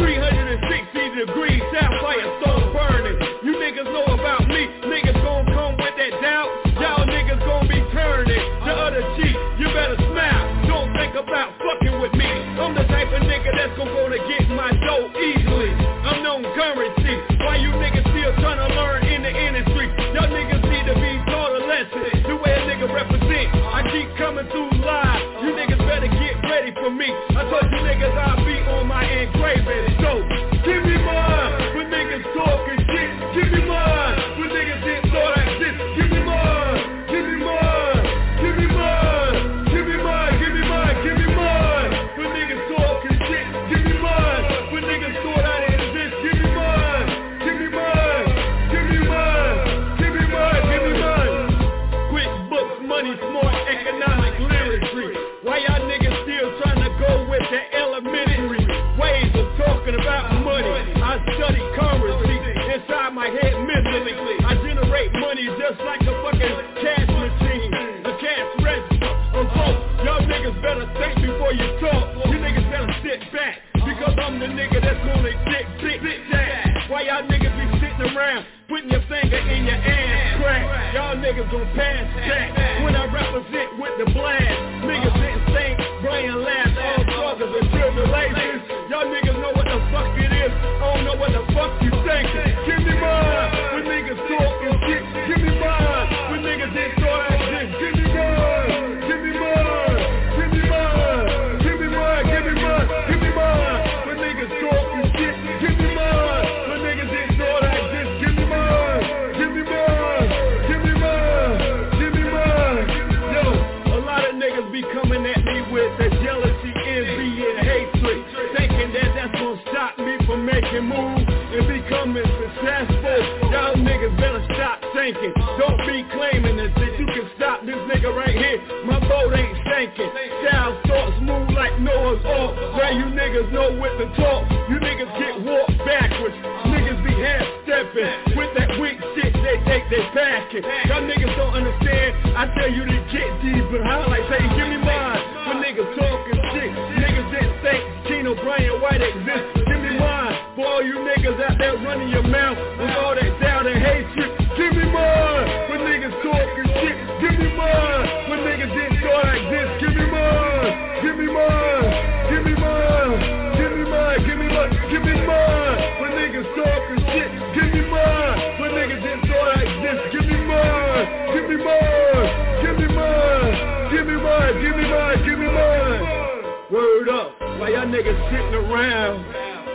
360 degrees, sapphire stone burning. You niggas know about me. Niggas gon' come with that doubt. Y'all niggas gon' be turning. The other cheek, you better smile. Don't think about fucking with me. I'm the type of nigga that's gon' go to get my dough easily. I'm known currency. Why you niggas still trying to learn in the industry? Y'all niggas need to be taught a lesson. The way a nigga represent, I keep coming through live. You niggas better get ready for me. I told you niggas I'll be on my engraving. So, give me mine when niggas talking shit. Give me mine when niggas didn't thought I exist. Give me mine. Give me mine. Give me mine. Give me mine. Give me mine. Give me mine when niggas talking shit. Give me mine when niggas thought I didn't exist. Give me mine. Give me mine. Give me mine. Give me mine. Give me mine. Quick books, money, smart, economic literacy. Why y'all niggas still trying to go with the elementary ways of talking about money? I study currency inside my head mentally. I generate money just like a fucking cash machine, a cash register. Folks, y'all niggas better think before you talk. You niggas better sit back, because I'm the nigga that's gonna sit back. Why y'all niggas be sitting around putting your finger in your ass crack? Y'all niggas gon' pass that when I represent with the blast. Niggas didn't think, brain last, all struggles and tribulations. Y'all niggas know what the fuck it is. I don't know what the fuck you thinking. Give me mine when niggas talking shit. Give me mine when niggas didn't thought I exist. Give me mine. Give me mine. Give me mine. Give me mine. Give me mine. Give me mine when niggas talking shit. Give me mine when niggas didn't thought I exist. Give me mine. Give me mine. Give me mine. Give me mine. Yo, a lot of niggas be coming at me with the jealousy, envy, and hatred, thinking that that's gonna stop me from making moves and becoming successful. Y'all niggas better stop thinking. Don't be claiming this shit. You can stop this nigga right here. My boat ain't sinking. Style thoughts move like Noah's Ark. Now you niggas know what to talk. You niggas get walked backwards. Niggas be half-stepping with that weak shit they think they packing. Y'all niggas don't understand. I tell you to get deep and highlight. Say, give me mine when niggas talking shit. Niggas didn't think Keno Brian White exists. Give me mine for all you niggas out there running your mouth with all that doubt and hatred. Give me mine when niggas talking shit. Give me mine when niggas didn't thought I exist. Give me mine. Give me mine. Give me mine. Give me mine. Give me mine. Give me mine when niggas talking shit. Give me mine when niggas didn't thought I exist. Give me mine. Give me mine. Give me mine. Give me mine. Give me mine. Give me mine. Word up. Why y'all niggas sitting around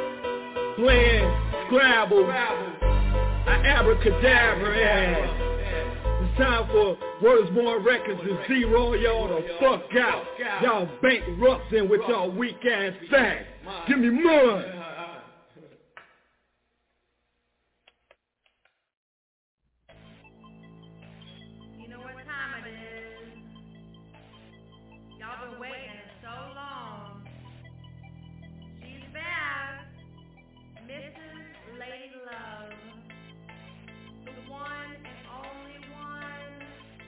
playing Scrabble, an abracadabra ass. It's time for Words Born Records to zero y'all the fuck out. Y'all bankrupting with y'all weak ass facts. Give me mine. You know what time it is. Y'all been waiting so long. She's back. Mrs. Lady Love. The one and only one.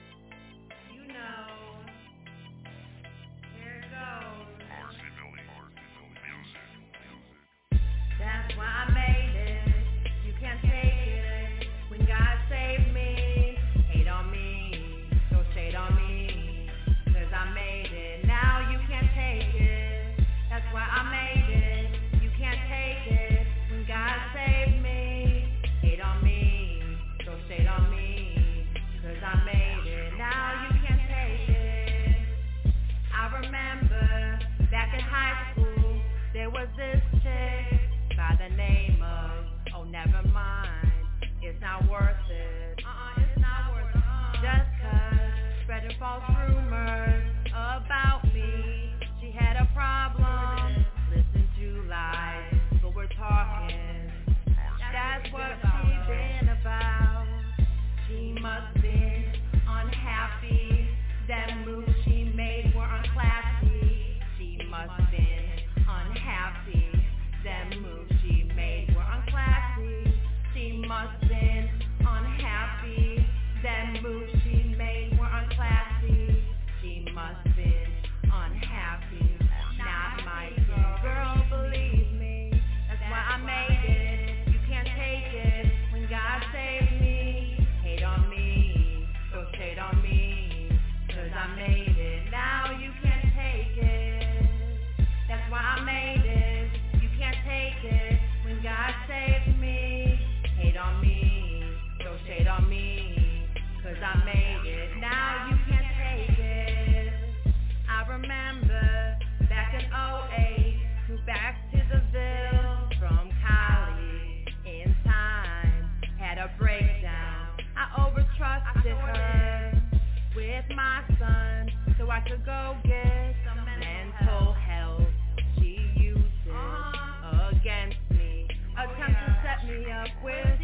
false rumors about me. She had a problem, listen to lies, but we're talking. That's what she been about. She must been unhappy. That move she made were unclassy. She must been unhappy. That move she made were unclassy. She must been unhappy. That move she made were unclassy. She must been unhappy. Not my girl, believe me. That's why I made it. You can't take it when God saved me. Hate on me, throw shade on me, 'cause I made it. Now you can't take it. That's why I made it. You can't take it when God saved me. Hate on me, throw shade on me, 'cause I made it. Now you can't take it. I remember back in 08, moved back to the Ville from Cali in time, had a breakdown. I overtrusted her with my son so I could go get some mental health. She used it against me, attempt to set me up with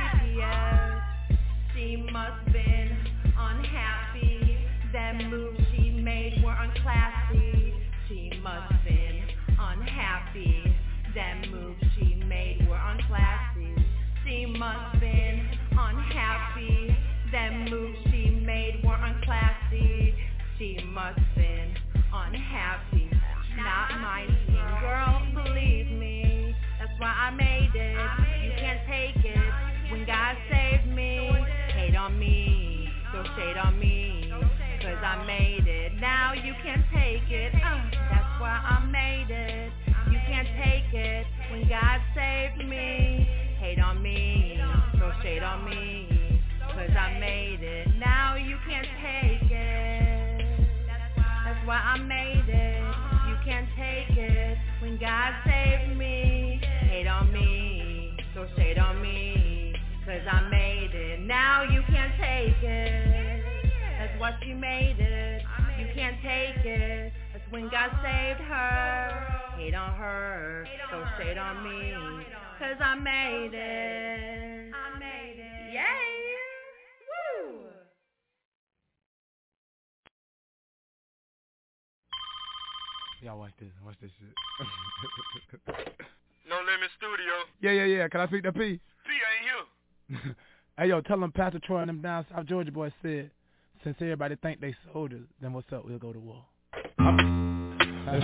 CPS. She must been unhappy. That move she made were unclassy. She must been unhappy. That move she made were unclassy. She must been unhappy. That move she made were unclassy. She must been unhappy. Not my team, girl, believe me. That's why I made it. You can't take it when God saved me. Hate on me, throw shade on me, 'cause I made it. Now you can't take it. That's why I made it. You can't take it when God saved me. Hate on me, throw shade on me, 'cause I made it. Now you can't take it. That's why I made it. You can't take it when God saved me. Hate on me, throw shade on me, 'cause I made it. Now you can't take it. That's why she made it. You can't take it. That's when God saved her. Hate on her, throw shade on me, 'cause I made it. I made it. Yay! Woo! Y'all watch this shit. No Limit Studio. Yeah. Can I speak to P? P ain't here. Hey, yo, tell them Pastor Troy and them down South Georgia boys said, since everybody think they soldiers, then what's up? We'll go to war. That's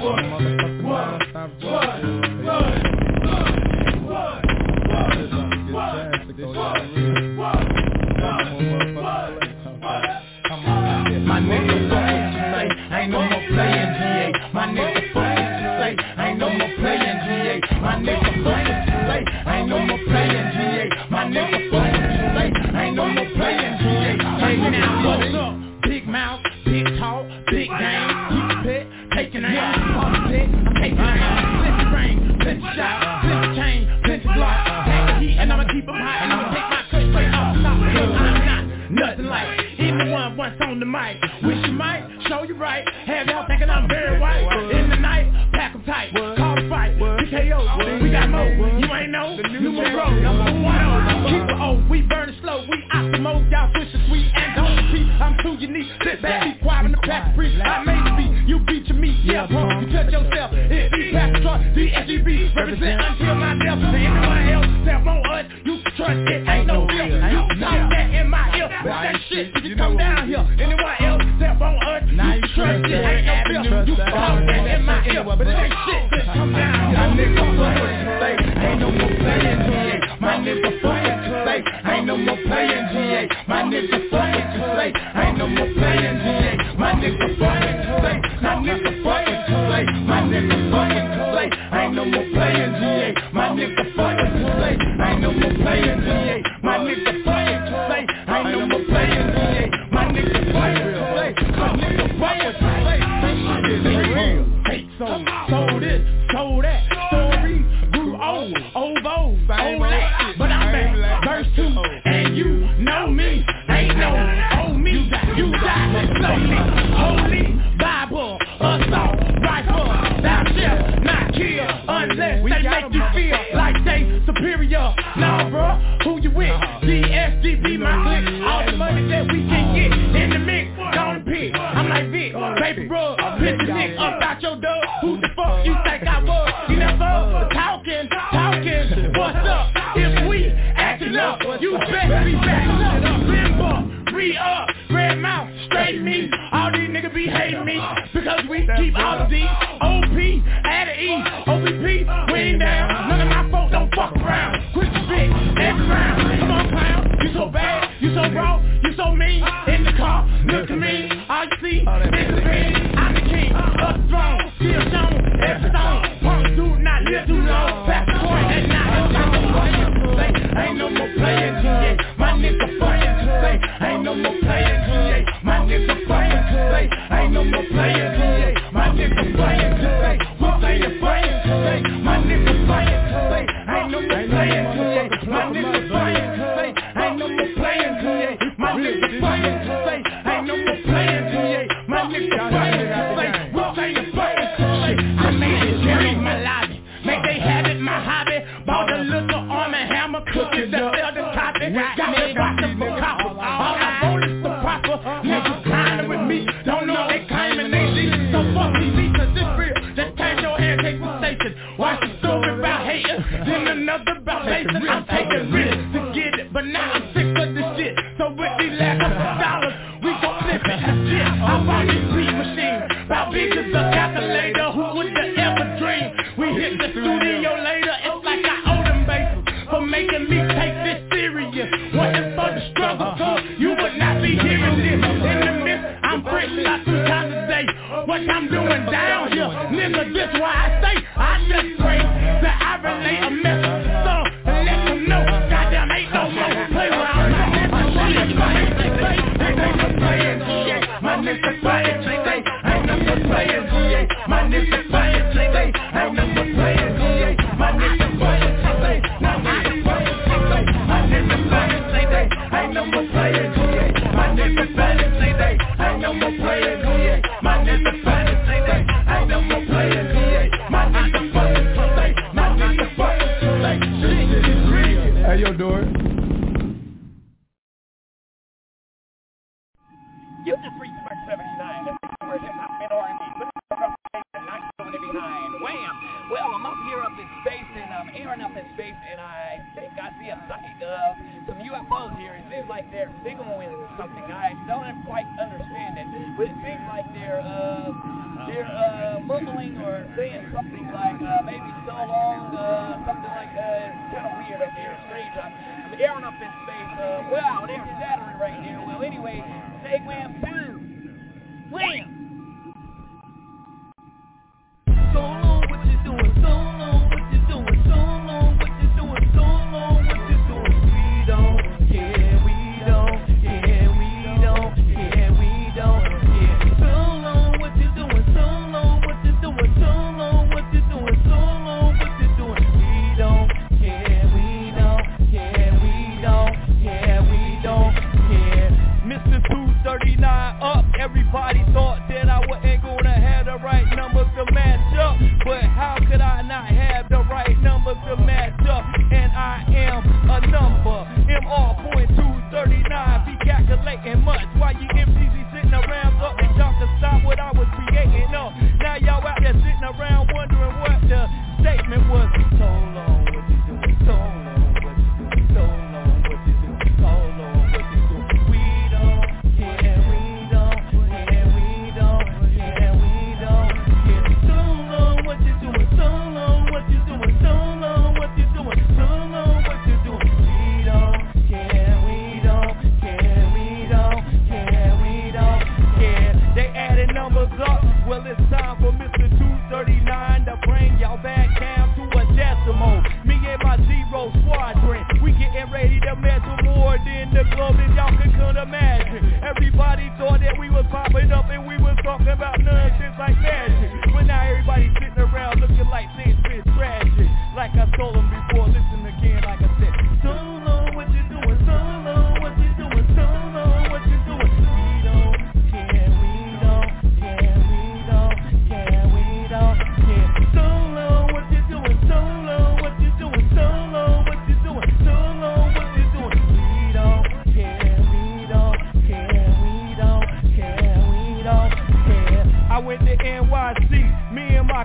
my nigga, say, ain't no more playing GA. My nigga, say, ain't no more playing GA. My nigga, say, ain't no more playing GA. My nigga, say, ain't no more playing GA. Hey now, what's up? Big mouth, big talk, big game. Keep it pet, taking aim, I'm taking aim. Plenty rain, plenty shot, plenty chain, plenty block. Take the heat and I'ma keep them hot and I'ma take my cut straight off the top. Cause I'm not nothing like anyone once on the mic. Wish you might, show you right. Have y'all thinking I'm very white. In the night, pack 'em tight, call the fight. PKO, we got more. You ain't know, numero, number 1-0. Keep it old, we burn it slow. We optimo, y'all switch the sweet and don't repeat. I'm too unique, sit back, be quiet in the pack free. I made the beat, you beat your meat, yeah, bro. You touch yourself, it be Pastor Troy, DSGB. Represent until my death. To anyone else, step on us, you can trust it, ain't no real. You can talk that in my ear, but that shit, you come down here. Anyone else, step on us, you can trust it, ain't no real. You can talk that in my ear, but that shit, just come down here. My nigga, say, ain't no more playing GA. My nigga, say, ain't no more playing GA. My nigga, say, ain't no more playing GA. My nigga, say, my nigga, say, my nigga, say, ain't no more playing GA. My nigga, say, ain't no more playing GA. My nigga, say, ain't no more playing GA. My nigga, say, my nigga, say, this shit is real. Hate sold this, sold that, story grew old, but I'm back, verse 2, and you know me, ain't no old me, you die slowly. kill unless they make you feel like they superior. Nah, bro, who you with? DSGP, my clique. All the money that we can get in the mix, don't pick. I'm like Vic, baby rub, pick the dick up out your dub. Who the fuck you think I was? You never talking. What's up? If we acting up, you better be back up. Limbo, re-up, red mouth, straight me. All these niggas be hating me because we keep all of these. OP, add an E, OVP, we ain't down. None of my folks don't fuck around. Quit the spit, every round. Come on, clown, you so bad, you so raw, you so mean. In the car, look at me, all you see is the pain. I'm the king of the throne, still shown, every stone. Punk dude, not live too long. Pass the point at night. Ain't no more playing GA. My nigga fighting today. Ain't no more playing GA. My nigga fighting today. Ain't no more playing GA. My nigga fighting today. What say you fighting today? My nigga fighting today. Ain't no more playing GA. My nigga fighting today. Ain't no more playing GA. My nigga fighting today. Ain't no more playing GA. My nigga fighting today. What say you fighting today? I made it Jerry my lobby. Make they have it my hobby. Bought a little arm and hammer cookies that sell the topic. Got me watching for copper. All I want is the proper. Niggas climbing with me. Don't know they claiming they see. So fuck me, cause it's real. Just turn your head, take the station. Watch the story about haters. Then another about racing. I'm taking risks to get it. But now I'm sick of this shit. So with these lack of dollars, we gon' flip it. Shit, I bought this beat machine. About big as a calculator. Who would have ever dream? We hit the studio later. It's like I owe them bases for making me take this serious. Wasn't for the struggle, so you would not be hearing this. In the midst, I'm fresh out 3 times a day. What I'm doing down here, nigga, this why I say I just pray that I relate a message to some and let them know. Goddamn, ain't no more play around. My nigga playing today. Ain't no more playing today. My nigga playing today. Ain't no more playing today. My nigga playing today. My nigga playing today. My nigga playing today. Ain't no more playing today. My nigga playing today. Ain't no more playing today. My nigga playing today. Ain't no more playing today. My nigga playing today. My nigga playing today. Shit is real. Hey, yo, Dory. You just reached Mark 79. This is where hip-hop and R&B. Put it up and not throwing it behind. Wham! Well, I'm up here up in space, and I'm airing up in space, and I think I see a sight of some UFOs here. It seems like they're signaling something. I don't quite understand it, but it seems like they're mumbling or saying something like maybe so long, something like it's kind of weird up here, strange. I'm airing up in space. Wow, they're shattering right here. Well, anyway, say wham, boom, wham. So long, what you doing? So long, what you doing? So long, what you doing? So long, what you doing? We don't care, we don't care, we don't care, we don't care. So long, what you doing? So long, what you doing? So long, what you doing? So long, what you doing? We don't care, we don't care, we don't care, we don't care. Mr. 239 up, everybody thought that I wasn't gonna have the right numbers to match up. But how could I not have the right numbers to match up? And I am a number, MR.239, be calculating much. While you MCs sitting around up and y'all to stop what I was creating up. Now y'all out there sitting around wondering what the statement was. So long, what you doing? So long, what you doing? So long, what you doing? So long, what you doing? We don't care, we don't care, we don't care, we don't care. So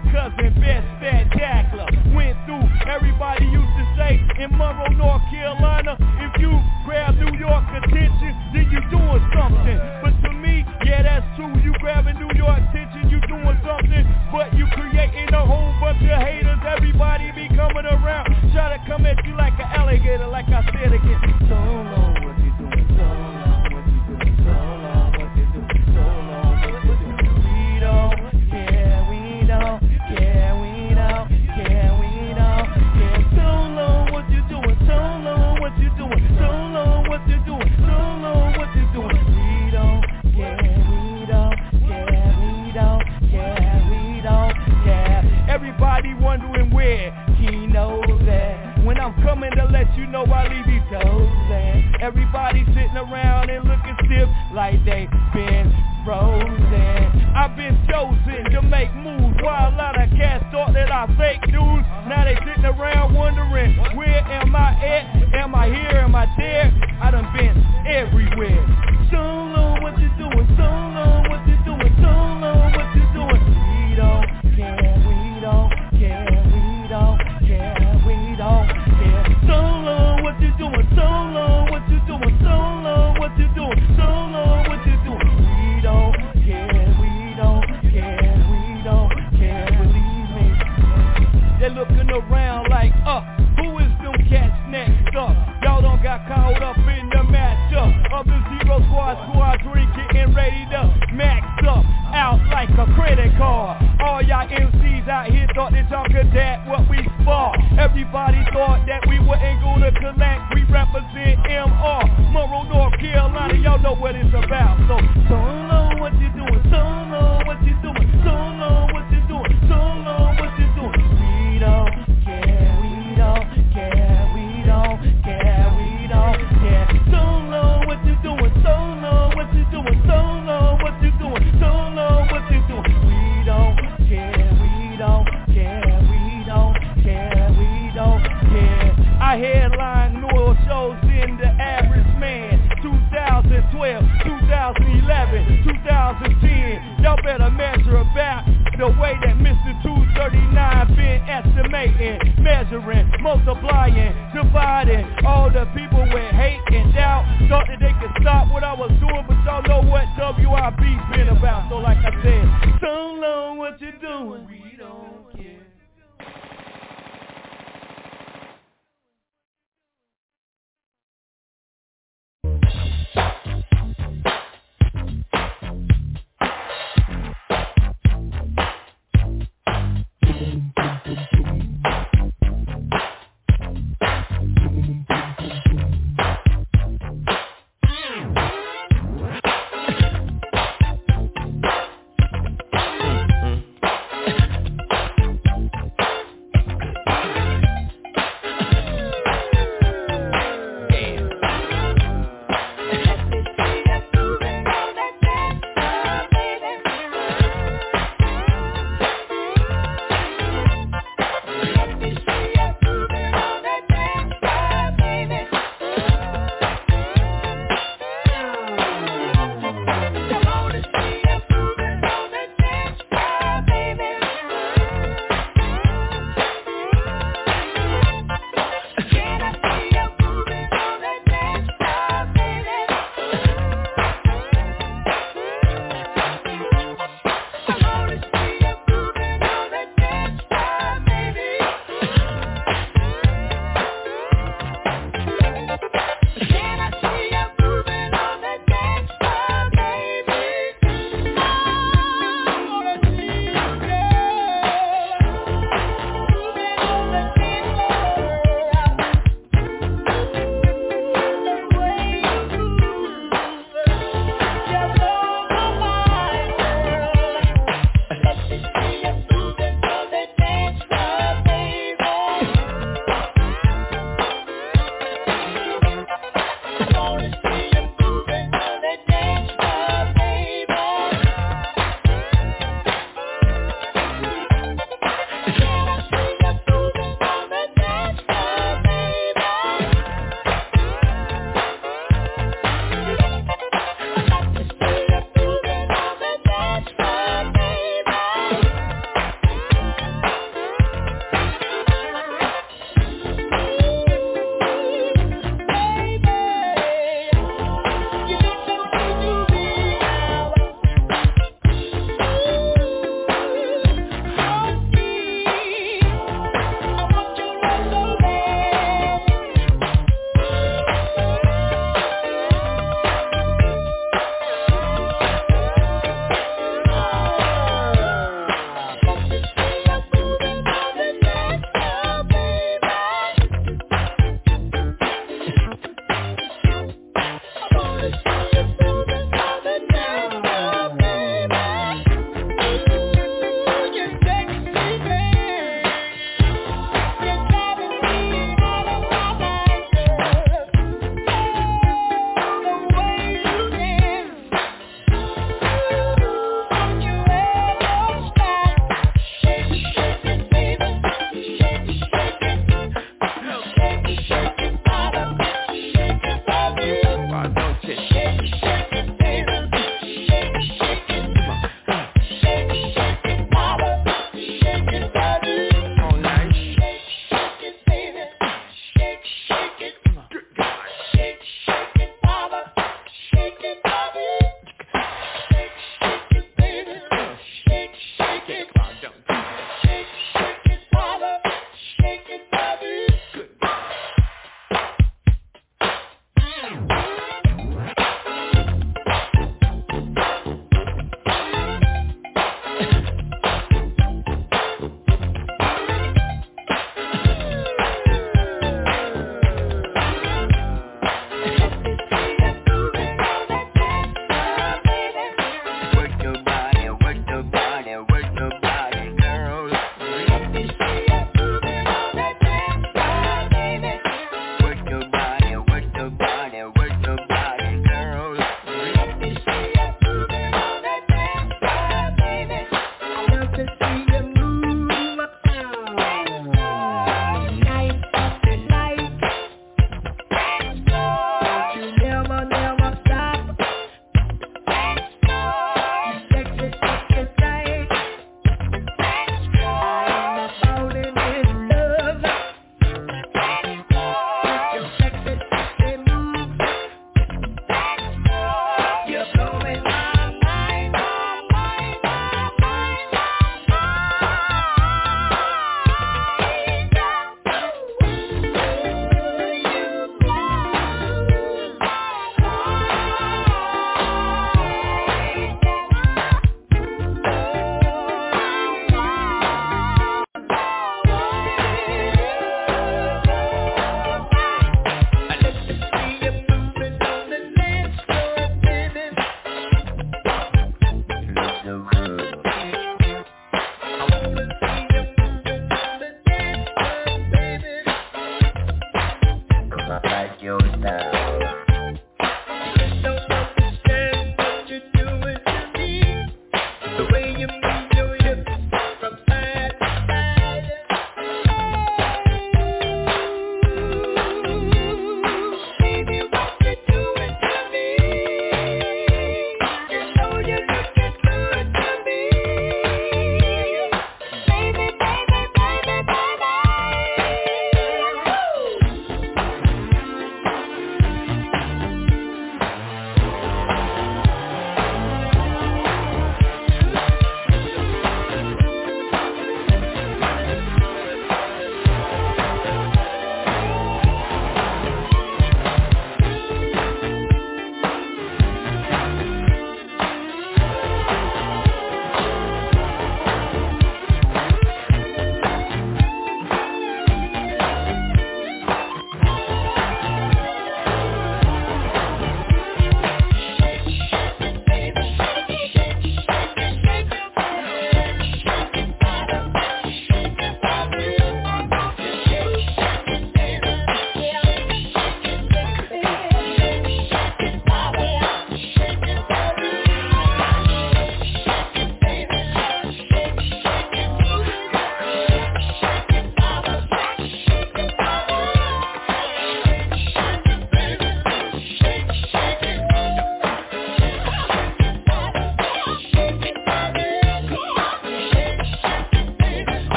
cousin, best spectacular. Went through, everybody used to say, in Monroe, North Carolina, if you grab New York attention, then you doing something. But to me, yeah, that's true. You grabbing New York attention, you doing something. But you creating a whole bunch of haters. Everybody be coming around, try to come at you like an alligator, like I said again. So long, what you doing? So long, what you doing? So long, what you doing? So long, what you doing? We don't, yeah, we don't, yeah, we don't, yeah, we don't, yeah. So long, what you doing? So long, what you doing? So long, what you doing? So long, what you doing? We don't, yeah, we don't, yeah, we don't, yeah, we don't, yeah. Everybody wondering where he knows that. When I'm coming to let you know, I leave these toes at. Everybody sitting around and looking stiff like they been frozen. I've been chosen to make moves while a lot of cats thought that I fake news. Now they sitting around wondering, where am I at? Am I here? Am I there? I done been everywhere. So long, what you doing? So long, what you doing? So long, what you doing? We don't care, we don't care, we don't care, we don't care. So long, what you doing? So long, what you doing? So long, what you doing? So long, what you doing? We don't care, we don't care, we don't care. Believe me. They're looking around like, who is them cats next up? Y'all don't got caught up in the matchup of the Zero Squad getting ready to max up, out like a credit card. All y'all MCs out here thought that y'all could that what we spar. Everybody thought that we wasn't gonna collect. We represent MR, Monroe, North Carolina. Y'all know what it's about. So long, what you doing? So long, what you doing? So long, what you doing? So long, what you doing? We don't care, we don't care, we don't care, we don't care. So long, what you doing? So long, what you doing? So long, what you doing? So long, what you doing? We don't care, we don't care, we don't care, we don't care. I headline Noel shows in the Average Man, 2012, 2011, 2010. Y'all better measure about the way that Mr. 239 been estimating, measuring, multiplying, dividing. All the people with hate and doubt thought that they could stop what I was doing, but y'all know what WIB been about. So like I said, so long, what you doing? We don't care.